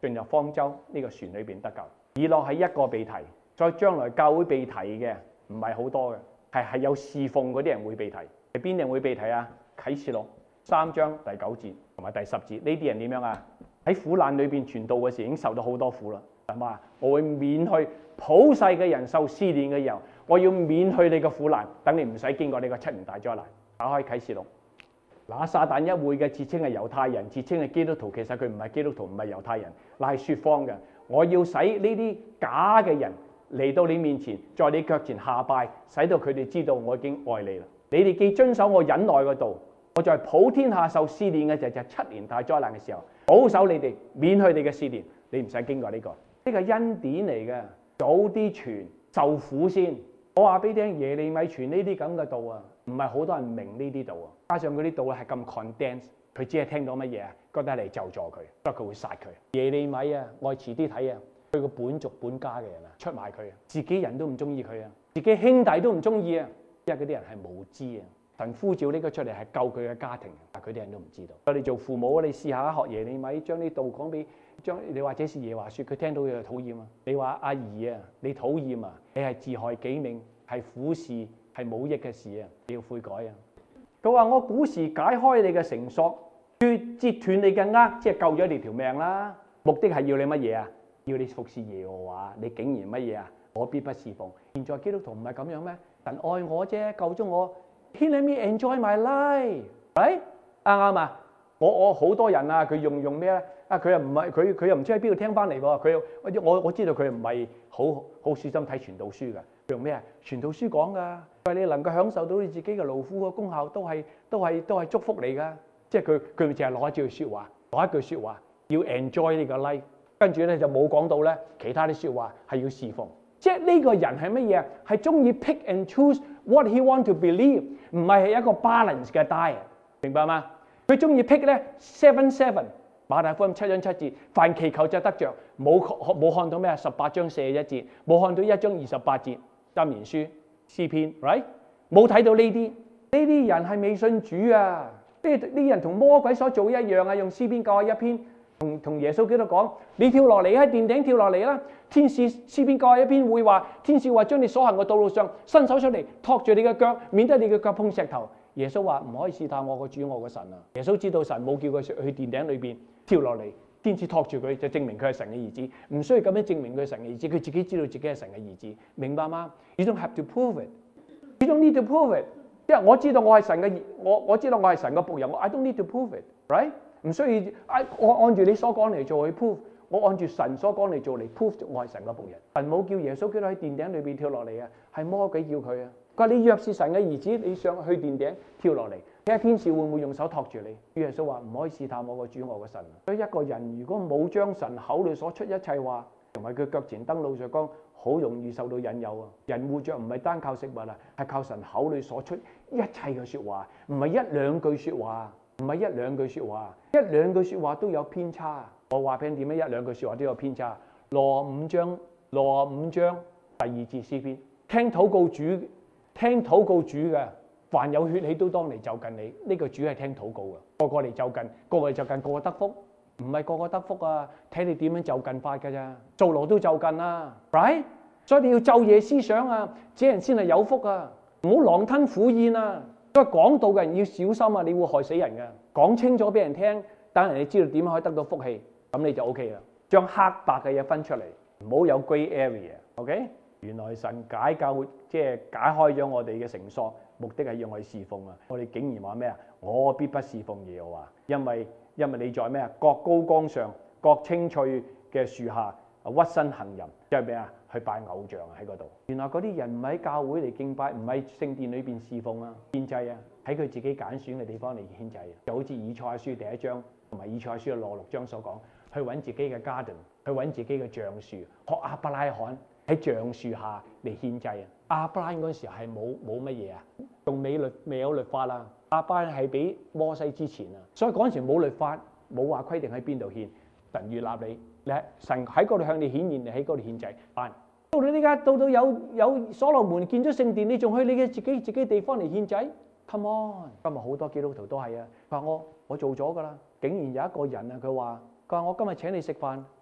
進入方舟呢個船裏邊得救。以諾係一個被提，所以將來教會被提嘅唔係好多嘅，係係有侍奉嗰啲人會被提。係邊啲人會被提啊？啟示錄三章第九節同埋第十節，呢啲人點樣啊？喺苦難裏邊傳道嘅時候已經受到好多苦啦。係嘛？我會免去普世嘅人受試煉嘅時候，我要免去你嘅苦難，等你唔使經過呢個七年大災難。打開啟示錄，嗱，撒旦一會嘅自稱係猶太人，自稱係基督徒，其實佢唔係基督徒，唔係猶太人，乃係說謊嘅。我要使呢啲假嘅人嚟到你面前，在你腳前下拜，使到佢哋知道我已經愛你啦。你哋既遵守我忍耐嘅道，我在普天下受試煉嘅時候，就係七年大災難嘅時候，保守你哋，免去你嘅試煉，你唔使經過呢、這個。呢個恩典嚟嘅，早啲傳受苦先。我話俾你聽，耶利米傳呢啲咁嘅道啊，唔係好多人明呢啲道啊。加上嗰啲道係咁 condense， 佢只係聽到乜嘢啊？覺得嚟咒詛佢，所以佢會殺佢。耶利米啊，我遲啲睇啊，佢個本族本家嘅人啊，出賣佢啊，自己人都唔中意佢啊，自己兄弟都唔中意啊，因為嗰啲人係無知啊。神呼召呢個出嚟係救佢嘅家庭，但佢啲人都唔知道。我哋做父母，你試下學耶利米，將啲道講俾將你或者是耶華說，佢聽到佢就討厭啊。你話阿兒啊，你討厭啊，你係自害己命，係苦事，係冇益嘅事啊，你要悔改啊。佢話我古時解開你嘅繩索，斷截斷你嘅軛，即係救咗你條命啦。目的係要你乜嘢啊？要你服侍耶和華。你竟然乜嘢啊？我必不侍奉。現在基督徒唔係咁樣咩？神愛我啫，救咗我。He let me enjoy my life，right？啱啱啊？我我好多人啊，佢用用咩咧？啊，佢又唔係佢佢又唔知喺邊度聽翻嚟喎。佢又我我知道佢唔係好好小心睇傳道書㗎。佢用咩啊？傳道書講㗎，話你能夠享受到你自己嘅勞苦嘅功效，都係都係都係祝福你㗎。即係佢佢淨係攞一句説話，攞一句説話要 enjoy 呢個 life，跟住咧就冇講到咧其他啲説話係要侍奉。即係呢個人係乜嘢？係中意 pick and choose what he want to believe， 唔係係一個 balance 嘅 diet， 明白嗎？佢中意 pick 咧 seven seven， 馬太福音七章七節，凡祈求就得着，冇冇看到咩啊？十八章四十一節，冇看到一章二十八節，箴言書詩篇 ，right？ 冇睇到呢啲，呢啲人係未信主啊！呢啲人同魔鬼所做一樣啊！用詩篇九十一篇。同同耶穌基督講：你跳落嚟喺殿頂跳落嚟啦！天使詩篇九十一篇會話，天使話將你所行嘅道路上伸手出嚟托住你嘅腳，免得你嘅腳碰石頭。耶穌話唔可以試探我個主我個神啊！耶穌知道神冇叫佢去殿頂裏邊跳落嚟，天使托住佢就證明佢係神嘅兒子，唔需要咁樣證明佢係神嘅兒子，佢自己知道自己係神嘅兒子，明白嗎？ You don't have to prove it. You don't need to prove it. 因為我知道我係神嘅，我我知道我係神嘅僕人，我 I don't need to prove it, right？唔需要，我按住你所講嚟做去 prove， 我按住神所講嚟做嚟 prove 我係神嘅僕人。神冇叫耶穌基督喺殿頂裏邊跳落嚟啊，係魔鬼叫佢啊。佢話你若是神嘅兒子，你上去殿頂跳落嚟，睇下天使會唔會用手托住你？耶穌話唔可以試探我個主我個神。所以一個人如果冇將神口裏所出一切話，同埋佢腳前燈路上光，好容易受到引誘啊！人活着唔係單靠食物啊，係靠神口裏所出一切嘅説話，唔係一兩句説話。唔係一兩句説話，一兩句説話都有偏差。我話俾你點樣？一兩句説話都有偏差。羅五章，羅五章第二節詩篇，聽禱告主，聽禱告主嘅，凡有血氣都當嚟就近你。呢、這個主係聽禱告嘅，個個嚟就近，個個嚟就近，個個得福。唔係個個得福啊，睇你點樣就近法㗎咋？做羅都就近啊 ，right？ 所以你要晝夜思想啊，這人先係有福啊，唔好狼吞虎咽啊！所以講道嘅人要小心啊！你會害死人嘅。講清楚俾人聽，等人哋知道點樣可以得到福氣，咁你就 O K 啦。將黑白嘅嘢分出嚟，唔好有 grey area。OK？、Okay? 原來神解救即係解開咗我哋嘅繩索，目的係要我哋侍奉啊！我哋竟然話咩啊？我必不侍奉耶和華，因為因為你在咩啊？各高崗上，各青翠嘅樹下屈身行淫，即係咩啊？去拜偶像喺嗰度。原來嗰啲人唔喺教會嚟敬拜，唔喺聖殿裏邊侍奉啊，獻祭啊，喺佢自己揀選嘅地方嚟獻祭。就好似以賽亞書第一章同埋以賽亞書嘅羅六章所講，去揾自己嘅 garden， 去揾自己嘅橡樹，學亞伯拉罕喺橡樹下嚟獻祭啊。亞伯拉罕嗰陣時係冇冇乜嘢啊，仲未律未有律法啦。亞伯拉罕係比摩西之前啊，所以嗰陣時冇律法，冇話規定喺邊度獻，神悅納你。你神喺嗰度向你顯現，你喺嗰度獻祭。但到到呢家，到到有有所羅門建咗聖殿，你仲去你嘅自己自己地方嚟獻祭 ？Come on！ 今日好多基督徒都係啊，佢話我我做咗㗎啦，竟然有一個人啊，佢話佢話我今日請你食飯，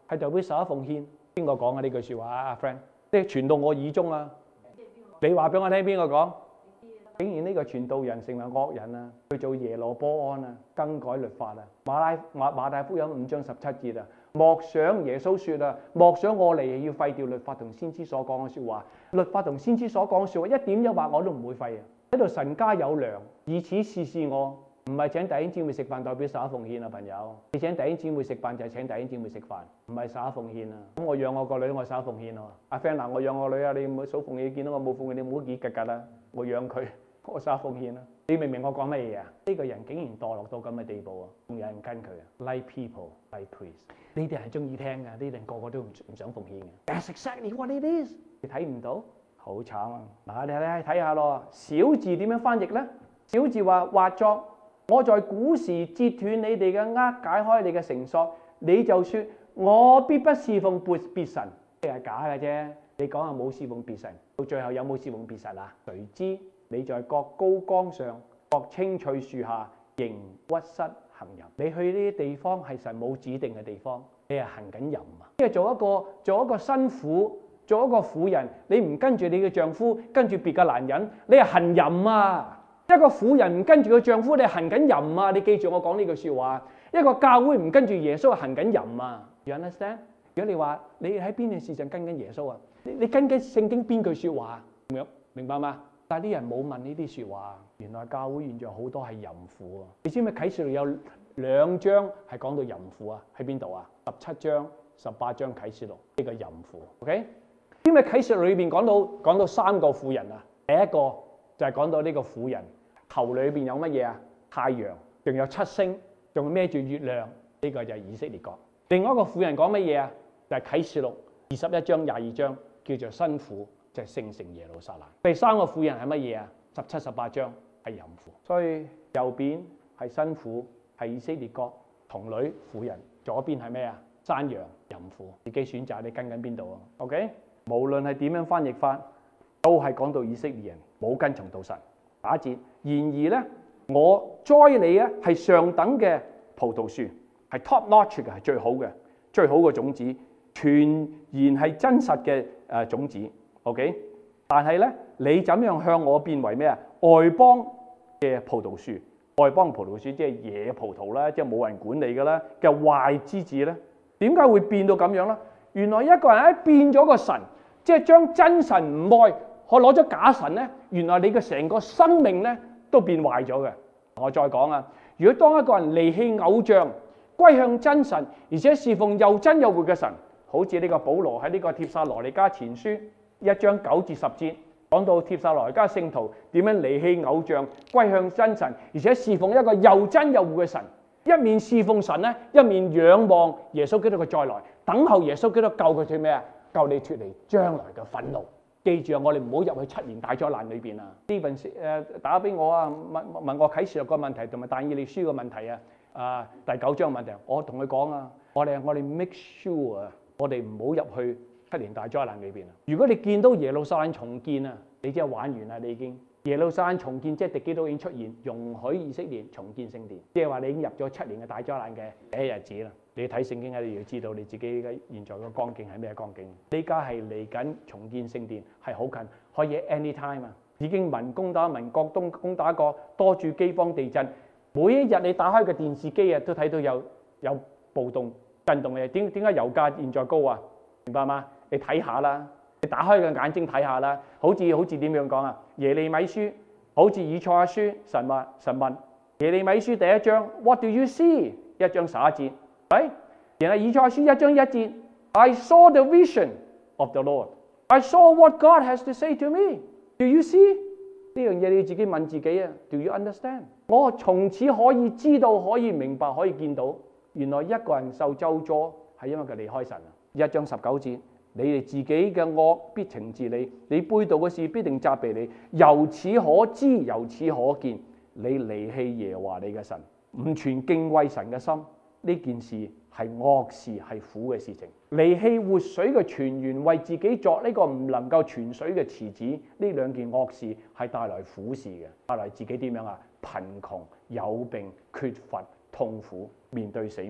係代表十一奉獻。邊個講啊？呢句説話啊，阿 friend，即係傳到我耳中啊！你話俾我聽，邊個講？竟然呢個傳道人成為惡人啊！佢做耶羅波安啊，更改律法啊！馬拉馬馬太福音五章十七節啊，莫想耶穌説啊，莫想我嚟要廢掉律法同先知所講嘅説話。律法同先知所講嘅説話一點一畫我都唔會廢啊！喺度神家有糧，以此試試我。唔係請弟兄姊妹食飯代表十一奉獻啊，朋友！你請弟兄姊妹食飯就係請弟兄姊妹食飯，唔係十一奉獻啊！咁我養我個女，我十一奉獻啊！阿 friend 嗱，我養我女啊，你唔好數奉獻，見到我冇奉獻，你唔好結格格啦！我養佢，我十一奉獻啊！你明唔明我講乜嘢啊？呢個人竟然墮落到咁嘅地步啊！仲有人跟佢啊 ！Like people, like priests， 呢啲人係中意聽㗎，呢啲人個個都唔唔想奉獻嘅。That's exactly what it is。你睇唔到，好慘啊！嗱，你睇睇下咯，小字點樣翻譯咧？小字話畫作。我在古時截斷你哋嘅軛，解開你嘅繩索，你就說我必不侍奉別別神，呢係假嘅啫。你講下冇侍奉別神，到最後有冇侍奉別神啊？誰知你在各高崗上、各青翠樹下，仍屈膝行淫。你去呢啲地方係神冇指定嘅地方，你係行緊淫啊！即係做一個做一個新婦，做一個婦人，你唔跟住你嘅丈夫，跟住別嘅男人，你係行淫啊！一個婦人唔跟住個丈夫，你行緊淫啊！你記住我講呢句説話。一個教會唔跟住耶穌，行緊淫啊 ！You understand？ 如果你話你喺邊件事上跟緊耶穌啊？你你跟緊聖經邊句説話？明白嗎？但係啲人冇問呢啲説話。原來教會現在好多係淫婦啊！你知唔知啟示錄有兩章係講到淫婦啊？喺邊度啊？十七章、十八章啟示錄呢個淫婦。OK？ 知唔知啟示錄裏邊講到講到三個婦人啊？第一個就係講到呢個婦人。頭裏邊有乜嘢啊？太陽，仲有七星，仲孭住月亮，呢、這個就係以色列國。另外一個婦人講乜嘢啊？就係、是、啟示錄二十一章、廿二章，叫做新婦，就係、是、聖城耶路撒冷。第三個婦人係乜嘢啊？十七、十八章係淫婦。所以右邊係新婦，係以色列國童女婦人；左邊係咩啊？山羊淫婦。自己選擇你跟緊邊度啊 ？OK， 無論係點樣翻譯法，都係講到以色列人冇跟從到神。打節，然而咧，我栽你咧係上等嘅葡萄樹，係 top notch 嘅，係最好嘅，最好嘅種子，全然係真實嘅誒種子。OK， 但係咧，你怎樣向我變為咩啊？外邦嘅葡萄樹，外邦葡萄樹即係野葡萄啦，即係冇人管理㗎啦嘅壞枝子咧，點解會變到咁樣咧？原來一個人一變咗個神，即係將真神唔愛。我攞咗假神咧，原來你嘅成個生命咧都變壞咗嘅。我再講啊，如果當一個人離棄偶像，歸向真神，而且侍奉又真又活嘅神，好似呢個保羅喺呢個帖撒羅尼迦前書一章九至十節講到帖撒羅尼迦聖徒點樣離棄偶像，歸向真神，而且侍奉一個又真又活嘅神，一面侍奉神咧，一面仰望耶穌基督嘅再來，等候耶穌基督救佢脫咩啊？救你脫離將來嘅憤怒。記住啊！我哋唔好入去七年大災難裏邊啊！呢份誒打俾我啊，問問我啟示錄個問題同埋但以理書個問題啊，啊第九章問題，我同佢講啊，我哋我哋 make sure 啊，我哋唔好入去七年大災難裏邊啊！如果你見到耶路撒冷重建啊，你即係玩完啦！你已經耶路撒冷重建，即係敵基督已經出現，容許以色列重建聖殿，即係話你已經入咗七年嘅大災難嘅第一日子啦。你睇聖經咧，你要知道你自己嘅現在嘅光景係咩光景。呢家係嚟緊重建聖殿，係好近，可以 anytime 啊！已經民攻打民，國東攻打國，多處饑荒地震。每一日你打開個電視機啊，都睇到有有暴動震動嘅。點點解油價現在高啊？明白嗎？你睇下啦，你打開個眼睛睇下啦。好似好似點樣講啊？耶利米書，好似以賽亞書，神話神問耶利米書第一章 ，What do you see？ 一章十一節。係，然後以賽亞書一章一節 ，I saw the vision of the Lord. I saw what God has to say to me. Do you see？ 呢樣嘢你要自己問自己啊。Do you understand？ 我從此可以知道、可以明白、可以見到，原來一個人受咒詛係因為佢離開神啊。一章十九節，你哋自己嘅惡必懲治你，你背道嘅事必定責備你。由此可知，由此可見，你離棄耶和華你嘅神，唔存敬畏神嘅心。呢件事係惡事，係苦嘅事情。離棄活水嘅泉源，為自己作呢個唔能夠存水嘅池子，呢兩件惡事係帶來苦事嘅，帶來自己點樣啊？貧窮、有病、缺乏、痛苦，面對死亡。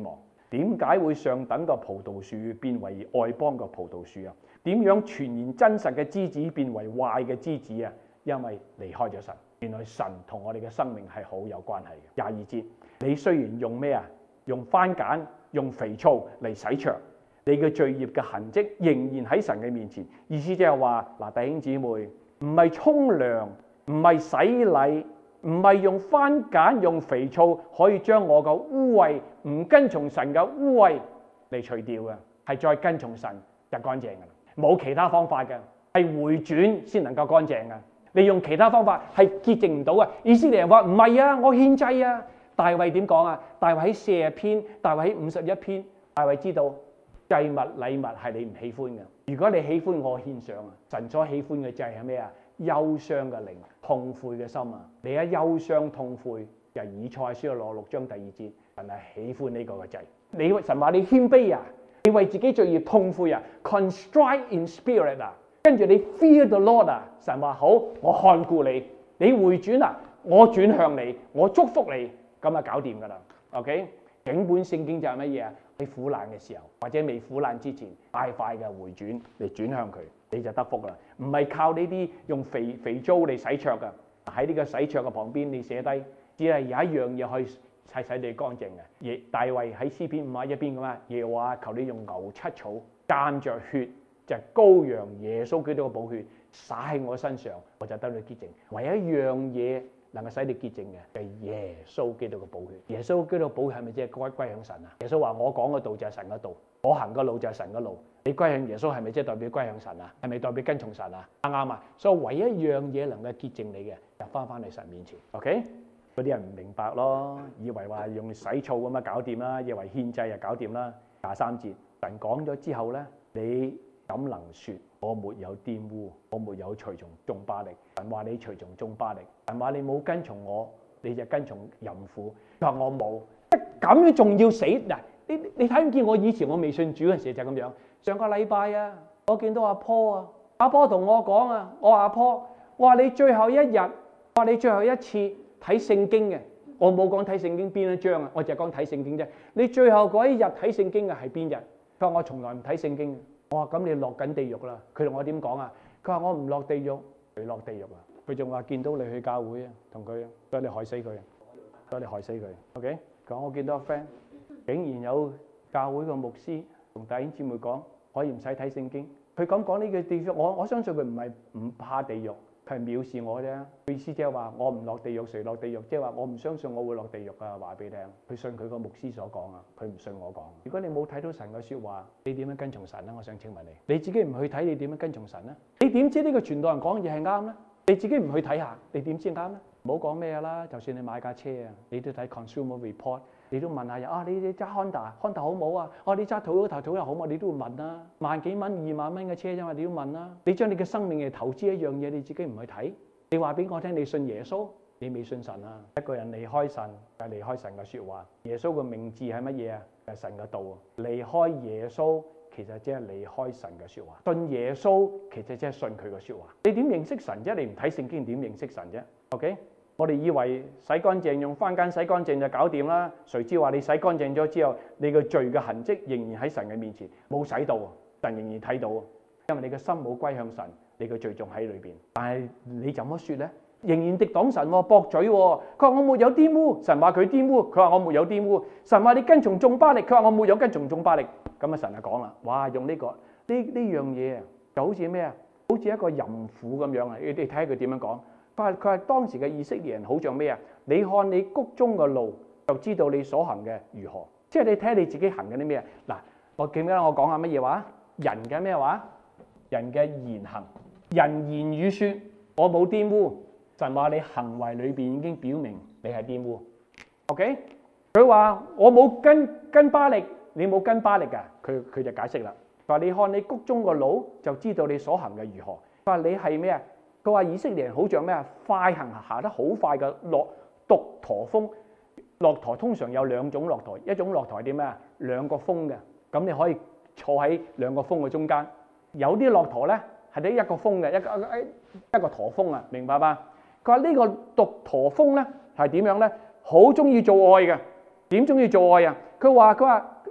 點解會上等個葡萄樹變為外邦嘅葡萄樹啊？點樣全然真實嘅枝子變為壞嘅枝子啊？因為離開咗神。原來神同我哋嘅生命係好有關係嘅。廿二節，你雖然用咩啊？用番梘、用肥皂嚟洗牆，你嘅罪孽嘅痕跡仍然喺神嘅面前。意思即係話嗱，弟兄姊妹，唔係沖涼，唔係洗禮，唔係用番梘、用肥皂可以將我個污穢唔跟從神嘅污穢嚟除掉嘅，係再跟從神就乾淨嘅啦。冇其他方法嘅，係回轉先能夠乾淨嘅。你用其他方法係潔淨唔到嘅。以色列人話唔係啊，我獻祭啊。大衛點講啊？大衛喺四十篇，大衛喺五十一篇，大衛知道祭物禮物係你唔喜歡嘅。如果你喜歡我獻上啊，神所喜歡嘅祭係咩啊？憂傷嘅靈，痛悔嘅心啊！你一憂傷痛悔，就以賽亞書六六章第二節，神係喜歡呢個嘅祭。你神話你謙卑啊，你為自己罪孽痛悔啊 ，contrite in spirit 啊，跟住你 fear the Lord 啊，神話好，我看顧你，你回轉啊，我轉向你，我祝福你，咁啊搞掂噶啦。OK， 整本聖經就係乜嘢啊？喺苦難嘅時候，或者未苦難之前，快快嘅回轉嚟轉向佢，你就得福啦。唔係靠呢啲用肥肥皂嚟洗桌噶。喺呢個洗桌嘅旁邊，你寫低，只係有一樣嘢可以洗洗你乾淨嘅。耶大衛喺詩篇五十一篇咁啊，耶和華求你用牛膝草蘸着血，就係羔羊耶穌基督嘅寶血灑喺我身上，我就得到潔淨。唯一一樣嘢能夠使你潔淨嘅係耶穌基督嘅寶血。耶穌基督嘅寶血係咪即係歸歸向神啊？耶穌話：我講嘅道就係神嘅道，我行嘅路就係神嘅路。你歸向耶穌係咪即係代表歸向神啊？係咪代表跟從神啊？啱啱啊？所以唯一一樣嘢能夠潔淨你嘅，就翻返嚟神面前。OK， 嗰啲人唔明白咯，以為話用洗澡咁啊搞掂啦，以為獻祭就搞掂啦。廿三節，神講咗之後咧，你怎能説我沒有玷污，我沒有隨從眾巴力？神話你隨從眾巴力，神話你冇跟從我，你就跟從淫婦。佢話我冇，咁樣仲要死嗱？你你睇唔見我以前我未信主嗰陣時就係咁樣。上個禮拜啊，我見到阿坡啊，阿坡同我講啊，我話阿坡，我話你最後一日，我話你最後一次睇聖經嘅，我冇講睇聖經邊一章啊，我淨係講睇聖經啫。你最後嗰一日睇聖經嘅係邊日？佢話我從來唔睇聖經。我話咁你落緊地獄啦。佢同我點講啊？佢話我唔落地獄，佢落地獄啊。佢仲話見到你去教會啊，同佢，所以你害死佢，所以你害死佢。OK，佢話我見到個 friend 竟然有教會個牧師同弟兄姊妹講可以唔使睇聖經。佢咁講呢個地獄，我我相信佢唔係唔怕地獄，佢係藐視我啫。佢意思即係話我唔落地獄，誰落地獄？即係話我唔相信我會落地獄啊！話俾你聽，佢信佢個牧師所講啊，佢唔信我講。如果你冇睇到神嘅説話，你點樣跟從神咧？我想請問你，你自己唔去睇，你點樣跟從神咧？你點知呢個傳道人講嘢係啱咧？你自己唔去睇下，你點知啱咧？唔好講咩啦，就算你買架車啊，你都睇 consumer report。你都問下人啊，你你揸 Honda，Honda 好唔好啊？哦，你揸 Toyota，Toyota好唔好？你都會問啦。萬幾蚊、二萬蚊嘅車啫嘛，你都問啦。你將你嘅生命嚟投資一樣嘢，你自己唔去睇，你話俾我聽，你信耶穌，你未信神啊？一個人離開神就係離開神嘅説話。耶穌嘅名字係乜嘢啊？係神嘅道啊。離開耶穌其實即係離開神嘅説話。信耶穌其實即係信佢嘅説話。你點認識神啫？你唔睇聖經點認識神啫 ？OK。我哋以為洗乾淨用番梘洗乾淨就搞掂啦，誰知話你洗乾淨咗之後，你個罪嘅痕跡仍然喺神嘅面前冇洗到，神仍然睇到，因為你嘅心冇歸向神，你嘅罪仲喺裏邊。但係你怎麼説咧？仍然敵擋神喎，駁嘴喎。佢話我沒有玷污，神話佢玷污，佢話我沒有玷污。神話你跟從眾巴力，佢話我沒有跟從眾巴力。咁啊神就講啦，哇用呢、這個呢呢樣嘢啊，就好似咩啊？好似一個淫婦咁樣啊！你哋睇下佢點樣講。佢話當時嘅以色列人好像咩啊？你看你谷中嘅路，就知道你所行嘅如何。即係你睇下你自己行緊啲咩啊？嗱，我記唔記得我講下乜嘢話？人嘅咩話？人嘅言行，人言語説我冇玷污，神話你行為裏邊已經表明你係玷污。OK， 佢話我冇跟跟巴力，你冇跟巴力㗎。佢佢就解釋啦。佢話你看你谷中嘅路，就知道你所行嘅如何。佢話你係咩啊？佢話以色列人好像咩啊？快行行得好快嘅駱獨駝峰。駱駝通常有兩種駱駝，一種駱駝係點咩啊？兩個峰嘅，咁你可以坐喺兩個峰嘅中間。有啲駱駝咧係得一個峰嘅，一個一一個駝峰啊，明白嘛？佢話呢個獨駝峰咧係點樣咧？好中意做愛嘅，點中意做愛啊？佢話佢話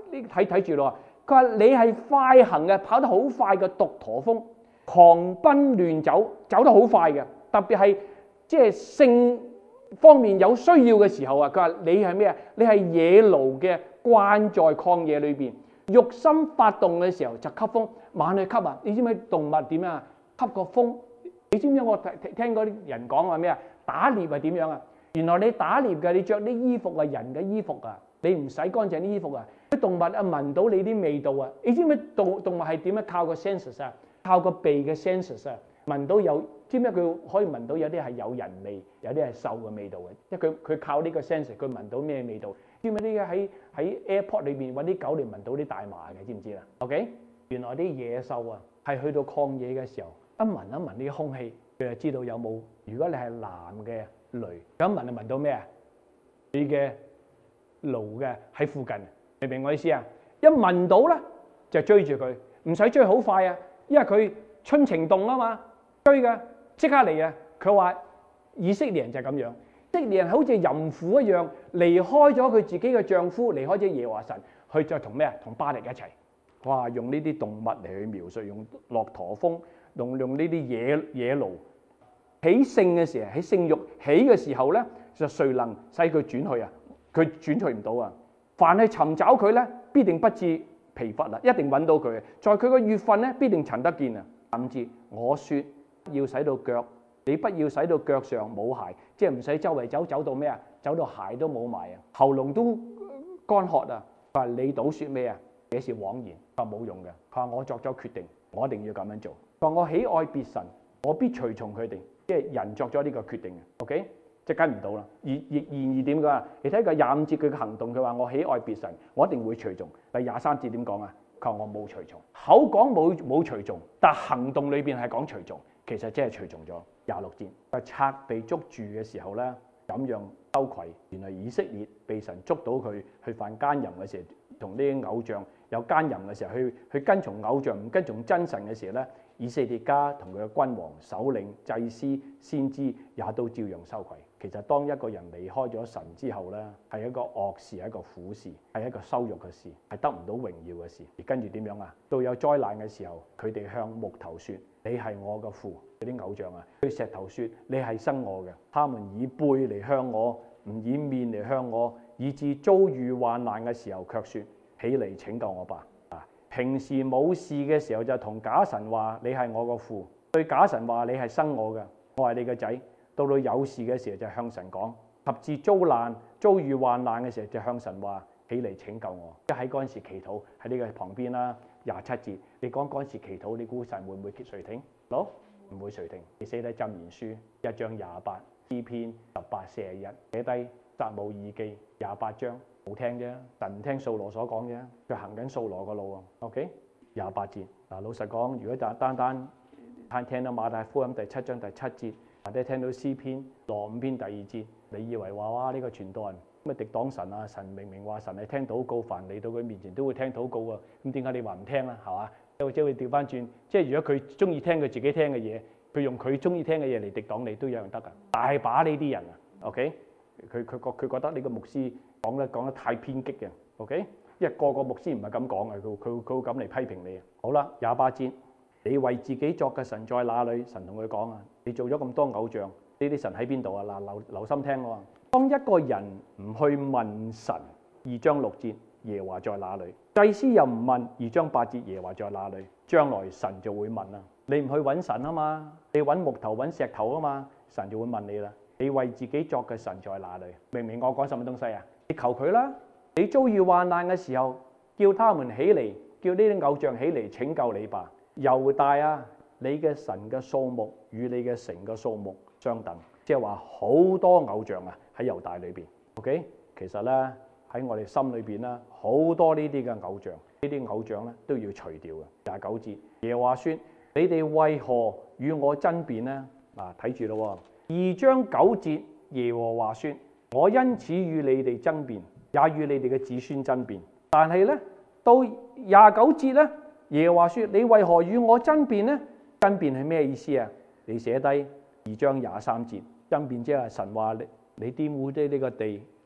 呢睇睇住咯。佢話你係快行嘅，跑得好快嘅獨駝峰，狂奔亂走，走得好快嘅。特別係即係性方面有需要嘅時候啊，佢話你係咩啊？你係野驢嘅，慣在曠野裏邊，肉心發動嘅時候就吸風，猛去吸啊！你知唔知動物點啊？吸個風。你知唔知我聽聽嗰啲人講話咩啊？打獵係點樣啊？原來你打獵嘅，你着啲衣服啊，人嘅衣服啊，你唔洗乾淨啲衣服啊，啲動物啊聞到你啲味道啊。你知唔知動動物係點樣靠個 senses 啊？靠個鼻嘅 senses 啊，聞到有，知唔知佢可以聞到有啲係有人味，有啲係獸嘅味道嘅，因為佢佢靠呢個 senses，佢聞到咩味道？知唔知呢個喺喺 airport 裏邊揾啲狗嚟聞到啲大麻嘅，知唔知啊 ？OK， 原來啲野獸啊係去到曠野嘅時候，一聞一聞呢啲空氣，佢就知道有冇。如果你係男嘅驢，咁聞就聞到咩啊？你嘅驢嘅喺附近，明唔明我意思啊？一聞到咧就追住佢，唔使追好快啊，因為佢春情動啊嘛，追嘅即刻嚟啊！佢話以色列人就係咁樣，以色列人好似淫婦一樣，離開咗佢自己嘅丈夫，離開咗耶和華神，去就同咩啊？同巴力一齊。哇！用呢啲動物嚟去描述，用駱駝峰，用用呢啲野野驢。起性嘅時候，喺性慾起嘅時候咧，就誰能使佢轉去啊？佢轉去唔到啊！凡係尋找佢咧，必定不致疲乏啦，一定揾到佢。在佢個月份咧，必定尋得見啊！甚至我説要使到腳，你不要使到腳上冇鞋，即係唔使周圍走，走到咩啊？走到鞋都冇埋啊，喉嚨都乾渴啊！佢話你倒説咩啊？這是枉然，佢話冇用嘅。佢話我作咗決定，我一定要咁樣做。佢話我喜愛別神，我必隨從佢哋。即係人作咗呢個決定嘅 ，OK， 即係跟唔到啦。而而然而點㗎？你睇佢廿五節佢嘅行動，佢話我喜愛別神，我一定會隨從。第廿三節點講啊？佢話我冇隨從，口講冇冇隨從，但行動裏邊係講隨從，其實即係隨從咗。廿六節，個賊被捉住嘅時候咧，咁樣羞愧。原來以色列被神捉到佢去犯奸淫嘅時候，同呢啲偶像有奸淫嘅時候，去去跟從偶像唔跟從真神嘅時候咧。以色列家同佢嘅君王、首領、祭司、先知也都照樣羞愧。其實當一個人離開咗神之後咧，係一個惡事，係一個苦事，係一個羞辱嘅事，係得唔到榮耀嘅事。而跟住點樣啊？到有災難嘅時候，佢哋向木頭説：你係我嘅父。嗰啲偶像啊，對石頭説：你係生我嘅。他們以背嚟向我，唔以面嚟向我，以致遭遇患難嘅時候，卻説：起嚟拯救我吧。平時冇事嘅時候就同假神話你係我個父，對假神話你係生我嘅，我係你個仔。到到有事嘅時候就向神講，及至遭難遭遇患難嘅時候就向神話起嚟拯救我。即喺嗰陣時祈禱喺呢個旁邊啦，廿七節你講嗰陣時祈禱，你估神會唔會垂聽？好，唔會垂聽。你寫低箴言書一章廿八，詩篇十八四十一，寫低撒母耳記廿八章。好聽啫，但唔聽掃羅所講啫，佢行緊掃羅個路啊。OK， 廿八節嗱，老實講，如果就單單聽聽到馬太福音第七章第七節，或者聽到詩篇羅五篇第二節，你以為話哇呢個傳道人乜敵擋神啊？神明明話神係聽禱告，凡嚟到佢面前都會聽禱告啊。咁點解你話唔聽啊？係嘛？或者會調翻轉，即係如果佢中意聽佢自己聽嘅嘢，佢用佢中意聽嘅嘢嚟敵擋你都一樣得噶。大把呢啲人啊。OK， 佢佢覺佢覺得呢個牧師。講得講得太偏激嘅 ，OK？ 因為個個牧師唔係咁講嘅，佢佢佢會咁嚟批評你。好啦，廿八節，你為自己作嘅神在哪裏？神同佢講啊，你做咗咁多偶像，呢啲神喺邊度啊？嗱，留留心聽喎。當一個人唔去問神，二章六節，耶和華在哪裏？祭司又唔問，二章八節，耶和華在哪裏？將來神就會問啦。你唔去揾神啊嘛，你揾木頭揾石頭啊嘛，神就會問你啦。你為自己作嘅神在哪裏？明唔明我講什麼東西啊？你求佢啦！你遭遇患難嘅時候，叫他們起嚟，叫呢啲偶像起嚟拯救你吧。猶大啊，你嘅神嘅數目與你嘅城嘅數目相等，即係話好多偶像啊喺猶大裏邊。OK， 其實咧喺我哋心裏邊啦，好多呢啲嘅偶像，呢啲偶像咧都要除掉嘅。廿九節，耶和華說：你哋為何與我爭辯呢？嗱，睇住咯，二章九節，耶和華說。我因此與你哋爭辯，也與你哋嘅子孫爭辯。但係咧，到廿九節咧，耶和華說：你為何與我爭辯呢？爭辯係咩意思啊？你寫低二章廿三節，爭辯即係神話你你玷污啲呢個地，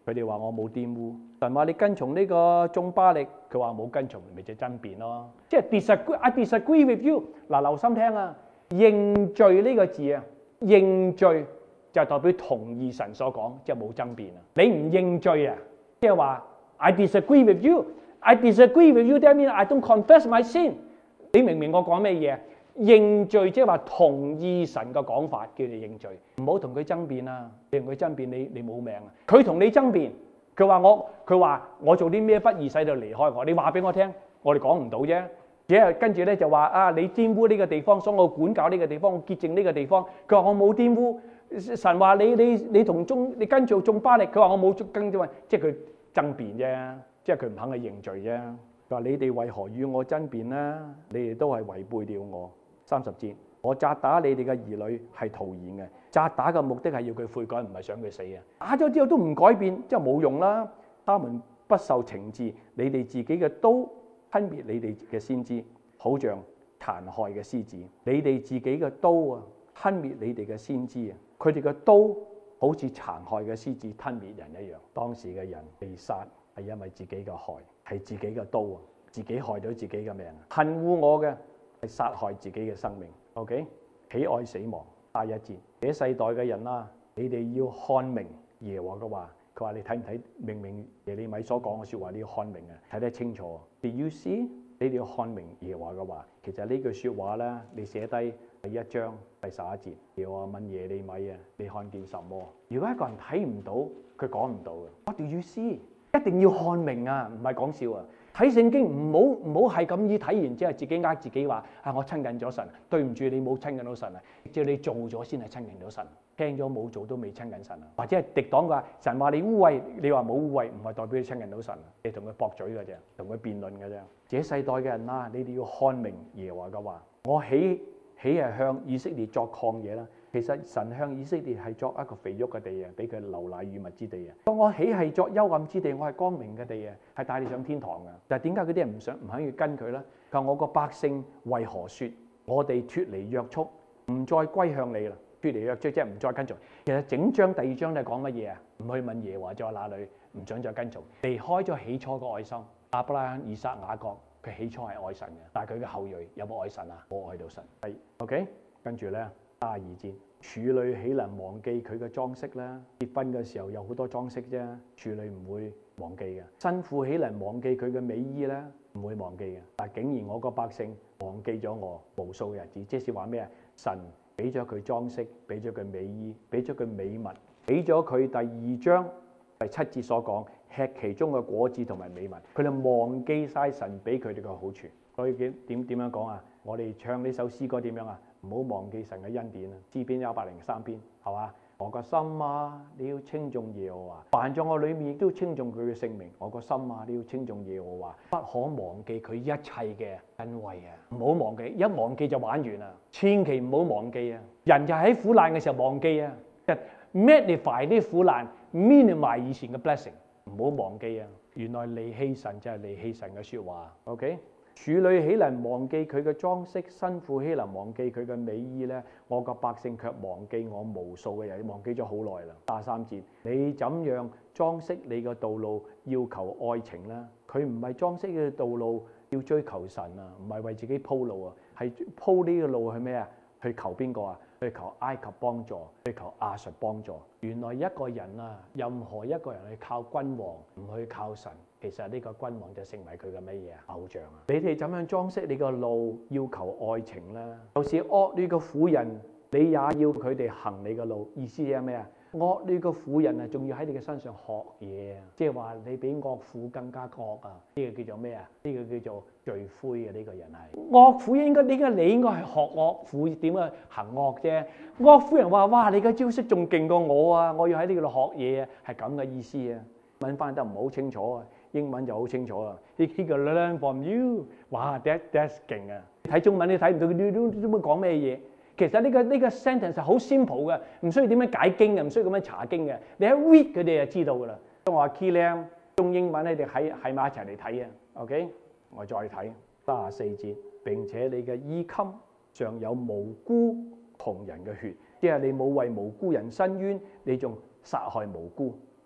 佢哋話我冇玷污。神話你跟從呢個眾巴力，佢話冇跟從，咪就爭辯咯。即係 disagree，I disagree with you。嗱，留心聽啊，認罪呢個字啊，認罪就代表同意神所講，即係冇爭辯啊。你唔認罪啊，即係話 I disagree with you，I disagree with you，that means I don't confess my sin。你明唔明我講咩嘢？認罪即係話同意神嘅講法，叫你認罪，唔好同佢爭辯啊！你同佢爭辯，你你冇命啊！佢同你爭辯，佢話我佢話我做啲咩不義使到離開我，你話俾我聽，我哋講唔到啫。只係跟住咧就話啊，你玷污呢個地方，所以我管教呢個地方，我潔淨呢個地方。佢話我冇玷污，神話你你你同眾你跟住眾巴力，佢話我冇跟住，即係佢爭辯啫，即係佢唔肯去認罪啫。佢話你哋為何與我爭辯呢？你哋都係違背了我。三十節，我責打你哋嘅兒女係徒然嘅，責打嘅目的係要佢悔改，唔係想佢死啊！打咗之後都唔改變，即係冇用啦。他們不受懲治，你哋自己嘅刀吞滅你哋嘅先知，好像殘害嘅獅子。你哋自己嘅刀啊，吞滅你哋嘅先知啊！佢哋嘅刀好似殘害嘅獅子吞滅人一樣。當時嘅人被殺係因為自己嘅害，係自己嘅刀啊，自己害咗自己嘅命。恨惡我嘅係殺害自己嘅生命。OK， 喜愛死亡。下一節，這世代嘅人啊，你哋要看明耶和華嘅話。佢話你睇唔睇明明耶利米所講嘅説話？你要看明啊，睇得清楚。Did you see？你哋要看明耶和華嘅話。其實呢句説話咧，你寫低第一章第十一節。耶和華問耶利米啊，你看見什麼？如果一個人睇唔到，佢講唔到嘅。What do you see？一定要看明啊，唔係講笑啊！睇聖經唔好唔好係咁意睇完之後自己呃自己話啊，我親近咗神。對唔住，你冇親近到神啊！只要你做咗先係親近到神，聽咗冇做都未親近神啊！或者係敵擋嘅話，神話你污穢，你話冇污穢，唔係代表你親近到神，你同佢駁嘴嘅啫，同佢辯論嘅啫。這世代嘅人啊，你哋要看明耶和華嘅話。我起起係向以色列作曠野啦。其實神向以色列係作一個肥沃嘅地啊，俾佢流奶與蜜之地啊。當我起係作幽暗之地，我係光明嘅地啊，係帶你上天堂嘅。但係點解嗰啲人唔想唔肯要跟佢咧？佢話我個百姓為何說我哋脫離約束，唔再歸向你啦？脫離約束即係唔再跟從。其實整章第二章都係講乜嘢啊？唔去問耶和華在哪裏，唔想再跟從，離開咗起初嘅愛心。亞伯拉罕、以撒、雅各，佢起初係愛神嘅，但係佢嘅後裔有冇愛神啊？冇愛到神。係 OK， 跟住咧。卅二節，處女豈能忘記佢嘅裝飾咧？結婚嘅時候有好多裝飾啫，處女唔會忘記嘅。新婦豈能忘記佢嘅美衣咧？唔會忘記嘅。但竟然我個百姓忘記咗我無數嘅日子，即是話咩啊？神俾咗佢裝飾，俾咗佢美衣，俾咗佢美物，俾咗佢第二章第七節所講吃其中嘅果子同埋美物，佢哋忘記晒神俾佢哋嘅好處。所以點點點樣講啊？我哋唱呢首詩歌點樣啊？唔好忘記神嘅恩典啊！詩篇一百零三篇，係嘛？我個心啊，你要稱頌耶和華，凡在我裏面亦都稱頌佢嘅聖名。我個心啊，你要稱頌耶和華，不可忘記佢一切嘅恩惠啊！唔好忘記，一忘記就玩完啦！千祈唔好忘記啊！人就喺苦難嘅時候忘記啊，就 magnify 啲苦難 ，minimize 以前嘅 blessing， 唔好忘記啊！原來離棄神就係離棄神嘅説話。OK。處女豈能忘記佢嘅裝飾？新婦豈能忘記佢嘅美衣呢？我個百姓卻忘記我無數嘅人，忘記咗好耐啦。廿三節，你怎樣裝飾你嘅道路，要求愛情呢？佢唔係裝飾嘅道路，要追求神啊，唔係為自己鋪路啊，係鋪呢個路去咩啊？去求邊個啊？去求埃及幫助，去求亞述幫助。原來一個人啊，任何一個人去靠君王，唔去靠神，其實呢個君王就成為佢嘅乜嘢啊？偶像啊！你哋怎樣裝飾你個路，要求愛情啦？就是惡劣嘅婦人，你也要佢哋行你嘅路。意思係咩啊？惡劣嘅婦人啊，仲要喺你嘅身上學嘢啊！即係話你比惡婦更加惡啊！呢個叫做咩啊？呢個叫做罪魁嘅呢個人係惡婦，應該點解你應該係學惡婦點樣行惡啫？惡婦人話：哇，你嘅招式仲勁過我啊！我要喺呢度學嘢啊，係咁嘅意思啊！文翻得唔好清楚啊，英文就好清楚啦。He he can learn from you。哇 ，that that's 勁啊！睇中文你睇唔到佢點點點講咩嘢？其實呢個呢個 sentence 係好 simple 嘅，唔需要點樣解經嘅，唔需要咁樣查經嘅。你一 read 佢哋就知道噶啦。當我話 key 咧，中英文你哋喺喺埋一齊嚟睇啊。OK， 我再睇三十四節，並且你嘅衣襟上有無辜窮人嘅血，即係你冇為無辜人伸冤，你仲殺害無辜。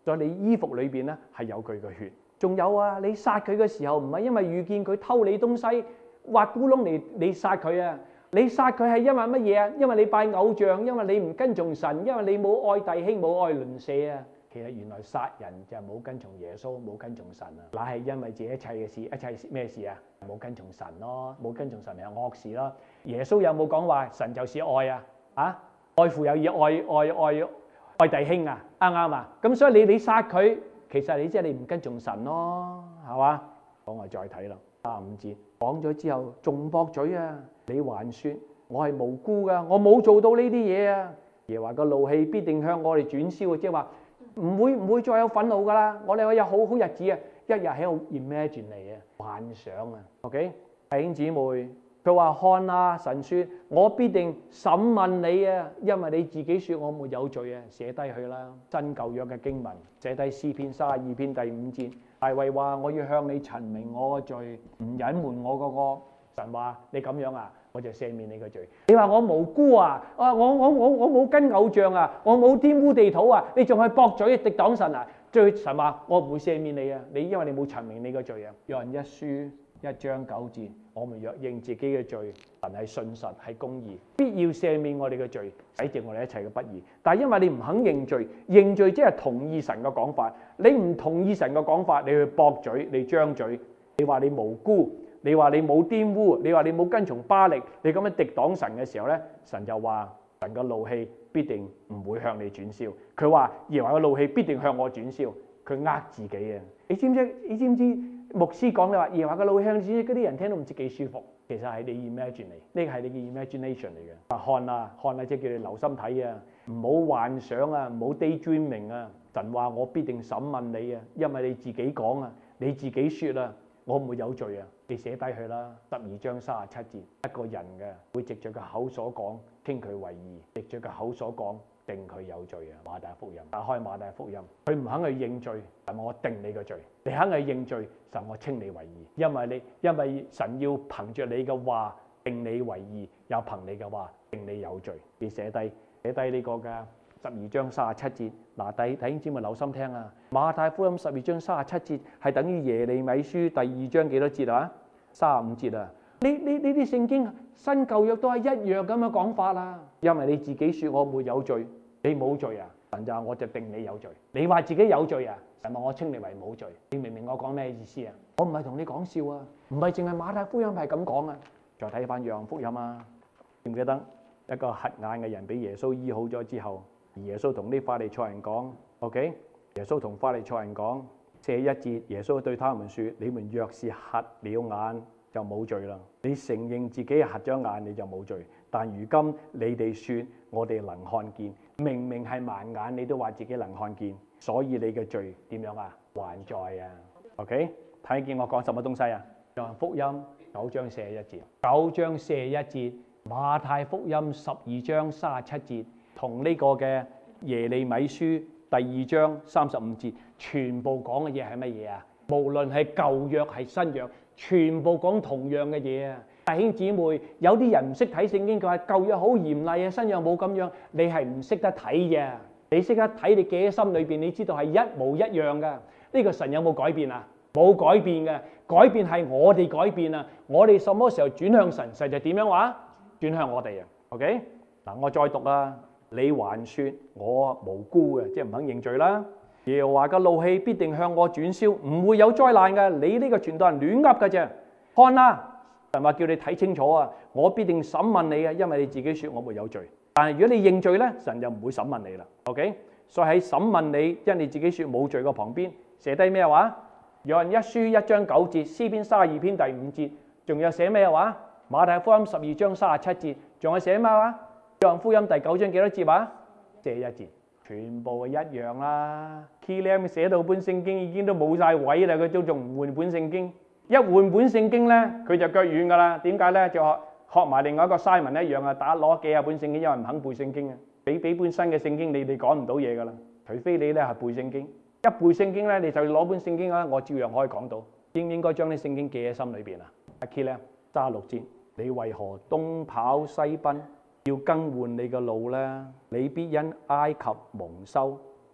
所以你衣服裏邊咧係有佢嘅血。仲有啊，你殺佢嘅時候唔係因為遇見佢偷你東西挖咕窿嚟你殺佢啊，你殺佢係因為乜嘢啊？因為你拜偶像，因為你唔跟從神，因為你冇愛弟兄冇愛鄰舍啊。其實原來殺人就係冇跟從耶穌，冇跟從神啊，乃係因為自己一切嘅事，一切咩事啊？冇跟從神咯，冇跟從神咪係惡事咯。耶穌有冇講話神就是愛啊？啊，愛父有意，愛愛愛愛弟兄啊，啱唔啱啊？咁所以你你殺佢，其實你即係你唔跟從神咯，係嘛？講我再睇啦，三十五節講咗之後仲駁嘴啊！你還說我係無辜噶，我冇做到呢啲嘢啊！耶和華個怒氣必定向我哋轉燒啊！即係話。唔會唔會再有憤怒噶啦，我哋可以有好好日子啊！一日喺度 imagine 嚟啊，幻想啊 ，OK， 弟兄姊妹，佢話看啊，神說我必定審問你啊，因為你自己說我沒有罪啊，寫低佢啦。新舊約嘅經文，寫低詩篇三十二篇第五節，大衛話我要向你陳明我嘅罪，唔隱瞞我嗰個。神話你咁樣啊，我就赦免你嘅罪。你話我無辜啊？啊，我我我我冇跟偶像啊，我冇玷污地土啊，你仲去駁嘴敵擋神啊？最神話我唔會赦免你啊，你因為你冇陳明你嘅罪啊。約翰一書一章九節，我們若認自己嘅罪，神係信實係公義，必要赦免我哋嘅罪，洗淨我哋一切嘅不義。但係因為你唔肯認罪，認罪即係同意神嘅講法，你唔同意神嘅講法，你去駁嘴，你張嘴，你話你無辜。你話你冇玷污，你話你冇跟從巴力，你咁樣敵擋神嘅時候咧，神就話神嘅怒氣必定唔會向你轉燒。佢話耶和華嘅怒氣必定向我轉燒，佢呃自己啊！你知唔知？你知唔知牧師講你話耶和華嘅怒氣向你轉燒，嗰啲人聽到唔知幾舒服，其實係你 imagine 嚟，呢個係你嘅 imagination 嚟嘅。看啊看啊，即係叫你留心睇啊，唔好幻想啊，唔好 daydreaming啊。神話我必定審問你啊，因為你自己講啊，你自己說啊。我沒有罪啊！你寫低佢啦。十二章三十七節，一個人嘅會藉著個口所講，稱佢為義；藉著個口所講，定佢有罪啊！馬太福音，打開馬太福音，佢唔肯去認罪，神我定你個罪；你肯去認罪，神我稱你為義。因為你因為神要憑著你嘅話定你為義，又憑你嘅話定你有罪。你寫低寫低呢個㗎。十二章三十七節，嗱，弟弟兄姊妹留心聽啊！馬太福音十二章三十七節係等於耶利米書第二章幾多節啊？三十五節啊！呢呢呢啲聖經新舊約都係一樣咁嘅講法啦。因為你自己說我沒有罪，你冇罪啊，神就話我就定你有罪。你話自己有罪啊，神話我稱你為冇罪。你明唔明我講咩意思啊？我唔係同你講笑啊，唔係淨係馬太福音係咁講啊。再睇翻約翰福音啊，記唔記得一個瞎眼嘅人俾耶穌醫好咗之後？耶穌同啲法利賽人講 ，OK？ 耶穌同法利賽人講，四十一節，耶穌對他們說：你們若是瞎了眼，就冇罪啦。你承認自己瞎咗眼，你就冇罪。但如今你哋說我哋能看見，明明係盲眼，你都話自己能看見，所以你嘅罪點樣啊？還在啊 ，OK？ 睇見我講什麼東西啊？約翰福音九章四十一節，九章四十一節，馬太福音十二章三十七節。同呢個嘅耶利米書第二章三十五節，全部講嘅嘢係乜嘢啊？無論係舊約係新約，全部講同樣嘅嘢啊！弟兄姊妹，有啲人唔識睇聖經，佢話舊約好嚴厲啊，新約冇咁樣。你係唔識得睇嘅，你識得睇，你記喺心裏邊，你知道係一模一樣噶。呢個神有冇改變啊？冇改變嘅，改變係我哋改變啊！我哋什麼時候轉向神，神就點樣話？轉向我哋啊 ！OK， 嗱，我再讀啊。你還說我無辜嘅，即係唔肯認罪啦。耶和華嘅怒氣必定向我轉燒，唔會有災難嘅。你呢個傳道人亂噏嘅啫。看啦，神話叫你睇清楚啊！我必定審問你啊，因為你自己說我沒有罪。但係如果你認罪咧，神就唔會審問你啦。OK， 所以喺審問你，因你自己說冇罪嘅旁邊寫低咩話？約翰一書一章九節，詩篇三十二篇第五節，仲有寫咩話？馬太福音十二章三十七節，仲有寫咩話？約翰福音第九章幾多節啊？四十一節，全部係一樣啦。K L M 寫到本聖經已經都冇晒位啦，佢都仲唔換本聖經？一換本聖經咧，佢就腳軟噶啦。點解咧？就學學埋另外一個 Simon 一樣啊，打攞幾廿本聖經，因為唔肯背聖經啊。俾俾本新嘅聖經，你哋講唔到嘢噶啦。除非你咧係背聖經，一背聖經咧，你就攞本聖經啦，我照樣可以講到。應唔應該將啲聖經記喺心裏邊啊？阿 K L M 三十六節，你為何東跑西奔？要更換你嘅路咧，你必因埃及蒙羞，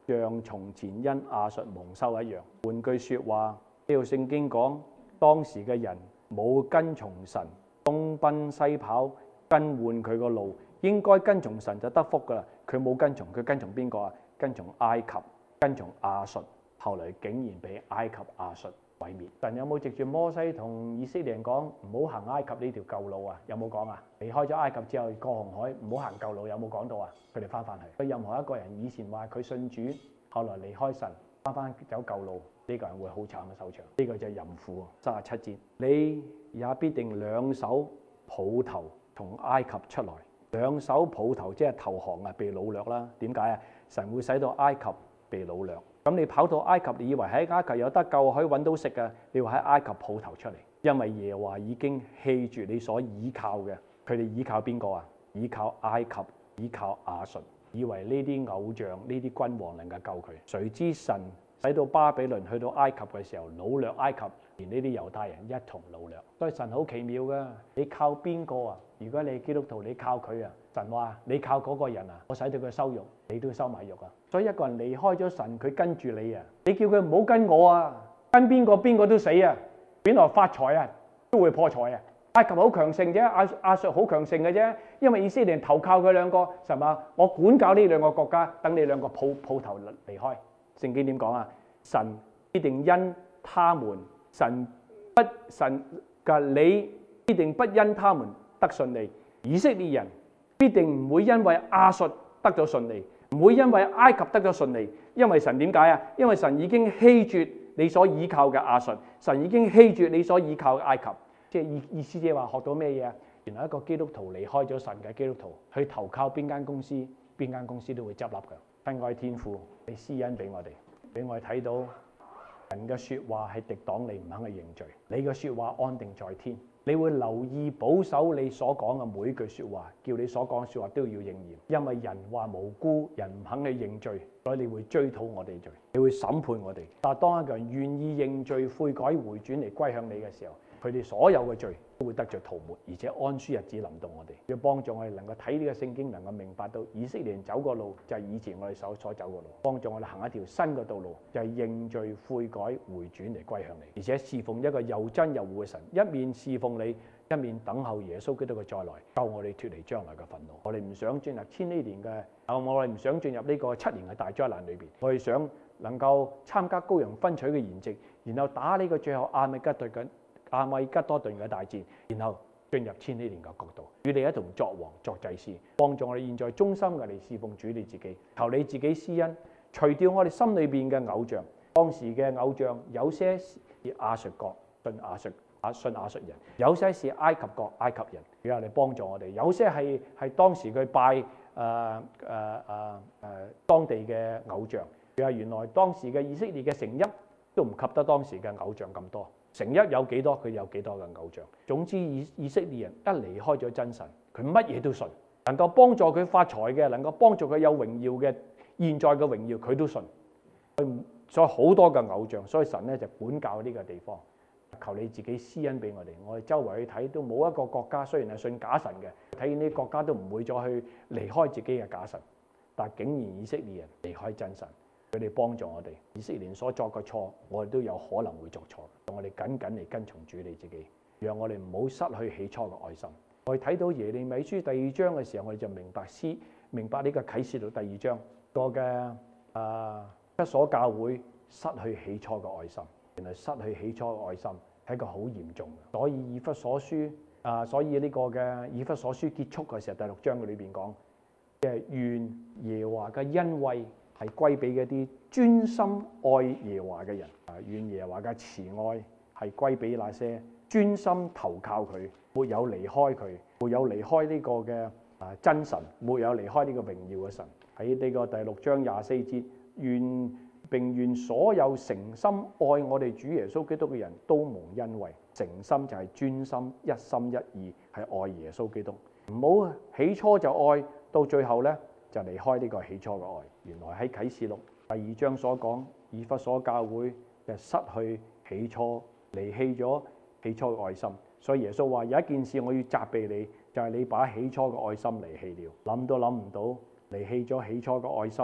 像從前因亞述蒙羞一樣。換句説話，呢度聖經講當時嘅人冇跟從神，東奔西跑，更換佢個路，應該跟從神就得福噶啦。佢冇跟從，佢跟從邊個啊？跟從埃及，跟從亞述，後嚟竟然被埃及亞述毀滅。神有冇藉住摩西同以色列人講唔好行埃及呢條舊路啊？有冇講啊？離開咗埃及之後過紅海，唔好行舊路，有冇講到啊？佢哋翻返去。任何一個人以前話佢信主，後來離開神，翻返走舊路，呢個人會好慘嘅收場。呢個就係淫婦。三十七節，你也必定兩手抱頭從埃及出來。兩手抱頭即係投降啊，被擄掠啦。點解啊？神會使到埃及被擄掠。咁你跑到埃及，你以為喺埃及有得救，可以揾到食嘅，你要喺埃及抱頭出嚟，因為耶和華已經棄絕你所倚靠嘅。佢哋倚靠邊個啊？倚靠埃及，倚靠亞述，以為呢啲偶像、呢啲君王能夠救佢。誰知神使到巴比倫去到埃及嘅時候，擄掠埃及，連呢啲猶太人一同擄掠。所以神好奇妙噶，你靠邊個啊？如果你係基督徒，你靠佢啊？神話你靠嗰個人啊，我使到佢收肉，你都收埋肉啊！所以一個人離開咗神，佢跟住你啊，你叫佢唔好跟我啊，跟邊個邊個都死啊！本來發財啊，都會破財啊！埃及好強盛啫，亞亞述好強盛嘅啫，因為以色列人投靠佢兩個，神話我管教呢兩個國家，等你兩個抱抱頭離開。聖經點講啊？神必定因他們，神不神嘅你必定不因他們得順利。以色列人必定唔會因為亞述得咗順利，唔會因為埃及得咗順利，因為神點解啊？因為神已經棄絕你所倚靠嘅亞述，神已經棄絕你所倚靠嘅埃及。即係意意思即係話學到咩嘢啊？原來一個基督徒離開咗神嘅基督徒，去投靠邊間公司，邊間公司都會執笠㗎。親愛天父，你施恩俾我哋，俾我哋睇到人嘅説話係敵擋你唔肯去認罪，你嘅説話安定在天。你會留意保守你所講嘅每句説話，叫你所講嘅説話都要應驗。因為人話無辜，人唔肯去認罪，所以你會追討我哋罪，你會審判我哋。但係當一個人願意認罪、悔改、回轉嚟歸向你嘅時候，佢哋所有嘅罪都會得着塗抹，而且安舒日子臨到我哋，要幫助我哋能夠睇呢個聖經，能夠明白到以色列人走個路就係以前我哋所所走個路，幫助我哋行一條新嘅道路，就係認罪悔改回轉嚟歸向你，而且侍奉一個又真又活嘅神，一面侍奉你，一面等候耶穌基督嘅再來，救我哋脫離將來嘅憤怒。我哋唔想進入千禧年嘅，啊我哋唔想進入呢個七年嘅大災難裏邊，我哋想能夠參加羔羊分取嘅筵席，然後打呢個最後亞米吉對緊。亞米吉多頓嘅大戰，然後進入千禧年嘅國度，與你一同作王作祭司，幫助我哋現在忠心嘅嚟侍奉主你自己，求你自己施恩，除掉我哋心裏邊嘅偶像。當時嘅偶像有些是亞述國，信亞述亞信亞述人；有些是埃及國，埃及人。主啊，你幫助我哋。有些係係當時佢拜誒誒誒誒當地嘅偶像。主啊，原來當時嘅以色列嘅城邑都唔及得當時嘅偶像咁多。城邑有幾多，佢有幾多嘅偶像。總之以以色列人一離開咗真神，佢乜嘢都信，能夠幫助佢發財嘅，能夠幫助佢有榮耀嘅現在嘅榮耀，佢都信。所以好多嘅偶像，所以神咧就管教呢個地方。求你自己施恩俾我哋。我哋周圍去睇都冇一個國家，雖然係信假神嘅，睇見呢啲國家都唔會再去離開自己嘅假神，但竟然以色列人離開真神。佢哋幫助我哋，以色列所作嘅錯，我哋都有可能會作錯。我哋緊緊嚟跟從主你自己，讓我哋唔好失去起初嘅愛心。我哋睇到耶利米書第二章嘅時候，我哋就明白詩，明白呢個啟示錄第二章個嘅啊，一所教會失去起初嘅愛心。原來失去起初嘅愛心係一個好嚴重嘅。所以以弗所書啊，所以呢個嘅以弗所書結束嘅時候，第六章嘅裏邊講嘅願耶和華嘅恩惠係歸俾嗰啲專心愛耶和華嘅人。啊，願耶和華嘅慈愛係歸俾那些專心投靠佢，沒有離開佢，沒有離開呢個嘅啊真神，沒有離開呢個榮耀嘅神。喺呢個第六章廿四節，願並願所有誠心愛我哋主耶穌基督嘅人都蒙恩惠。誠心就係專心，一心一意係愛耶穌基督，唔好起初就愛，到最後咧就離開呢個起初嘅愛。原來喺啟示錄第二章所講，以弗所教會就失去起初，離棄咗起初嘅愛心。所以耶穌話有一件事我要責備你，就係、是、你把起初嘅愛心離棄了。諗都諗唔到，離棄咗起初嘅愛心，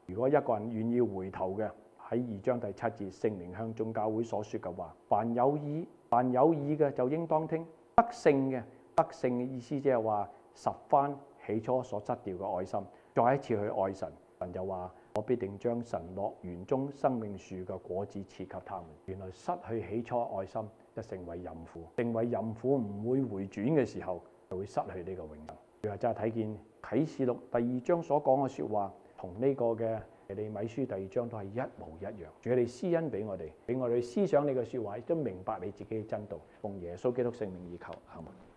如果一個人願意回頭嘅，喺二章第七節，聖靈向眾教會所說嘅話，凡有耳凡有耳嘅就應當聽。得勝嘅，得勝嘅意思即係話十番起初所失掉嘅愛心，再一次去愛神。神就話：我必定將神樂園中生命樹嘅果子賜給他們。原來失去起初愛心，就成為淫婦，成為淫婦唔會回轉嘅時候，就會失去呢個永生。佢話真係睇見啟示錄第二章所講嘅説話，同呢個嘅耶利米書第二章都係一模一樣。主，你施恩俾我哋，俾我哋思想你嘅説話，亦都明白你自己嘅真道。奉耶穌基督聖名而求，阿門。